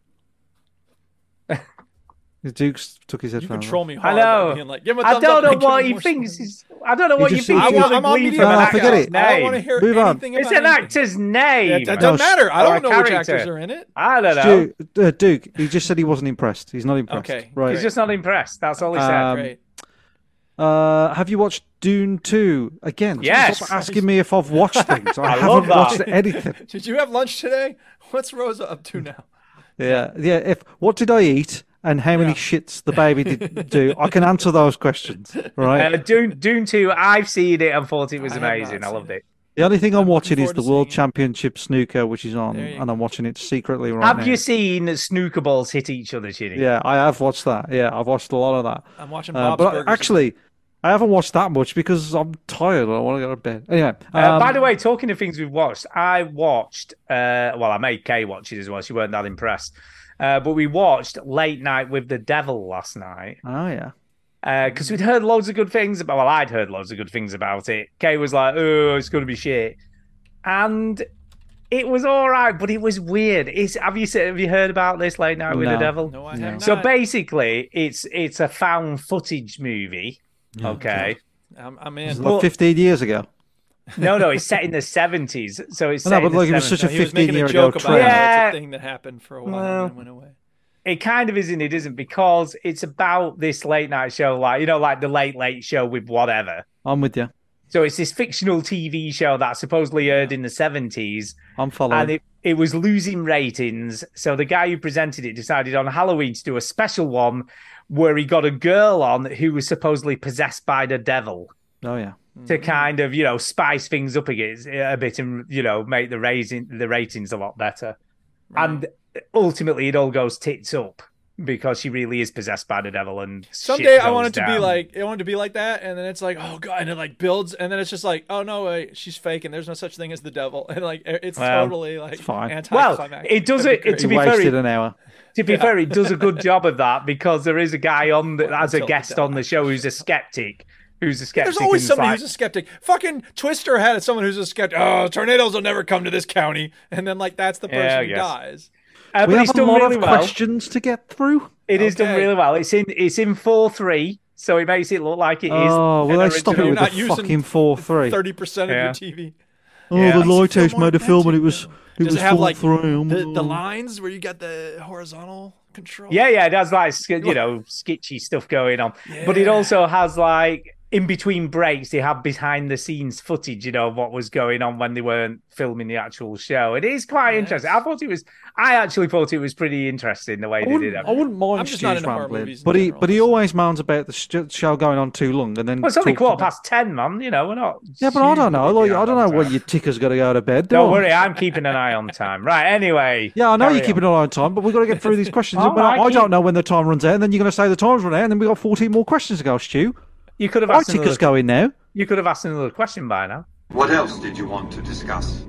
Duke's took his You headphones control off. me hard. I know. Being like, give him a I thumbs don't up, know give him what he more thinks. stars. I don't know what you just- think. I He's want- gonna I'm on glean media from an now, actor's forget it. I don't want to name. hear Move on. anything It's about an anything. actor's name. That doesn't matter. I Or a don't know which character. actors are in it. I don't know. Duke, he just said he wasn't impressed. He's not impressed. Okay, Right. He's just not impressed. That's all he said. Great. Have you watched Dune 2? Again, Yes. stop asking me if I've watched things. I love haven't that. watched anything. Did you have lunch today? What's Rosa up to now? Yeah. What did I eat and how many shits the baby did do? I can answer those questions, right? Dune 2, I've seen it and thought it was I have not amazing. I seen loved it. The only thing I'm watching is forward the to World seeing it. Championship snooker, which is on, There you and I'm watching it secretly right now. Have you seen snooker balls hit each other, Chinny? Yeah, I have watched that. Yeah, I've watched a lot of that. I'm watching Bob's but Burgers. actually, I haven't watched that much because I'm tired. I want to go to bed. Anyway, By the way, talking of things we've watched, I watched. I made Kay watch it as well. She weren't that impressed, but we watched Late Night with the Devil last night. Oh yeah. Because we'd heard loads of good things about. Well, I'd heard loads of good things about it. Kay was like, "Oh, it's going to be shit," and it was all right, but it was weird. Have you heard about this Late Night with the Devil? No, I have not. So basically, it's a found footage movie. Okay. I'm It was in. like 15 years ago. No, it's set in the 70s. So it's I set know, in but like the it was 70s. such a He was making 15-year a ago joke about trend. how Yeah. it's a thing that happened for a while Well, and then went away. It kind of is and it isn't because it's about this late night show, like the Late Late Show with whatever. I'm with you. So it's this fictional TV show that supposedly aired in the 70s. I'm following. And it was losing ratings. So the guy who presented it decided on Halloween to do a special one where he got a girl on who was supposedly possessed by the devil. Oh yeah. To kind of, spice things up a bit and, make the ratings a lot better. Right. And ultimately it all goes tits up because she really is possessed by the devil and someday I want it to be like that, and then it's like, oh god, and it like builds, and then it's just like, oh no, wait, she's fake, and there's no such thing as the devil, and like it's totally like anti-climax. Well, it does it to be wasted an hour. To be fair, it does a good job of that because there is a guy on as a guest on the show who's a skeptic. There's always somebody who's a skeptic. Fucking Twister had someone who's a skeptic. Oh, tornadoes will never come to this county, and then like that's the person who dies. We have a lot of questions to get through. It is done really well. It's in 4:3, so it makes it look like it is. Oh, well, they stop it with the fucking 4:3. 30% of your TV. Oh, the Lighthouse made a film and it was Does it have like 4:3. the lines where you got the horizontal control? Yeah, it has like sketchy stuff going on, but it also has like. In between breaks, they have behind the scenes footage, of what was going on when they weren't filming the actual show. It is quite interesting. I actually thought it was pretty interesting the way they did it. I wouldn't mind Stu's rambling, but he always moans about the show going on too long, and then it's only 10:15, man. We're not. Yeah, but I don't know. I don't know when your ticker's got to go to bed. Don't worry, I'm keeping an eye on time. Right. Anyway. Yeah, I know you're keeping an eye on time, but we've got to get through these questions. I don't know when the time runs out, and then you're going to say the time's run out, and then we've got 14 more questions to go, Stu. You could have asked ticker's going now. You could have asked another question by now. What else did you want to discuss?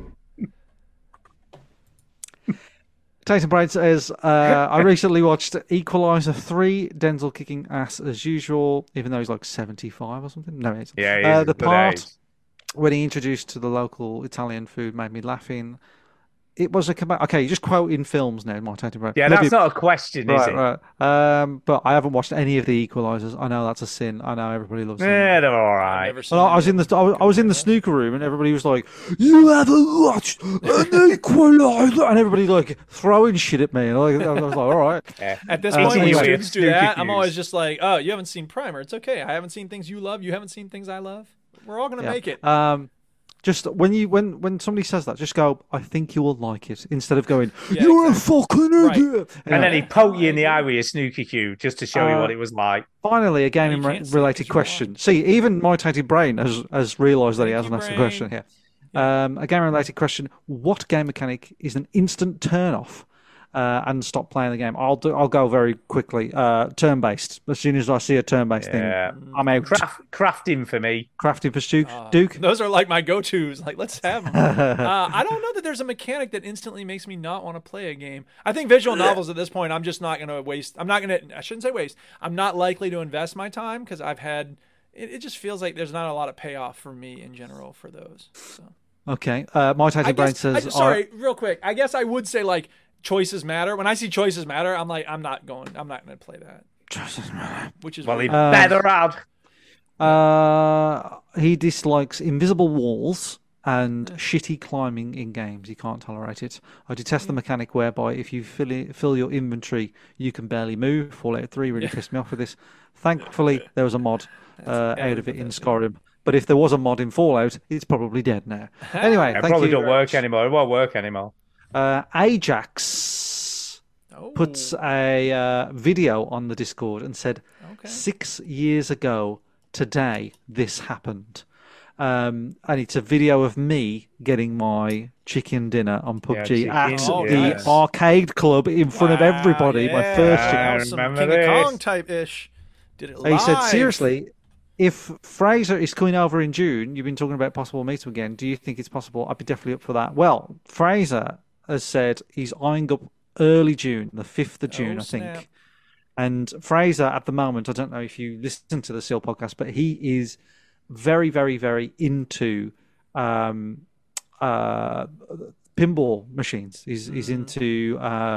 Tatum Braid says, I recently watched Equalizer 3, Denzel kicking ass as usual, even though he's like 75 or something. No, he isn't. Yeah, the part when he introduced to the local Italian food made me laughing. It was okay. You're just quoting films now, my Tatum Braid. Yeah, that's not a question, is it? Right. But I haven't watched any of the Equalizers. I know that's a sin. I know everybody loves them. Yeah, they're all right. Well, I was in the snooker room, and everybody was like, "You haven't watched an Equalizer," and everybody like throwing shit at me, and I was like, "All right." Yeah. At this point, when students do that, I'm always just like, "Oh, you haven't seen Primer. It's okay. I haven't seen things you love. You haven't seen things I love. We're all gonna make it." Just when somebody says that, just go, I think you will like it, instead of going, you're a fucking idiot. And then he poked you in the eye with a snooker cue just to show you what it was like. Finally, a gaming-related question. See, even my tainted brain has realised that he hasn't asked a question here. A game-related question. What game mechanic is an instant turn-off and stop playing the game? I'll go very quickly. Turn-based. As soon as I see a turn-based thing, I'm out. Crafting for me. Crafting for Duke. Those are like my go-tos. Like, let's have them. I don't know that there's a mechanic that instantly makes me not want to play a game. I think visual novels at this point, I'm just not going to waste. I shouldn't say waste. I'm not likely to invest my time because I've had it just feels like there's not a lot of payoff for me in general for those. So. Okay. My Titan Brain says... sorry, real quick. I guess I would say, like, choices matter. When I see choices matter, I'm like, I'm not going to play that. Choices matter. Which is he better out. He dislikes invisible walls and shitty climbing in games. He can't tolerate it. I detest the mechanic whereby if you fill your inventory, you can barely move. Fallout 3 really pissed me off with this. Thankfully, there was a mod out of it in Skyrim. But if there was a mod in Fallout, it's probably dead now. Anyway, it probably don't work anymore. It won't work anymore. Ajax puts a video on the Discord and said, 6 years ago today, this happened. And it's a video of me getting my chicken dinner on PUBG at the arcade club in front of everybody. My first chicken. Some King of Kong type-ish. Did it live. He said, seriously, if Fraser is coming over in June, you've been talking about possible meetup again, do you think it's possible? I'd be definitely up for that. Well, Fraser has said he's eyeing up early June, the 5th of June, I think. And Fraser, at the moment, I don't know if you listen to the Seal podcast, but he is very, very, very into pinball machines. He's into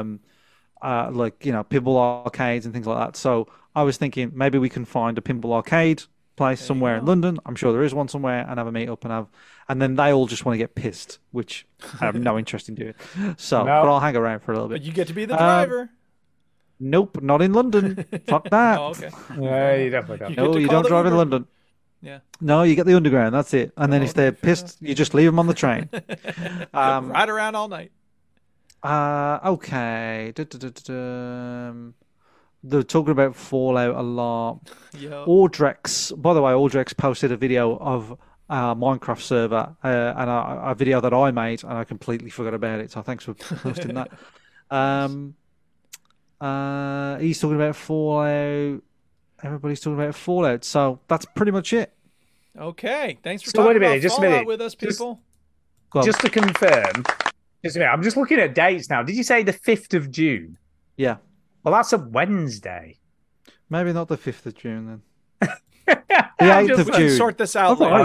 pinball arcades and things like that. So I was thinking maybe we can find a pinball arcade place somewhere in London. I'm sure there is one somewhere, and have a meet up and then they all just want to get pissed, which I have no interest in doing. So, but I'll hang around for a little bit. But you get to be the driver. Nope, not in London. Fuck that. Oh, okay. Yeah, you definitely don't. No, you don't drive in London. Yeah. No, you get the underground. That's it. And then if they're pissed, you just leave them on the train. Ride around all night. Okay. They're talking about Fallout a lot. Audrex, by the way, Audrex posted a video of a Minecraft server and a video that I made, and I completely forgot about it. So thanks for posting that. He's talking about Fallout. Everybody's talking about Fallout. So that's pretty much it. Okay. Thanks for talking about Fallout with us, people. Just to confirm, I'm just looking at dates now. Did you say the 5th of June? Yeah. Well, that's a Wednesday. Maybe not the 5th of June then. The 8th of June. Sort this out later.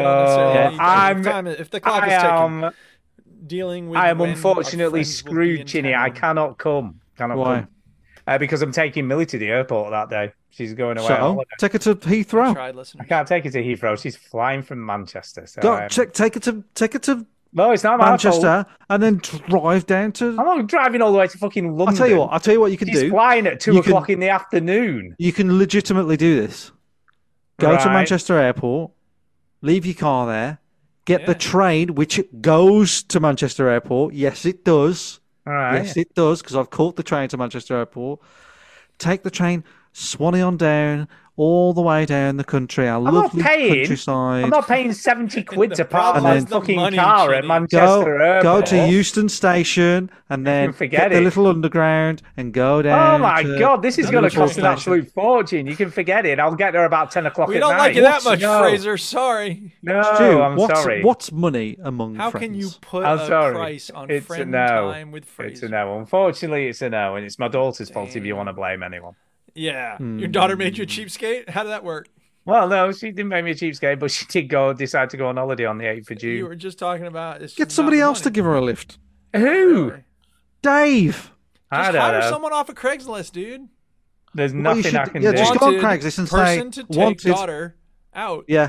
If the clock is ticking, dealing with. I am unfortunately screwed, Chinny. I cannot come. Why? Because I'm taking Millie to the airport that day. She's going away. So, take her to Heathrow. I can't take her to Heathrow. She's flying from Manchester. So take her to no, it's not Manchester, and then drive down to. I'm not driving all the way to fucking London. I'll tell you what you can do. She's flying at 2 o'clock in the afternoon. You can legitimately do this. Go to Manchester Airport, leave your car there, get the train, which goes to Manchester Airport. Yes, it does. All right. Yes, it does, because I've caught the train to Manchester Airport. Take the train, Swanee on down, all the way down the country, our lovely countryside. I'm not paying 70 quid to park my fucking car at Manchester Airport. Go to Euston Station and then get the little underground and go down. Oh my God, this is going to cost an absolute fortune. You can forget it. I'll get there about 10 o'clock at night. We don't like you that much, Fraser. Sorry. No, Stu, I'm sorry. What's money among friends? How can you put a price on friend time with Fraser? It's a no. Unfortunately, it's a no, and it's my daughter's fault if you want to blame anyone. Yeah. Your daughter made you a cheapskate? How did that work? Well, no, she didn't make me a cheapskate, but she did decide to go on holiday on the 8th of June. You were just talking about... Get somebody else to give her a lift. Who? Really? Dave. Just hire someone off of Craigslist, dude. There's nothing I can do. Just go on Craigslist and say... Person to take daughter out. Yeah.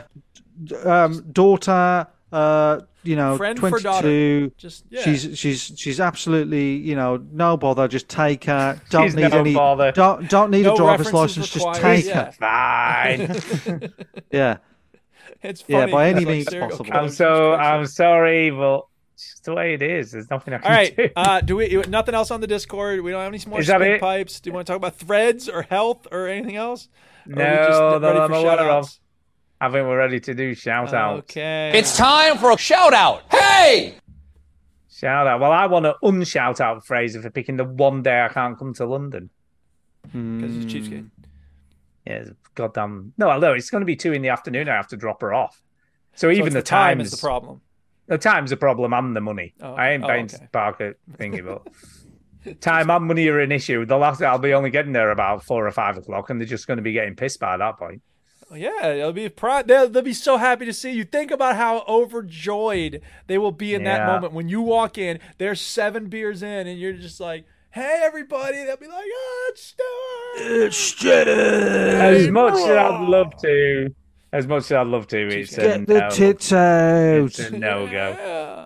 Daughter... friend 22. For daughter. Just, she's absolutely, no bother. Just take her. Don't need a driver's license. Just take her. Fine. Yeah. It's funny. Yeah, by any means possible. I'm sorry, but it's just the way it is. There's nothing I can do. All right. Do we? Nothing else on the Discord? We don't have any more speed pipes. Do you want to talk about threads or health or anything else? No, that I'm aware of. I think we're ready to do shout-outs. Okay. It's time for a shout-out. Hey! Shout-out. Well, I want to unshout-out Fraser for picking the one day I can't come to London. Because it's cheapskate. Yeah, goddamn... No, it's going to be 2 in the afternoon. I have to drop her off. So even the time is the problem. The time's the problem and the money. I ain't paying to park it thingy, but... Time and money are an issue. I'll be only getting there about 4 or 5 o'clock, and they're just going to be getting pissed by that point. Yeah, it'll be they'll be so happy to see you. Think about how overjoyed they will be in that moment when you walk in. They're 7 beers in, and you're just like, "Hey, everybody!" They'll be like, "Oh, it's Stuart! It's Stuart!" As much as I'd love to, it's get the tits out. It's a no-go.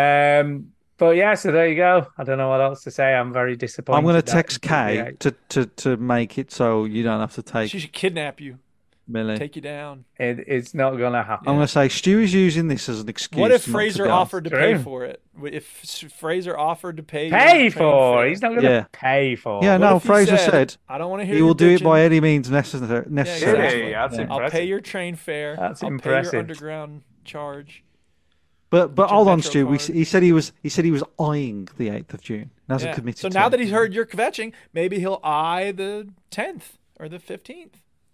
But yeah, so there you go. I don't know what else to say. I'm very disappointed. I'm going to text Kay to make it so you don't have to take. She should kidnap you. Millie. Take you down. It's not going to happen. I'm going to say Stu is using this as an excuse. What if Fraser offered to pay for it? If Fraser offered to pay for it, he's not going to pay for it. Yeah, no, Fraser said, I don't want to hear he will do it by any means necessary. Yeah, that's impressive. I'll pay your train fare. That's I'll impressive. pay your underground charge. But hold on, Stu. He said he was eyeing the 8th of June. He hasn't committed. So now that he's heard you're kvetching, maybe he'll eye the 10th or the 15th.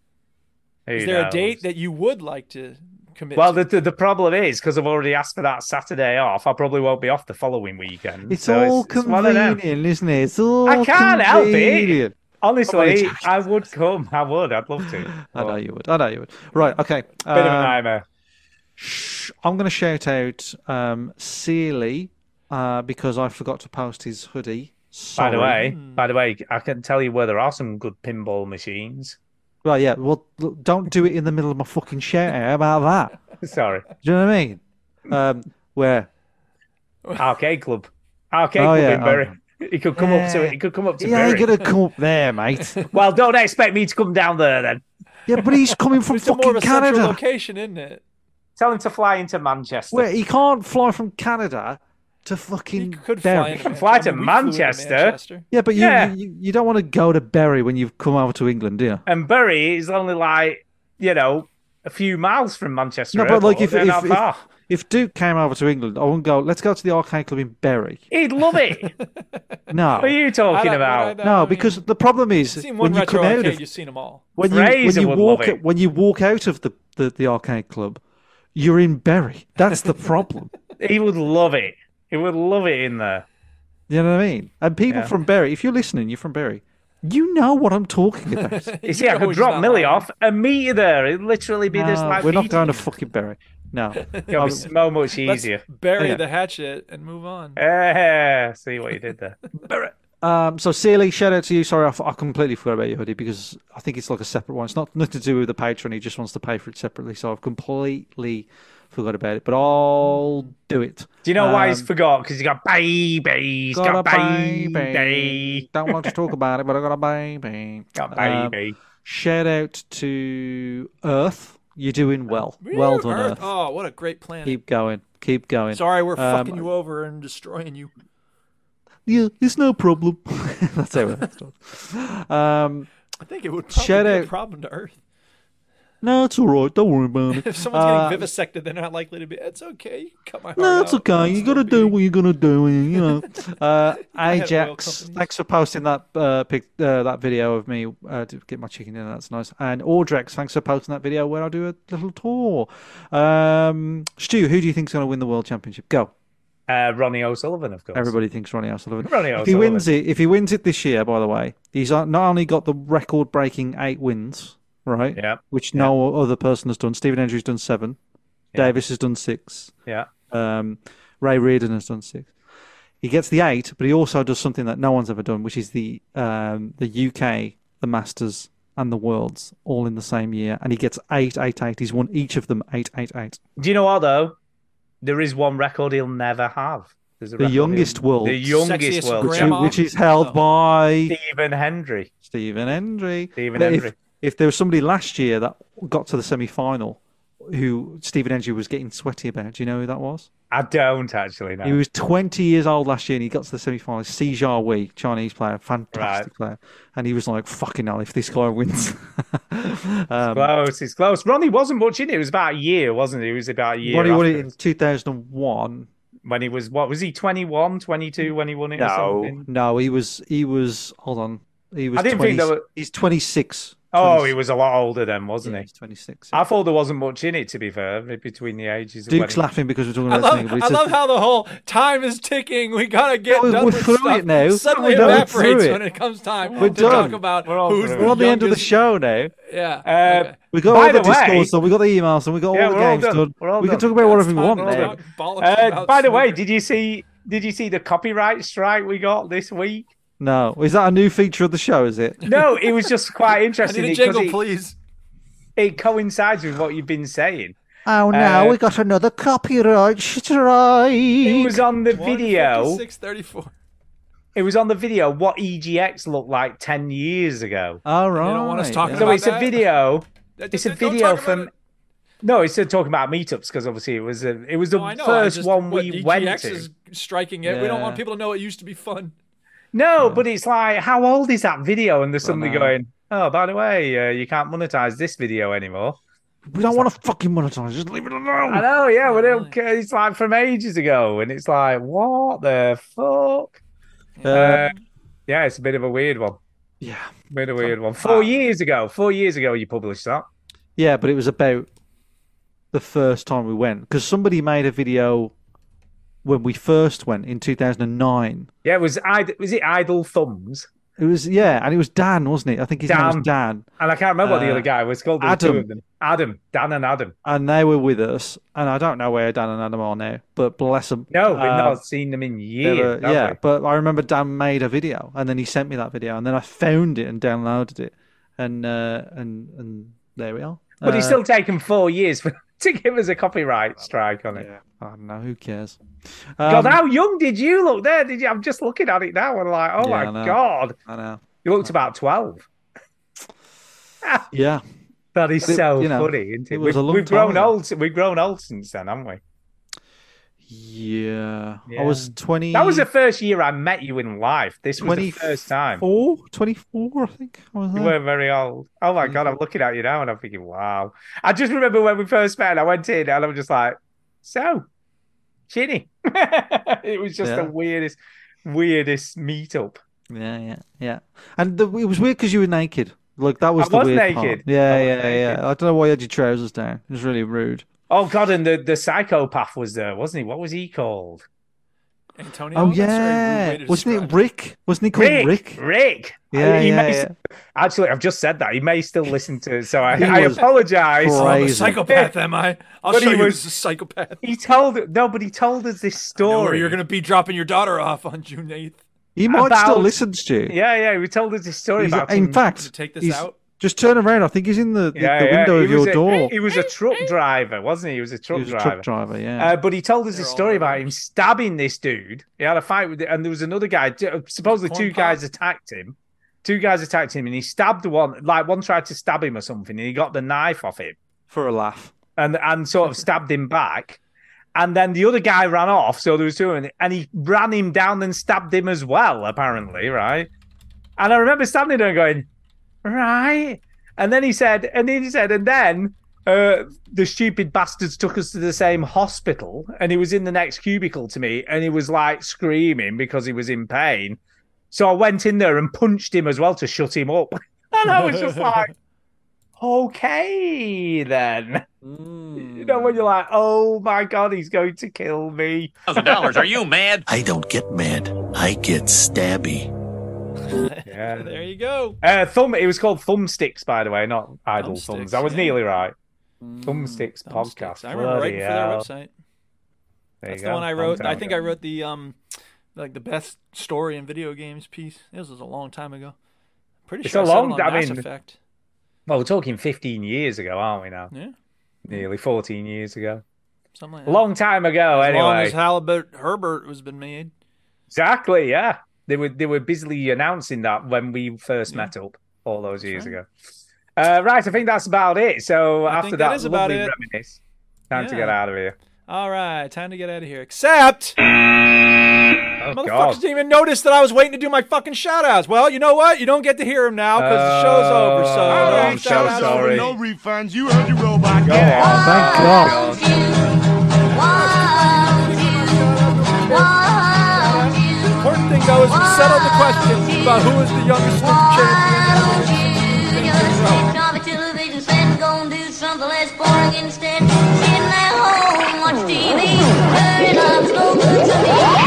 Is there a date that you would like to commit to? The problem is, because I've already asked for that Saturday off, I probably won't be off the following weekend. It's all convenient, isn't it? It's all I can't help it. Honestly, I would come. I would. I'd love to. I know you would. Right, okay. Bit of a nightmare. I'm going to shout out Sealy because I forgot to post his hoodie. Sorry. By the way, I can tell you where there are some good pinball machines. Well, yeah. Well, look, don't do it in the middle of my fucking shout out about that. Sorry. Do you know what I mean? Where? Arcade Club in Bury. He could come up to it. He could come up to Bury. He ain't going to come up there, mate. Well, don't expect me to come down there then. Yeah, but he's coming from fucking more of a Canada. central location, isn't it? Tell him to fly into Manchester. Wait, he can't fly from Canada to fucking Bury. He can fly to Manchester. Yeah, but you don't want to go to Bury when you've come over to England, do you? And Bury is only like, a few miles from Manchester. No, but like if Duke came over to England, I wouldn't go, let's go to the arcade club in Bury. He'd love it. No. What are you talking about? No, because the problem is when you come out of, you've seen them all. When you walk out of the arcade club, you're in Bury. That's the problem. He would love it. He would love it in there. You know what I mean? And people from Bury, if you're listening, you're from Bury, you know what I'm talking about. You see, I could drop Millie off and meet you there. It'd literally be this like we're not going to fucking Bury. No. It'll be so much easier. Let's bury the hatchet and move on. See what you did there. Bury. So Sealy, shout out to you. Sorry, I completely forgot about your hoodie because I think it's like a separate one. It's nothing to do with the Patreon. He just wants to pay for it separately. So I've completely forgot about it, but I'll do it. Do you know why he's forgot? Because he's got babies. Got a baby. Don't want to talk about it, but I got a baby. Got baby. Shout out to Earth. You're doing well. Well done, Earth. Oh, what a great planet. Keep going. Sorry, we're fucking you over and destroying you. Yeah, it's no problem. That's how it's done. I think it would probably be a problem to Earth. No, it's all right. Don't worry about it. If someone's getting vivisected, they're not likely to be. It's okay. You can cut my heart No, it's out. okay. You got to do what you're going to do. Ajax, thanks for posting that that video of me to get my chicken in. That's nice. And Audrex, thanks for posting that video where I do a little tour. Stu, who do you think's going to win the World Championship? Go. Ronnie O'Sullivan, of course. Everybody thinks Ronnie O'Sullivan. If he wins it this year, by the way, he's not only got the record-breaking 8 wins, right? Yeah. Which no other person has done. Stephen Hendry's done 7. Yeah. Davis has done 6. Yeah. Ray Reardon has done 6. He gets the 8, but he also does something that no one's ever done, which is the UK, the Masters, and the Worlds all in the same year, and he gets 8, 8, 8. He's won each of them 8, 8, 8. Do you know what though? There is one record he'll never have. The youngest world. The youngest world. Which is held by Stephen Hendry. If there was somebody last year that got to the semi-final who Stephen Hendry was getting sweaty about, do you know who that was? I don't actually know. He was 20 years old last year and he got to the semi-final. Si Jia Chinese player, fantastic player. And he was like, fucking hell, if this guy wins. It's close. Ronnie wasn't much in it. It was about a year, wasn't it? It was about a year. Ronnie won it in 2001. When he was, what was he, 21, 22 when he won it or something? No, he was, hold on. He was I didn't think that he's 26. Oh, he was a lot older then, wasn't he? He's 26. I thought there wasn't much in it, to be fair, between the ages. Duke's laughing because we're talking about I love how the whole time is ticking. We gotta get done with through stuff. it now. Suddenly evaporates when it comes time to talk about who's We're on the end of the show now. Yeah. Okay. We got all the Discord stuff, we got the emails, and we got all the games done. We can talk about whatever we want now. By the way, did you see the copyright strike we got this week? No. Is that a new feature of the show, is it? No, it was just quite interesting. I need a jingle, please. It coincides with what you've been saying. Oh, no, we got another copyright strike. It was on the video. 634. It was on the video what EGX looked like 10 years ago. All right. You don't want us talking So about it's a video. It's a video from... No, it's talking about meetups because obviously it was the first one we went EGX to. is striking it. We don't want people to know it used to be fun. No, but it's like, how old is that video? And there's somebody going, oh, by the way, you can't monetize this video anymore. We don't want to fucking monetize. Just leave it alone. I know, yeah. But it's like from ages ago. And it's like, what the fuck? Yeah, it's a bit of a weird one. Yeah. Bit of a weird one. 4 years ago you published that. Yeah, but it was about the first time we went. Because somebody made a video when we first went in 2009. Yeah, was it Idle Thumbs? It was, yeah, and it was Dan, wasn't it? I think his name was Dan. And I can't remember what the other guy was called. Adam. Two of them. Dan and Adam. And they were with us, and I don't know where Dan and Adam are now, but bless them. No, we've not seen them in years. But I remember Dan made a video, and then he sent me that video, and then I found it and downloaded it, and there we are. But it's still taken 4 years to give us a copyright strike on it. Yeah, I don't know. Who cares? God, how young did you look there? Did you? I'm just looking at it now and like, oh my God. I know. You looked about 12. Yeah. That is so funny, isn't it? We've grown old. We've grown old since then, haven't we? Yeah. I was 20. That was the first year I met you in life. This was the first time. 24, I think. I was there. You weren't very old. Oh my God, I'm looking at you now and I'm thinking, wow. I just remember when we first met, I went in and I was just like, so, Chinny. It was just the weirdest meetup. Yeah. And it was weird because you were naked. Like, that was the weird naked. part. Yeah. I don't know why you had your trousers down. It was really rude. Oh God, and the psychopath was there, wasn't he? What was he called? Antonio. Oh yeah, wasn't it Rick? Wasn't he called Rick? Rick. Yeah. Actually, I've just said that. He may still listen to it, so I apologize. I'm a psychopath, am I? I'll show you who's a psychopath. He told us this story. You're going to be dropping your daughter off on June 8th. He might still listen to you. Yeah. He told us this story about in fact, take this out. Just turn around. I think he's in the window of your door. He was a truck driver, wasn't he? He was a truck driver. Yeah. But he told us this story about him stabbing this dude. He had a fight with it, and there was another guy. Supposedly, two guys attacked him. And he stabbed one. Like one tried to stab him or something, and he got the knife off him for a laugh, and sort of stabbed him back. And then the other guy ran off. So there was two, and he ran him down and stabbed him as well. Apparently, right? And I remember standing there going, right. And then he said, and then the stupid bastards took us to the same hospital, and he was in the next cubicle to me, and he was like screaming because he was in pain. So I went in there and punched him as well to shut him up. And I was just like, okay, then. You know, when you're like, oh my God, he's going to kill me. $1,000, are you mad? I don't get mad. I get stabby. Yeah, there you go. It was called Thumbsticks, by the way, not Idle Thumbs. I was nearly right. Thumbsticks podcast. I remember writing for their website. That's the one I wrote. I think I wrote the the best story in video games piece. This was a long time ago. Pretty sure it's a long. Mass Effect. Well, we're talking 15 years ago, aren't we now? Yeah. Nearly 14 years ago. Something like that. A long time ago, as anyway. As long as Herbert has been made. Exactly, yeah. They were busily announcing that when we first met up all those years ago. Right, I think that's about it. So after that lovely reminisce, time to get out of here. All right, time to get out of here. Except, motherfuckers God. didn't even notice that I was waiting to do my fucking shout-outs. Well, you know what? You don't get to hear them now because the show's over. So I'm so sorry. No refunds. You heard your robot. Go on. Thank God. The important thing, though, is we settled the question about who is the youngest Super Champion. just switch off the television set and go and do something less boring instead. Sitting at home, watch TV, dirty love's no good to me.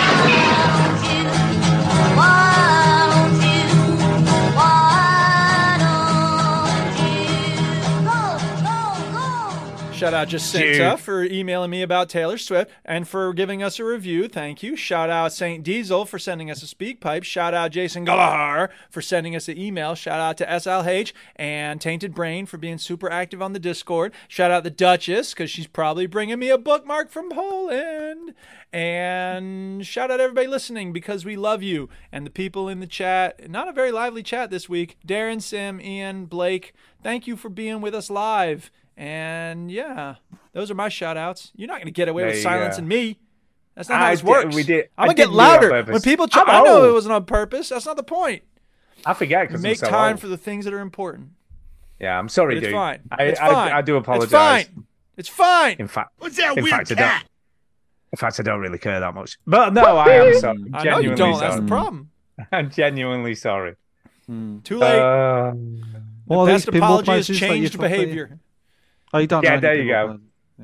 Shout out Jacinta for emailing me about Taylor Swift and for giving us a review. Thank you. Shout out St. Diesel for sending us a speak pipe. Shout out Jason Gallagher for sending us an email. Shout out to SLH and Tainted Brain for being super active on the Discord. Shout out the Duchess because she's probably bringing me a bookmark from Poland. And shout out everybody listening because we love you. And the people in the chat, not a very lively chat this week. Darren, Sim, Ian, Blake, thank you for being with us live. And yeah, those are my shout outs. You're not going to get away with silencing me. That's not how this works. I'm going to get louder. When people I know it wasn't on purpose. That's not the point. I forget because make time for the things that are important. Yeah, I'm sorry, dude. It's fine. I do apologize. It's fine. In fact, what's that weird cat? In fact, I don't really care that much. But no, I am sorry. I know you don't. That's the problem. I'm genuinely sorry. Too late. The best apology is changed behavior. Oh, you don't. Yeah, there you go.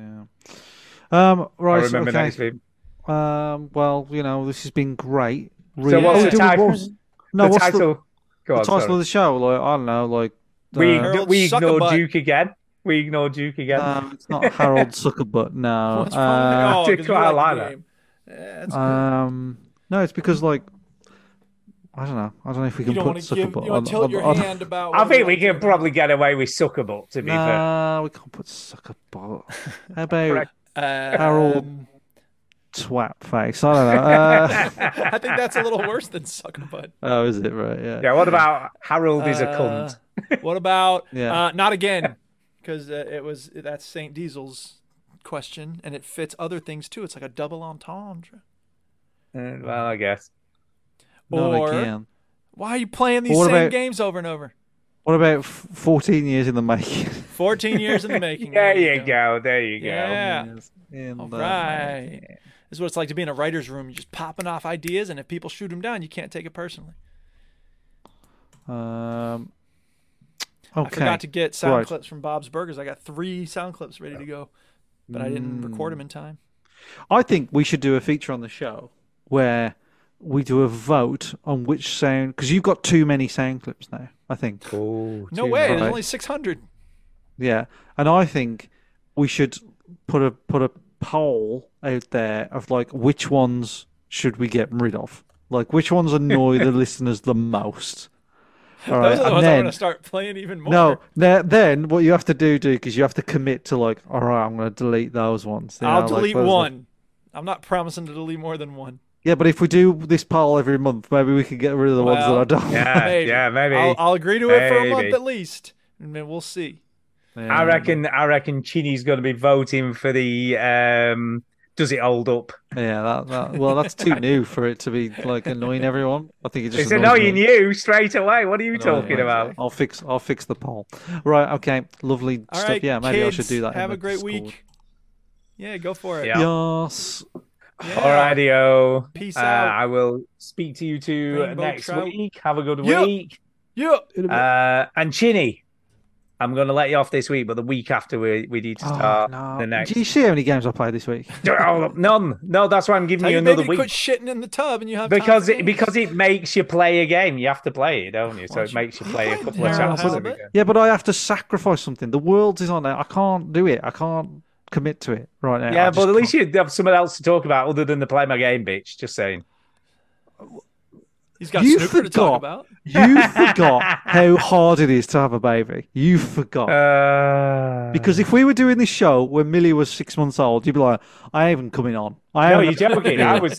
Yeah. Right. I remember next week. Well, this has been great. Really. So what's the title? What's the title of the show? Like, I don't know. Like we ignore Duke again. We ignore Duke again. It's not Harold Suckerbutt. No. What's wrong? I quite like that. Yeah, no, it's because like. I don't know if we can put Suckerbutt. You want to tilt your hand about. I think we can probably get away with Suckerbutt. To be fair, no, we can't put Suckerbutt. How about Harold Twat Face? I don't know. I think that's a little worse than Suckerbutt. Oh, is it right? Yeah. Yeah. What about Harold is a cunt? What about not again? Because that's St. Diesel's question, and it fits other things too. It's like a double entendre. Well, I guess. Or why are you playing these same games over and over? What about 14 years in the making? 14 years in the making. There you go. Yeah. All right. This is what it's like to be in a writer's room. You're just popping off ideas, and if people shoot them down, you can't take it personally. Okay. I forgot to get sound clips from Bob's Burgers. I got 3 sound clips ready to go, but I didn't record them in time. I think we should do a feature on the show where we do a vote on which sound, because you've got too many sound clips now, I think. Oh, no way! There's only 600. Yeah, and I think we should put a poll out there of like which ones should we get rid of, like which ones annoy the listeners the most. All right, those are the ones I'm going to start playing even more. No, then what you have to do, Duke, is you have to commit to like, all right, I'm going to delete those ones. I'll delete one. I'm not promising to delete more than one. Yeah, but if we do this poll every month, maybe we can get rid of the ones that I don't. Yeah, maybe. I'll agree to it for a month at least, and then we'll see. Yeah. I reckon Chini's going to be voting for the does it hold up? Yeah, that's too new for it to be like annoying everyone. I think it's annoying you straight away. What are you talking about? I'll fix the poll. Right, okay, lovely stuff. Right, yeah, maybe kids, I should do that. Have a great week. Yeah, go for it. Yeah. Yes. Yeah. Alrighty-o. Peace out. I will speak to you two next week. Have a good week. Yeah. And Chinny, I'm going to let you off this week, but the week after we need to start the next. Do you see how many games I played this week? None. No, that's why I'm giving you another week. Quit shitting in the tub and you have because it makes you play a game. You have to play it, don't you? So it makes you play a couple of chapters. Yeah, but I have to sacrifice something. The world is on there. I can't do it. I can't commit to it right now. Yeah, but at least you have someone else to talk about other than the play my game bitch. Just saying. He's got Snooker to talk about. You forgot how hard it is to have a baby. You forgot. Because if we were doing this show when Millie was 6 months old, you'd be like, I haven't coming on. No, you're joking.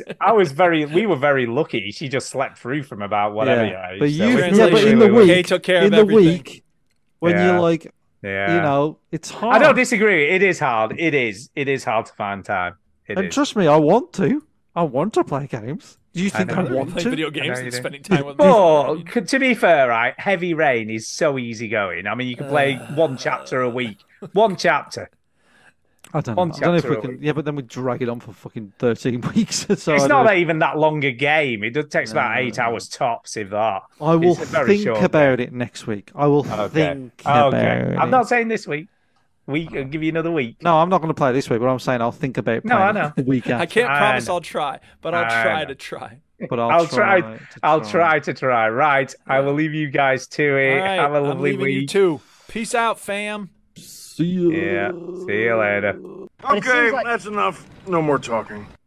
We were very lucky. She just slept through from about whatever age. But but in the week, Kay took care of everything. When you're like, it's hard. I don't disagree. It is hard. It is hard to find time. Trust me, I want to. I want to play games. Do you think I want to play video games and spending time with me? To be fair, right, Heavy Rain is so easy going. I mean, you can play one chapter a week. One chapter. I don't know. I don't know if we can. Yeah, but then we drag it on for fucking 13 weeks. So it's not even that long a game. It takes about 8 hours tops, if that. I will think about it next week. I will think about it. I'm not saying this week. I'll give you another week. No, I'm not going to play this week, but I'm saying I'll think about playing the week after. I can't promise I'll try, but I'll try to try. But I'll try to try. Right. I will leave you guys to it. Right, have a lovely I'm week. You too. Peace out, fam. See you. Yeah. See you later. Okay, that's enough. No more talking.